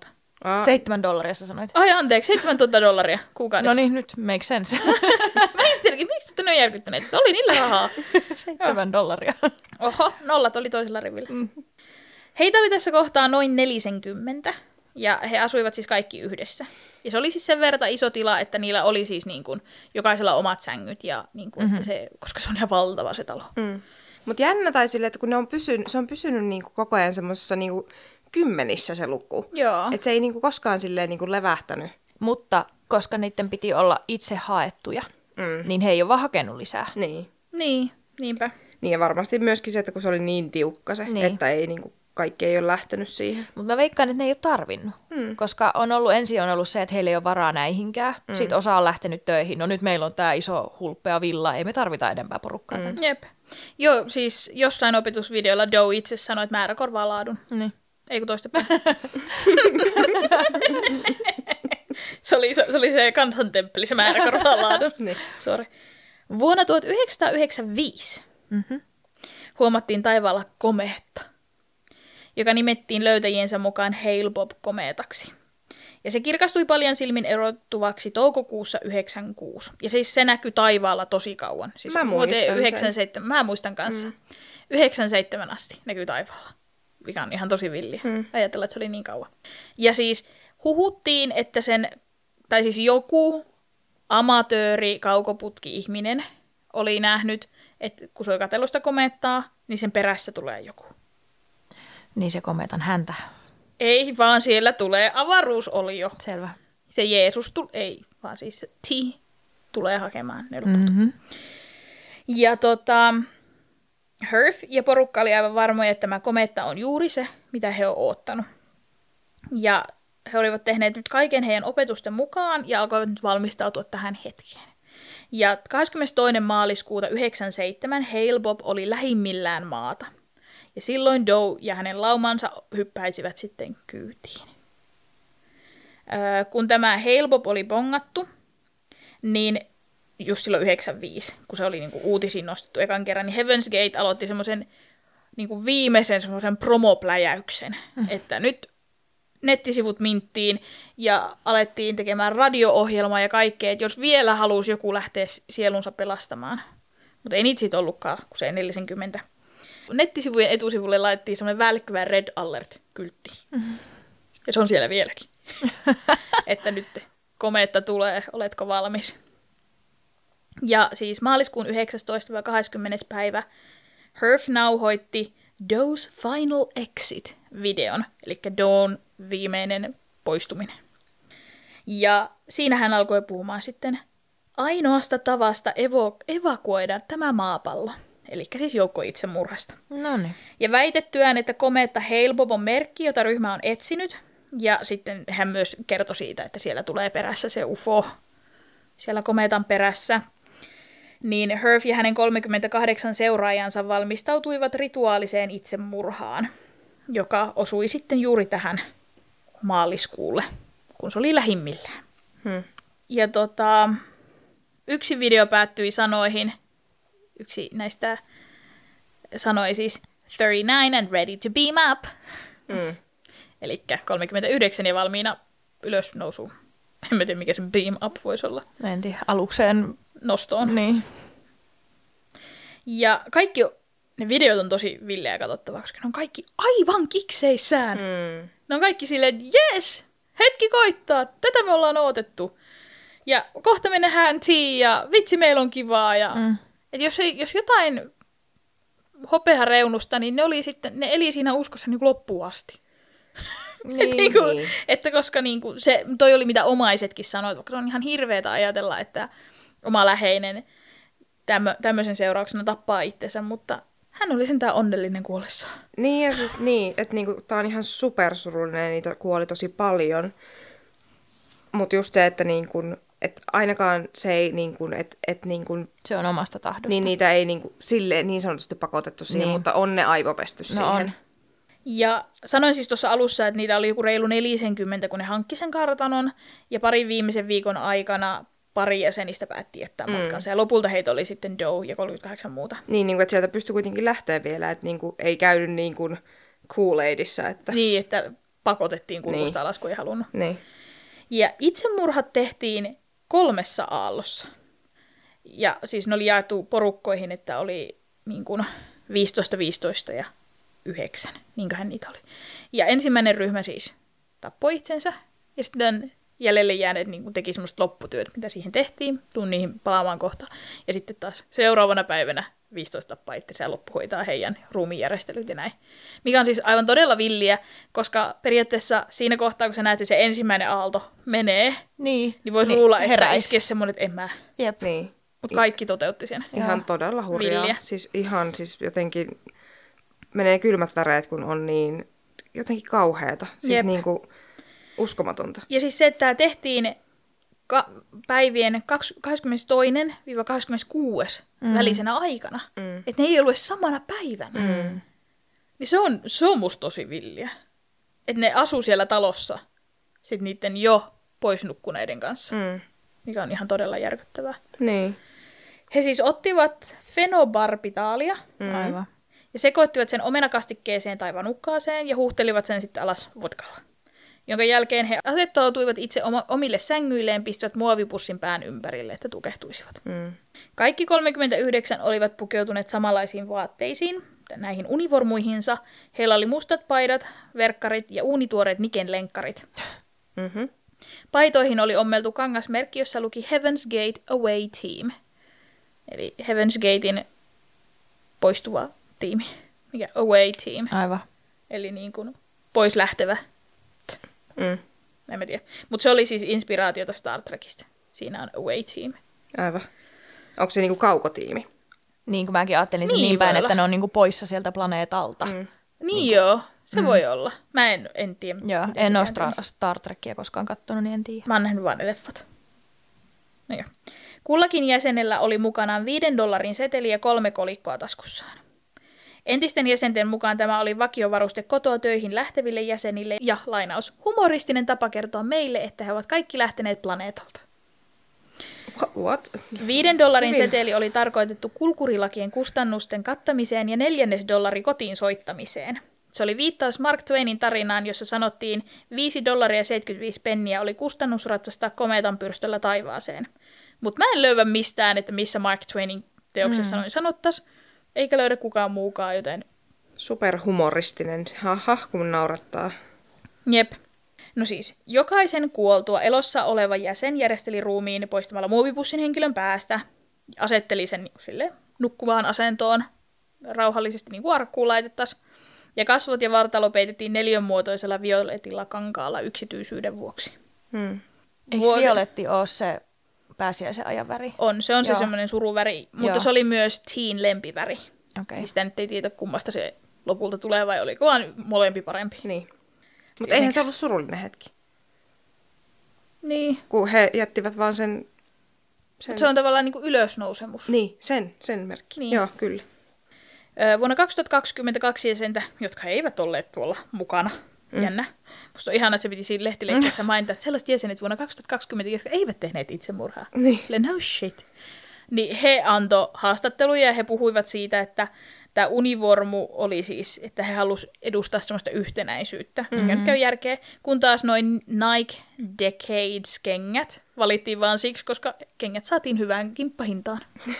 Aa. Seitsemän dollaria sä sanoit. Ai anteeksi, seitsemäntuhatta dollaria kuukaudessa. No niin, nyt make sense. Mä ihmettelinkin, miksi te ne on järkyttäneet? Oli niillä rahaa. Seitsemän dollaria. Oho, nollat oli toisella rivillä. Mm. Heitä oli tässä kohtaa noin nelisenkymmentä, ja he asuivat siis kaikki yhdessä. Ja se oli siis sen verran iso tila, että niillä oli siis niin kuin jokaisella omat sängyt, ja niin kuin, mm-hmm. että se, koska se on ihan valtava se talo. Mm. Mutta jännä tai silleen, että kun ne on pysynyt, se on pysynyt niinku koko ajan semmoisessa niinku kymmenissä se luku. Joo. Että se ei niinku koskaan silleen niinku levähtänyt. Mutta koska niiden piti olla itse haettuja, mm. niin he ei ole vaan hakenut lisää. Niin. Niin, niinpä. Niin ja varmasti myöskin se, että kun se oli niin tiukka se, niin. että ei niinku, kaikki ei ole lähtenyt siihen. Mutta mä veikkaan, että ne ei ole tarvinnut. Mm. Koska on ollut, ensin on ollut se, että heillä ei ole varaa näihinkään. Mm. Sitten osa on lähtenyt töihin. No nyt meillä on tää iso hulppea villa, ei me tarvita enempää porukkaa. Mm. Jep. Joo, siis jossain opetusvideolla Doe itse sanoi, että määrä korvaa laadun. Niin. Ei kun toistepäin. se, oli, se, se oli se kansantemppeli, se määrä korvaa laadun. niin. Sorry. Vuonna tuhatyhdeksänsataayhdeksänkymmentäviisi mm-hmm. huomattiin taivaalla komeetta, joka nimettiin löytäjiensä mukaan Hale-Bopp-komeetaksi. Ja se kirkastui paljon silmin erottuvaksi toukokuussa yhdeksänkymmentäkuusi. Ja siis se näkyi taivaalla tosi kauan. Siis mä muistan yhdeksänkymmentäseitsemän, mä muistan kanssa. Mm. yhdeksänkymmentäseitsemän asti näkyy taivaalla. Mikä on ihan tosi villiä. Mm. Ajatella, että se oli niin kauan. Ja siis huhuttiin, että sen, tai siis joku amatööri kaukoputki-ihminen oli nähnyt, että kun se on katsellut sitä komeettaa, niin sen perässä tulee joku. Niin se komeetan häntä. Ei, vaan siellä tulee avaruusolio. Selvä. Se Jeesus tulee, ei, vaan siis se T tulee hakemaan ne loput. Mm-hmm. Ja tota, Herf ja porukka oli aivan varmoja, että tämä kometta on juuri se, mitä he on oottanut. Ja he olivat tehneet nyt kaiken heidän opetusten mukaan ja alkoivat nyt valmistautua tähän hetkeen. Ja kahdeskymmenestoinen maaliskuuta yhdeksänkymmentäseitsemän Hale-Bopp oli lähimmillään maata. Ja silloin Doe ja hänen laumansa hyppäisivät sitten kyytiin. Öö, kun tämä Hale-Bopp oli bongattu, niin just silloin yhdeksänkymmentäviisi, kun se oli niinku uutisiin nostettu ekan kerran, niin Heaven's Gate aloitti semmoisen niinku viimeisen semmoisen promopläjäyksen, mm. että nyt nettisivut minttiin ja alettiin tekemään radio-ohjelmaa ja kaikkea, että jos vielä halusi joku lähteä sielunsa pelastamaan. Mutta ei niitä siitä ollutkaan, kun se neljäkymmentä. Nettisivujen etusivulle laitettiin semmoinen välkkyvä Red Alert-kyltti. Mm-hmm. Ja se on siellä vieläkin. Että nyt komeetta tulee, oletko valmis? Ja siis maaliskuun yhdeksästoista kahdeskymmenes päivä Herf nauhoitti Doe's Final Exit-videon, eli Dawn viimeinen poistuminen. Ja siinä hän alkoi puhumaan sitten ainoasta tavasta evo- evakuoida tämä maapallo, eli siis joukko itsemurhasta. Noniin. Ja väitettyään, että komeetta Hale-Bopp on merkki, jota ryhmä on etsinyt, ja sitten hän myös kertoi siitä, että siellä tulee perässä se U F O, siellä komeetan perässä. Niin Herf ja hänen kolmekymmentäkahdeksan seuraajansa valmistautuivat rituaaliseen itsemurhaan, joka osui sitten juuri tähän maaliskuulle, kun se oli lähimmillään. Hmm. Ja tota, yksi video päättyi sanoihin, yksi näistä sanoi siis thirty-nine and ready to beam up. Hmm. Eli kolmekymmentäyhdeksän ja valmiina ylös nousuun. En tiedä, mikä se beam up voisi olla. En tiedä, alukseen nostoon. Niin. Ja kaikki ne videot on tosi villejä katsottavaa, koska ne on kaikki aivan kikseissään. Mm. Ne on kaikki silleen, että jes, hetki koittaa, tätä me ollaan odotettu. Ja kohta me nähdään tea ja vitsi meillä on kivaa. Ja... Mm. Et jos, ei, jos jotain hopeareunusta, niin ne, oli sitten, ne eli siinä uskossa niin kuin loppuun asti. Niin, et niin kuin, niin. Että koska niin kuin, se, toi oli mitä omaisetkin sanoivat, vaikka se on ihan hirveetä ajatella, että oma läheinen tämmö, tämmöisen seurauksena tappaa itsensä, mutta hän oli sentään onnellinen kuollessaan. Niin, ja siis niin, että niinku, tää on ihan supersurullinen ja niitä kuoli tosi paljon. Mutta just se, että niinku, et ainakaan se ei, niinku, että et, niinku, se on omasta tahdosta. Niin niitä ei niinku, silleen, niin sanotusti pakotettu siihen, niin. Mutta on ne aivopesty no siihen. On. Ja sanoin siis tuossa alussa, että niitä oli joku reilu neljäkymmentä, kun ne hankki sen kartanon, ja parin viimeisen viikon aikana pari jäsenistä päätti jättää mm. matkansa, ja lopulta heitä oli sitten Doe ja kolmekymmentäkahdeksan muuta. Niin, niin kuin, että sieltä pystyi kuitenkin lähteä vielä, että niin kuin, ei käynyt niin kuin Kool-Aidissa. Että... Niin, että pakotettiin kurkusta niin. alas, kun ei halunnut. Niin. Ja itsemurhat tehtiin kolmessa aallossa. Ja siis ne oli jaettu porukkoihin, että oli niin kuin viisitoista, viisitoista ja yhdeksän. Niinköhän niitä oli. Ja ensimmäinen ryhmä siis tappoi itsensä. Ja sitten jäljelle jääneet niin kuin teki semmoista lopputyöt, mitä siihen tehtiin. Tuun niihin palaamaan kohta. Ja sitten taas seuraavana päivänä viisitoista tappaa itsensä ja loppu hoitaa heidän ruumiinjärjestelyt ja näin. Mikä on siis aivan todella villiä, koska periaatteessa siinä kohtaa, kun sä näet, että se ensimmäinen aalto menee, niin, niin voisi niin, luulla, että heräis. iskee semmoinen, että en mä. Jep. Niin. Mutta kaikki toteutti sen. Ihan Joo. todella hurjaa. Villiä. Siis ihan siis jotenkin menee kylmät väreet, kun on niin jotenkin kauheata. Siis Jep. niin kuin uskomatonta. Ja siis se, että tämä tehtiin ka- päivien kahdeskymmenestoinen kahdeskymmeneskuudes mm. välisenä aikana. Mm. Että ne ei ollut edes samana päivänä. Mm. Niin se on, se on musta tosi villiä. Että ne asuu siellä talossa sit niiden jo pois nukkuneiden kanssa. Mm. Mikä on ihan todella järkyttävää. Niin. He siis ottivat fenobarbitaalia Mm. Aivan. ja sekoittivat sen omenakastikkeeseen tai vanukkaaseen ja huuhtelivat sen sitten alas vodkalla. Jonka jälkeen he asettautuivat itse omille sängyilleen, pistivät muovipussin pään ympärille, että tukehtuisivat. Mm. Kaikki kolmekymmentäyhdeksän olivat pukeutuneet samanlaisiin vaatteisiin, näihin univormuihinsa. Heillä oli mustat paidat, verkkarit ja uunituoreet Niken lenkkarit. Mm-hmm. Paitoihin oli ommeltu kangasmerkki, jossa luki Heaven's Gate Away Team. Eli Heaven's Gatein poistuva tiimi. Mikä? Away Team. Aivan. Eli niin kuin pois lähtevä. Mm. En mä tiedä. Mutta se oli siis inspiraatiota Star Trekista. Siinä on Away Team. Aivan. Onko se niinku kaukotiimi? Niin kuin mäkin ajattelin Niin niin, niin päin, voi olla. että ne on niin kuin poissa sieltä planeetalta. Mm. Niin joo, se mm. voi olla. Mä en, en tiedä. Joo, miten en se ole kääntyi. Star, Star Trekia koskaan kattonut, niin en tiedä. Mä oon nähnyt vaan ne leffat. No joo. Kullakin jäsenellä oli mukanaan viiden dollarin seteli ja kolme kolikkoa taskussaan. Entisten jäsenten mukaan tämä oli vakiovaruste kotoa töihin lähteville jäsenille ja lainaus humoristinen tapa kertoa meille, että he ovat kaikki lähteneet planeetalta. What? Viiden dollarin Hyvin. seteli oli tarkoitettu kulkurilakien kustannusten kattamiseen ja neljännes dollari kotiin soittamiseen. Se oli viittaus Mark Twainin tarinaan, jossa sanottiin viisi dollaria seitsemänkymmentäviisi penniä oli kustannus ratsastaa komeetan pyrstöllä taivaaseen. Mutta mä en löydä mistään, että missä Mark Twainin teoksessa mm. noin sanottas, eikä löydä kukaan muukaan, joten Superhumoristinen. Haha, kun naurattaa. jep. No siis, jokaisen kuoltua elossa oleva jäsen järjesteli ruumiin poistamalla muovipussin henkilön päästä, asetteli sen niin sille nukkuvaan asentoon, rauhallisesti niin kuin arkkuun laitettaisiin, ja kasvot ja vartalo peitettiin neliönmuotoisella violetilla kankaalla yksityisyyden vuoksi. Hmm. Eikö Vuoden- violetti ole se pääsiäisen ajan väri? On, se on se Joo. semmoinen suruväri, mutta Joo. se oli myös teen lempiväri. Okei. Niin sitä nyt ei tiedä, kummasta se lopulta tulee, vai oliko vaan molempi parempi. Niin. Mutta eihän se ollut surullinen hetki. Niin. Kun he jättivät vaan sen... sen... Se on tavallaan niin kuin ylösnousemus. Niin, sen, sen merkki. Niin. Joo, kyllä. Öö, vuonna kaksituhattakaksikymmentäkaksi jäsentä, jotka eivät olleet tuolla mukana. Mm. Jännä. Musta on ihana, että se piti siinä lehtileikkeessä mainita, että sellaiset jäsenet vuonna kaksituhattakaksikymmentä, jotka eivät tehneet itsemurhaa. Niin. Sille, no shit. Niin he antoi haastatteluja ja he puhuivat siitä, että tämä univormu oli siis, että he halusivat edustaa semmoista yhtenäisyyttä, mm-hmm. mikä nyt käy järkeä, kun taas noin Nike Decades-kengät valittiin vaan siksi, koska kengät saatiin hyvään kimppahintaan.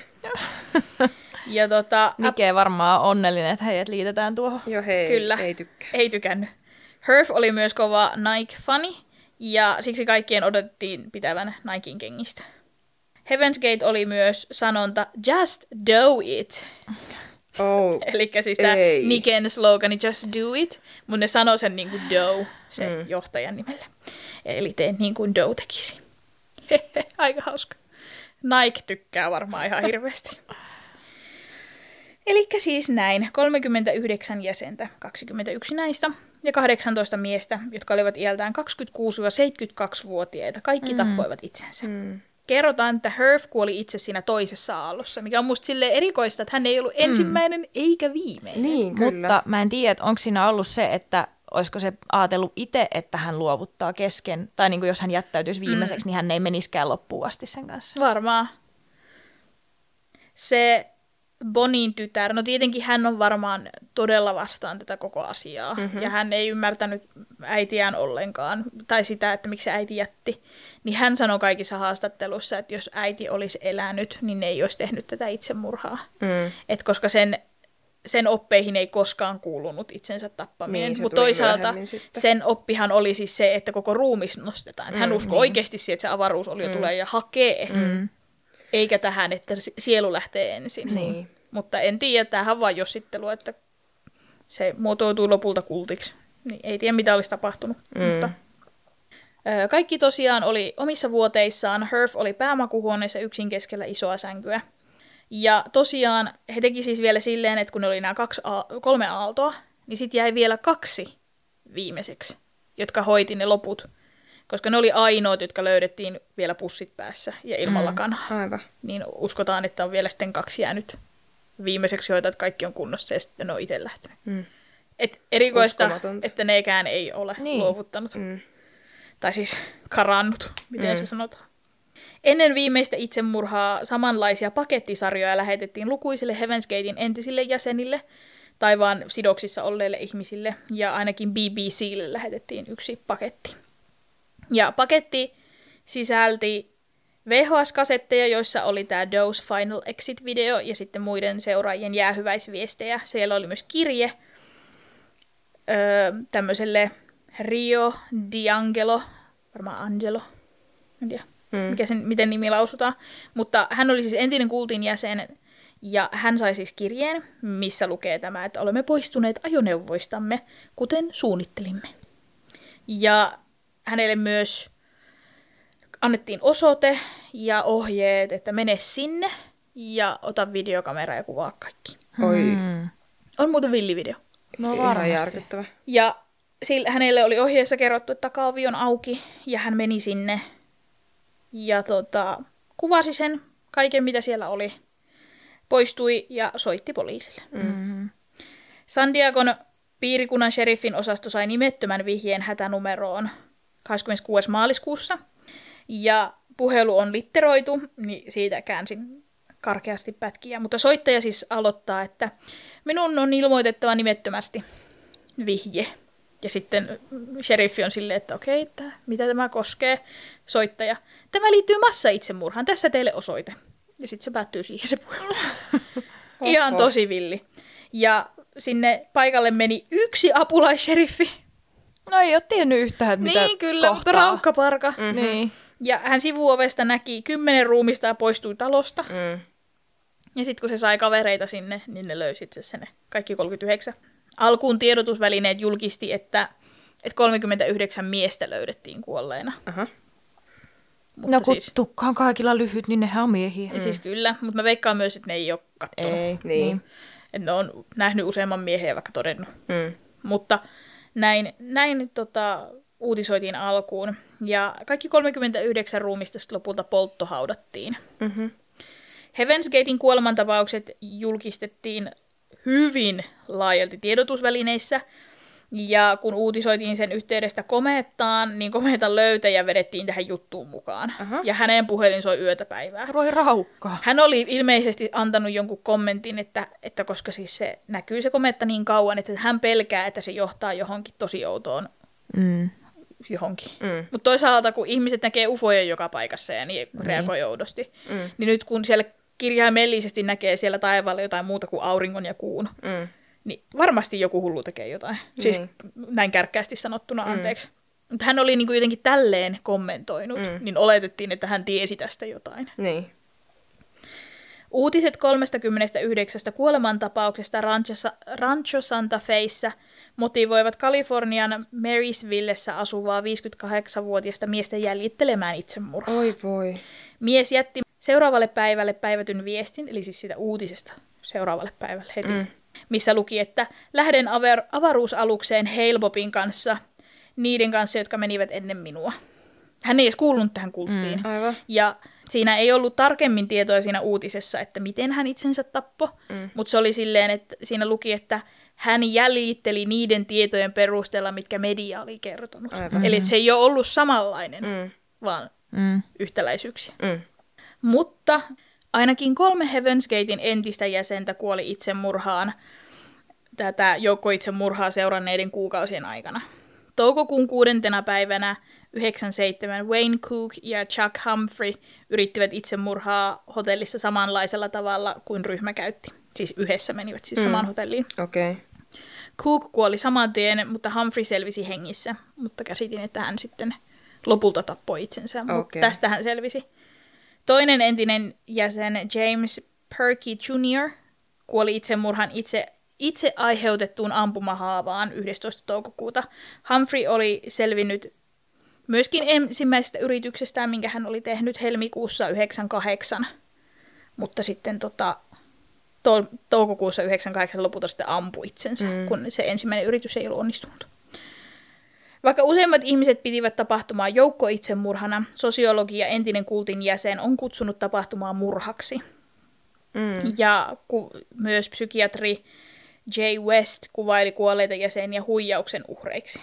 Ja tota, Nike varmaan on onnellinen, että heidät liitetään tuohon. Joo, hei, Kyllä. ei tykkää. Ei tykännyt. Herf oli myös kova Nike-fani, ja siksi kaikkien odotettiin pitävän Nikein kengistä. Heaven's Gate oli myös sanonta Just do it. Oh, Eli siis tämä ei. Niken slogani Just do it, mutta ne sanoi sen niin kuin Doe, sen mm. johtajan nimelle. Eli tee niin kuin Doe tekisi. Aika hauska. Nike tykkää varmaan ihan hirveästi. Elikkä siis näin, kolmekymmentäyhdeksän jäsentä, kaksikymmentäyksi näistä ja kahdeksantoista miestä, jotka olivat iältään kaksikymmentäkuusi-seitsemänkymmentäkaksi-vuotiaita. Kaikki mm. tappoivat itsensä. Mm. Kerrotaan, että Herf kuoli itse siinä toisessa aallossa, mikä on musta silleen erikoista, että hän ei ollut ensimmäinen mm. eikä viimeinen. Niin, kyllä. Mutta mä en tiedä, että onko siinä ollut se, että olisiko se ajatellut itse, että hän luovuttaa kesken, tai niin kuin jos hän jättäytyisi viimeiseksi, mm. niin hän ei meniskään loppuun asti sen kanssa. Varmaan. Se Bonin tytär, no tietenkin hän on varmaan todella vastaan tätä koko asiaa. Mm-hmm. Ja hän ei ymmärtänyt äitiään ollenkaan, tai sitä, että miksi äiti jätti. Niin hän sanoi kaikissa haastatteluissa, että jos äiti olisi elänyt, niin ne ei olisi tehnyt tätä itsemurhaa. Mm. Et koska sen, sen oppeihin ei koskaan kuulunut itsensä tappaminen. Niin, mutta toisaalta sen oppihan oli siis se, että koko ruumis nostetaan. Mm, hän uskoi niin. oikeasti siihen, että se avaruusolio mm. tulee ja hakee. Mm. Eikä tähän, että sielu lähtee ensin. Niin. Mutta en tiedä, tämähän on vain jossittelu, että se muotoutui lopulta kultiksi. Niin ei tiedä, mitä olisi tapahtunut. Mm. Mutta, ö, kaikki tosiaan oli omissa vuoteissaan. Herf oli päämakuhuoneessa yksin keskellä isoa sänkyä. Ja tosiaan he teki siis vielä silleen, että kun ne oli nämä kaksi, kolme aaltoa, niin sitten jäi vielä kaksi viimeiseksi, jotka hoiti ne loput. Koska ne oli ainoat, jotka löydettiin vielä pussit päässä ja ilman mm, lakanaa. Aivan. Niin uskotaan, että on vielä sitten kaksi jäänyt viimeiseksi hoitaa, että kaikki on kunnossa ja sitten ne on itse lähtenyt. Mm. Et erikoista, että nekään ei ole niin. luovuttanut. Mm. Tai siis karannut, miten mm. se sanotaan. Ennen viimeistä itsemurhaa samanlaisia pakettisarjoja lähetettiin lukuisille Heaven's Gatein entisille jäsenille tai vaan sidoksissa olleille ihmisille. Ja ainakin B B C:lle lähetettiin yksi paketti. Ja paketti sisälti V H S-kasetteja, joissa oli tämä Dose Final Exit-video ja sitten muiden seuraajien jäähyväisviestejä. Siellä oli myös kirje öö, tämmöiselle Rio D'Angelo, varmaan Angelo, en tiedä mm. mikä sen, miten nimi lausutaan. Mutta hän oli siis entinen kultin jäsen ja hän sai siis kirjeen, missä lukee tämä, että olemme poistuneet ajoneuvoistamme, kuten suunnittelimme. Ja hänelle myös annettiin osoite ja ohjeet, että mene sinne ja ota videokamera ja kuvaa kaikki. Oi. Hmm. On muuten villivideo. No varmasti. Ihan järkyttävä. Ja sillä, hänelle oli ohjeessa kerrottu, että takaovi on auki ja hän meni sinne ja tota, kuvasi sen kaiken, mitä siellä oli. Poistui ja soitti poliisille. Mm-hmm. San Diegon piirikunnan sheriffin osasto sai nimettömän vihjeen hätänumeroon kahdeskymmeneskuudes maaliskuussa. Ja puhelu on litteroitu, niin siitä käänsin karkeasti pätkiä. Mutta soittaja siis aloittaa, että minun on ilmoitettava nimettömästi vihje. Ja sitten sheriffi on silleen, että okei, että mitä tämä koskee, soittaja. Tämä liittyy massaitsemurhaan, tässä teille osoite. Ja sitten se päättyy siihen se puhelu. Ihan tosi villi. Ja sinne paikalle meni yksi apulaissheriffi. No ei ole tiennyt yhtään, mitä niin, kyllä, kohtaa. Mutta raukkaparka. Mm-hmm. Niin. Ja hän sivuovesta näki kymmenen ruumista ja poistui talosta. Mm. Ja sitten kun se sai kavereita sinne, niin ne löysi itse asiassa ne kaikki kolmekymmentäyhdeksän. Alkuun tiedotusvälineet julkisti, että, että kolmekymmentäyhdeksän miestä löydettiin kuolleena. Aha. Mutta no kun siis, tukka on kaikilla lyhyt, niin nehän on miehiä. Ja mm. siis kyllä, mutta mä veikkaan myös, että ne ei ole kattonut. Ei, niin. Että ne on nähnyt useamman miehen ja vaikka todennut. Mm. Mutta näin, näin tota, uutisoitiin alkuun. Ja kaikki kolmekymmentäyhdeksän ruumista lopulta polttohaudattiin. Mm-hmm. Heaven's Gatein kuolemantapaukset julkistettiin hyvin laajalti tiedotusvälineissä. Ja kun uutisoitiin sen yhteydestä komeettaan, niin komeetan löytäjä vedettiin tähän juttuun mukaan. Aha. Ja hänen puhelin soi yötä päivää. Voi raukkaa. Hän oli ilmeisesti antanut jonkun kommentin, että, että koska siis se näkyy se komeetta niin kauan, että hän pelkää, että se johtaa johonkin tosi outoon mm. johonkin. Mm. Mutta toisaalta, kun ihmiset näkee ufoja joka paikassa ja niin mm. reagoi oudosti, mm. niin nyt kun siellä kirjaimellisesti näkee siellä taivaalla jotain muuta kuin auringon ja kuun, mm. niin varmasti joku hullu tekee jotain. Mm. Siis näin kärkkäästi sanottuna, anteeksi. Mm. Mutta hän oli niinku jotenkin tälleen kommentoinut, mm. niin oletettiin, että hän tiesi tästä jotain. Niin. Uutiset kolmekymmentäyhdeksän kuolemantapauksesta Rancho, Rancho Santa Feissa motivoivat Kalifornian Marysvillessä asuvaa viisikymmentäkahdeksanvuotiaista miestä jäljittelemään itsemurhaa. Oi voi. Mies jätti seuraavalle päivälle päivätyn viestin, eli siis siitä uutisesta seuraavalle päivälle heti, mm. missä luki, että lähden avar- avaruusalukseen Hale-Bobin kanssa, niiden kanssa, jotka menivät ennen minua. Hän ei edes kuulunut tähän kulttiin. Mm, aivan. Ja siinä ei ollut tarkemmin tietoa siinä uutisessa, että miten hän itsensä tappoi, mm. mutta se oli silleen, että siinä luki, että hän jäljitteli niiden tietojen perusteella, mitkä media oli kertonut. Aivan. Eli se ei ole ollut samanlainen, mm. vaan mm. yhtäläisyyksiä. Mm. Mutta Ainakin kolme Heaven's Gatein entistä jäsentä kuoli itsemurhaan tätä joukkoitsemurhaa seuranneiden kuukausien aikana. Toukokuun kuudentena päivänä yhdeksänkymmentäseitsemän Wayne Cook ja Chuck Humphrey yrittivät itsemurhaa hotellissa samanlaisella tavalla kuin ryhmä käytti. Siis yhdessä menivät siis mm. samaan hotelliin. Okay. Cook kuoli saman tien, mutta Humphrey selvisi hengissä. Mutta käsitin, että hän sitten lopulta tappoi itsensä. Okay. Mutta tästä hän selvisi. Toinen entinen jäsen James Perky junior kuoli itsemurhan itse itse aiheutettuun ampumahaavaan yhdestoista toukokuuta. Humphrey oli selvinnyt myöskin ensimmäisestä yrityksestään, minkä hän oli tehnyt helmikuussa yhdeksänkymmentäkahdeksan, mutta sitten tota, to- toukokuussa yhdeksänkymmentäkahdeksan lopulta sitten ampui itsensä, mm. kun se ensimmäinen yritys ei ollut onnistunut. Vaikka useimmat ihmiset pitivät tapahtumaa joukkoitsemurhana, sosiologi ja entinen kultin jäsen on kutsunut tapahtumaa murhaksi. Mm. Ja ku- myös psykiatri Jay West kuvaili kuolleita jäseniä huijauksen uhreiksi.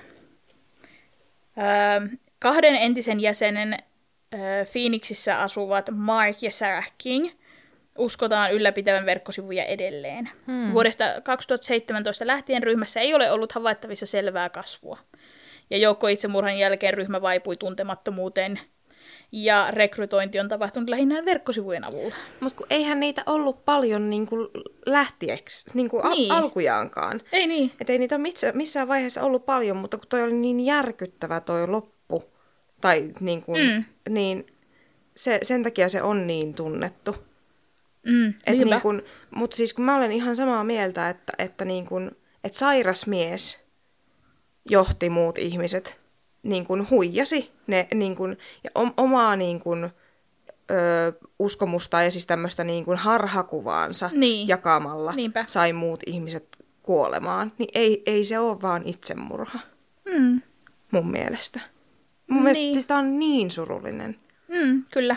Öö, kahden entisen jäsenen öö, Phoenixissä asuvat Mark ja Sarah King uskotaan ylläpitävän verkkosivuja edelleen. Hmm. Vuodesta kaksituhattaseitsemäntoista lähtien ryhmässä ei ole ollut havaittavissa selvää kasvua. Ja joukkoitsemurhan jälkeen ryhmä vaipui tuntemattomuuteen. Ja rekrytointi on tapahtunut lähinnä verkkosivujen avulla. Mutta eihän niitä ollut paljon niin kuin lähtieksi, niin kuin niin. Al- alkujaankaan. Ei niin. Et ei niitä ole missään, missään vaiheessa ollut paljon, mutta kun toi oli niin järkyttävä toi loppu, tai niin kuin, mm. niin se, sen takia se on niin tunnettu. Mm, et niin kuin, mutta siis kun mä olen ihan samaa mieltä, että, että, niin kuin, että sairas mies johti muut ihmiset, niin kuin huijasi ne niin kuin, ja omaa niin kuin, ö, uskomusta ja siis tämmöistä niin kuin harhakuvaansa niin. jakamalla Niinpä. sai muut ihmiset kuolemaan, niin ei, ei se ole vaan itsemurha mm. mun mielestä. Mun niin. mielestä siis tää on niin surullinen. Mm, kyllä.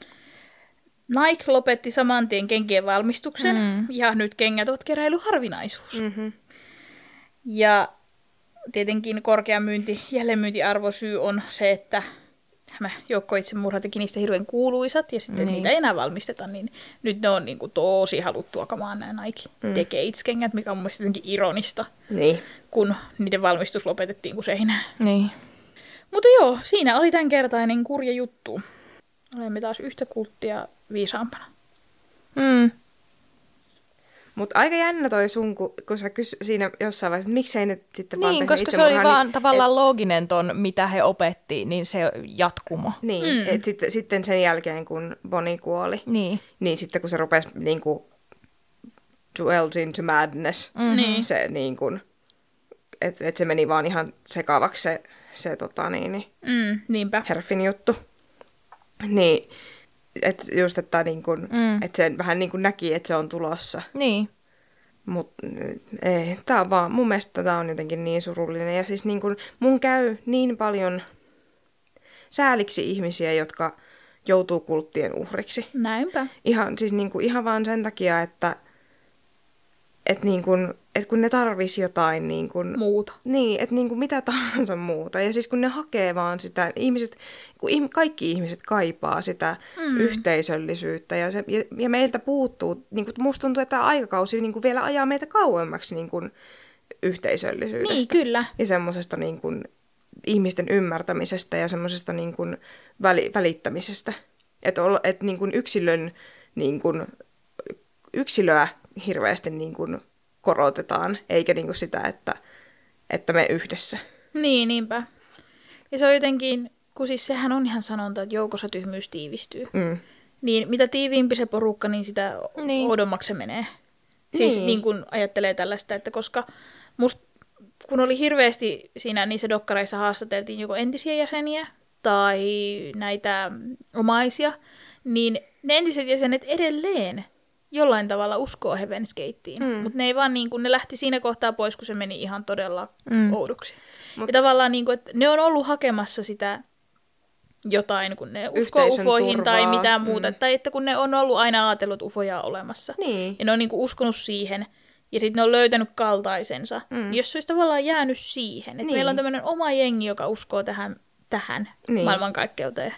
Nike lopetti saman tien kenkien valmistuksen mm. ja nyt kengät ovat keräilyharvinaisuus. Mm-hmm. Ja tietenkin korkea myynti, jälleenmyyntiarvosyy on se, että tämä joukkoitsemurha teki niistä hirveän kuuluisat ja sitten niin. niitä ei enää valmisteta, niin nyt ne on niin kuin tosi haluttua kamaan nämä Nike mm. Decades-kengät, mikä on mun mielestä jotenkin ironista, niin. kun niiden valmistus lopetettiin kuin seinään. Niin. Mutta joo, siinä oli tämänkertainen kurja juttu. Olemme taas yhtä kulttia viisaampana. Mm. Mutta aika jännä toi sun, kun, kun sä kysy siinä jossain vaiheessa, että miksei ne sitten vaan niin, tehnyt koska se oli vaan niin, tavallaan et, looginen ton, mitä he opetti, niin se jatkumo. Niin, mm. että sitten, sitten sen jälkeen, kun Bonnie kuoli, niin, niin sitten kun se rupesi niin kuin, dwelled into madness, mm-hmm. se niin kuin, että et se meni vaan ihan sekavaksi se, se tota niin, mm, niinpä. Herfin juttu. Niin, että just, että niin kun, mm. et se vähän niin kuin näki, että se on tulossa. Niin. Mutta ei, tää on vaan, mun mielestä tää on jotenkin niin surullinen. Ja siis niin kun, mun käy niin paljon sääliksi ihmisiä, jotka joutuu kulttien uhriksi. Näinpä. Ihan, siis niin kun, ihan vaan sen takia, että et niin kun, et kun ne tarvisi jotain niin kun, muuta. Niin, että niin kun mitä tahansa muuta. Ja siis kun ne hakee vaan sitä, ihmiset, kun kaikki ihmiset kaipaa sitä mm. yhteisöllisyyttä. Ja, se, ja, ja meiltä puuttuu, niin kun, musta tuntuu, että tämä aikakausi niin kun vielä ajaa meitä kauemmaksi niin kun, yhteisöllisyydestä. Niin, kyllä. Ja semmoisesta niin kun, ihmisten ymmärtämisestä ja semmoisesta niin kun, väli, välittämisestä. Että et, niin kun yksilön, niin kun, yksilöä hirveästi niin kun, korotetaan, eikä niinku sitä, että, että me yhdessä. Niin, niinpä. Ja se on jotenkin, kun siis sehän on ihan sanonta, että joukossa tyhmyys tiivistyy. Mm. Niin mitä tiiviimpi se porukka, niin sitä niin. oudommaksi se menee. Siis niin. niin kun ajattelee tällaista, että koska musta, kun oli hirveästi siinä niissä dokkareissa haastateltiin joko entisiä jäseniä tai näitä omaisia, niin ne entiset jäsenet edelleen jollain tavalla uskoo Heaven's Gateen, mm. mutta ne ei vaan niin kuin, ne lähti siinä kohtaa pois, kun se meni ihan todella mm. oudoksi. Mut, ja tavallaan niin kuin, että ne on ollut hakemassa sitä jotain, kun ne uskoo ufoihin turvaa. Tai mitään muuta, mm. tai että kun ne on ollut aina ajatellut ufoja olemassa, niin. ja ne on niin kuin uskonut siihen, ja sitten ne on löytänyt kaltaisensa, mm. niin jos se olisi tavallaan jäänyt siihen, että niin. meillä on tämmöinen oma jengi, joka uskoo tähän, tähän niin. maailmankaikkeuteen,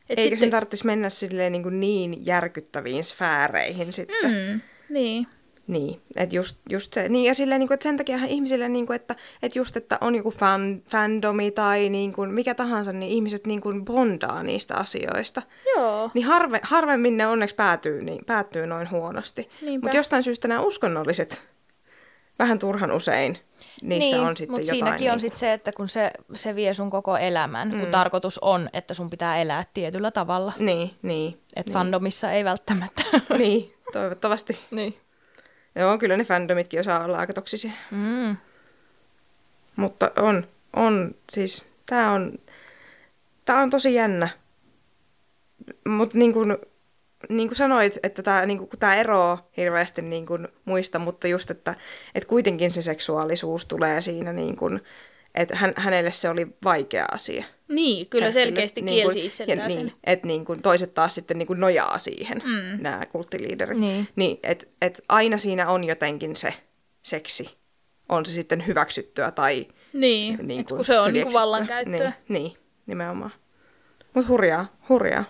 Et Eikä sitten... sen tarvitsisi mennä silleen niin, kuin niin järkyttäviin sfääreihin sitten. Mm, niin. Niin, että just, just se. Niin, ja silleen, niin kuin, että sen takia ihmisille, niin kuin, että, että just, että on joku fan, fandomi tai niin kuin, mikä tahansa, niin ihmiset niin kuin bondaa niistä asioista. Joo. Niin harve, harvemmin ne onneksi päätyy, niin, päättyy noin huonosti. Mutta jostain syystä nämä uskonnolliset vähän turhan usein, niissä niin, on sitten mutta jotain. Siinäkin niin on sitten se, että kun se, se vie sun koko elämän, mm. kun tarkoitus on, että sun pitää elää tietyllä tavalla. Niin, niin. Että niin. fandomissa ei välttämättä. Niin, toivottavasti. Niin. Joo, kyllä ne fandomitkin osaa olla aika toksisia. Mm. Mutta on, on, siis, tää on, tää on tosi jännä. Mutta niin kuin, niin kuin sanoit, että tää, niin kuin, tää eroaa hirveästi niin kuin muista, mutta just, että, että kuitenkin se seksuaalisuus tulee siinä, niin kuin, että hän, hänelle se oli vaikea asia. Niin, kyllä Härsille, selkeästi niin kielsi kuin, itseltään ja, sen. niin, että niin kuin toiset taas sitten niin kuin nojaa siihen, Mm. nämä kulttiliiderit. Niin. Niin, että et aina siinä on jotenkin se seksi. On se sitten hyväksyttyä tai... Niin, niin että kun se on niin kuin ylieksyttyä. vallankäyttöä. Niin, niin, nimenomaan. Mutta hurjaa, hurjaa.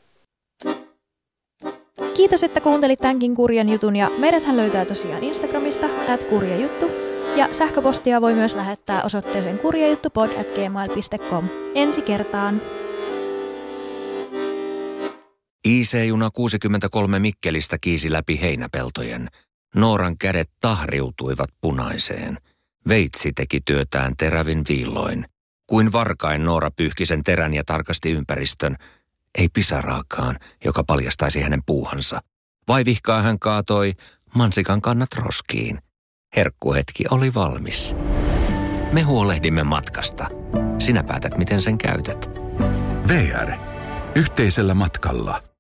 Kiitos, että kuuntelit tämänkin kurjan jutun ja meidäthän löytää tosiaan Instagramista at kurjajuttu ja sähköpostia voi myös lähettää osoitteeseen kurjajuttupod at gmail piste com. Ensi kertaan! I C-juna kuusikymmentäkolme Mikkelistä kiisi läpi heinäpeltojen. Nooran kädet tahriutuivat punaiseen. Veitsi teki työtään terävin viilloin. Kuin varkain Noora pyyhki sen terän ja tarkasti ympäristön. Ei pisaraakaan, joka paljastaisi hänen puuhansa. Vaivihkaa hän kaatoi mansikan kannat roskiin. Herkkuhetki oli valmis. Me huolehdimme matkasta. Sinä päätät, miten sen käytät. V R. Yhteisellä matkalla.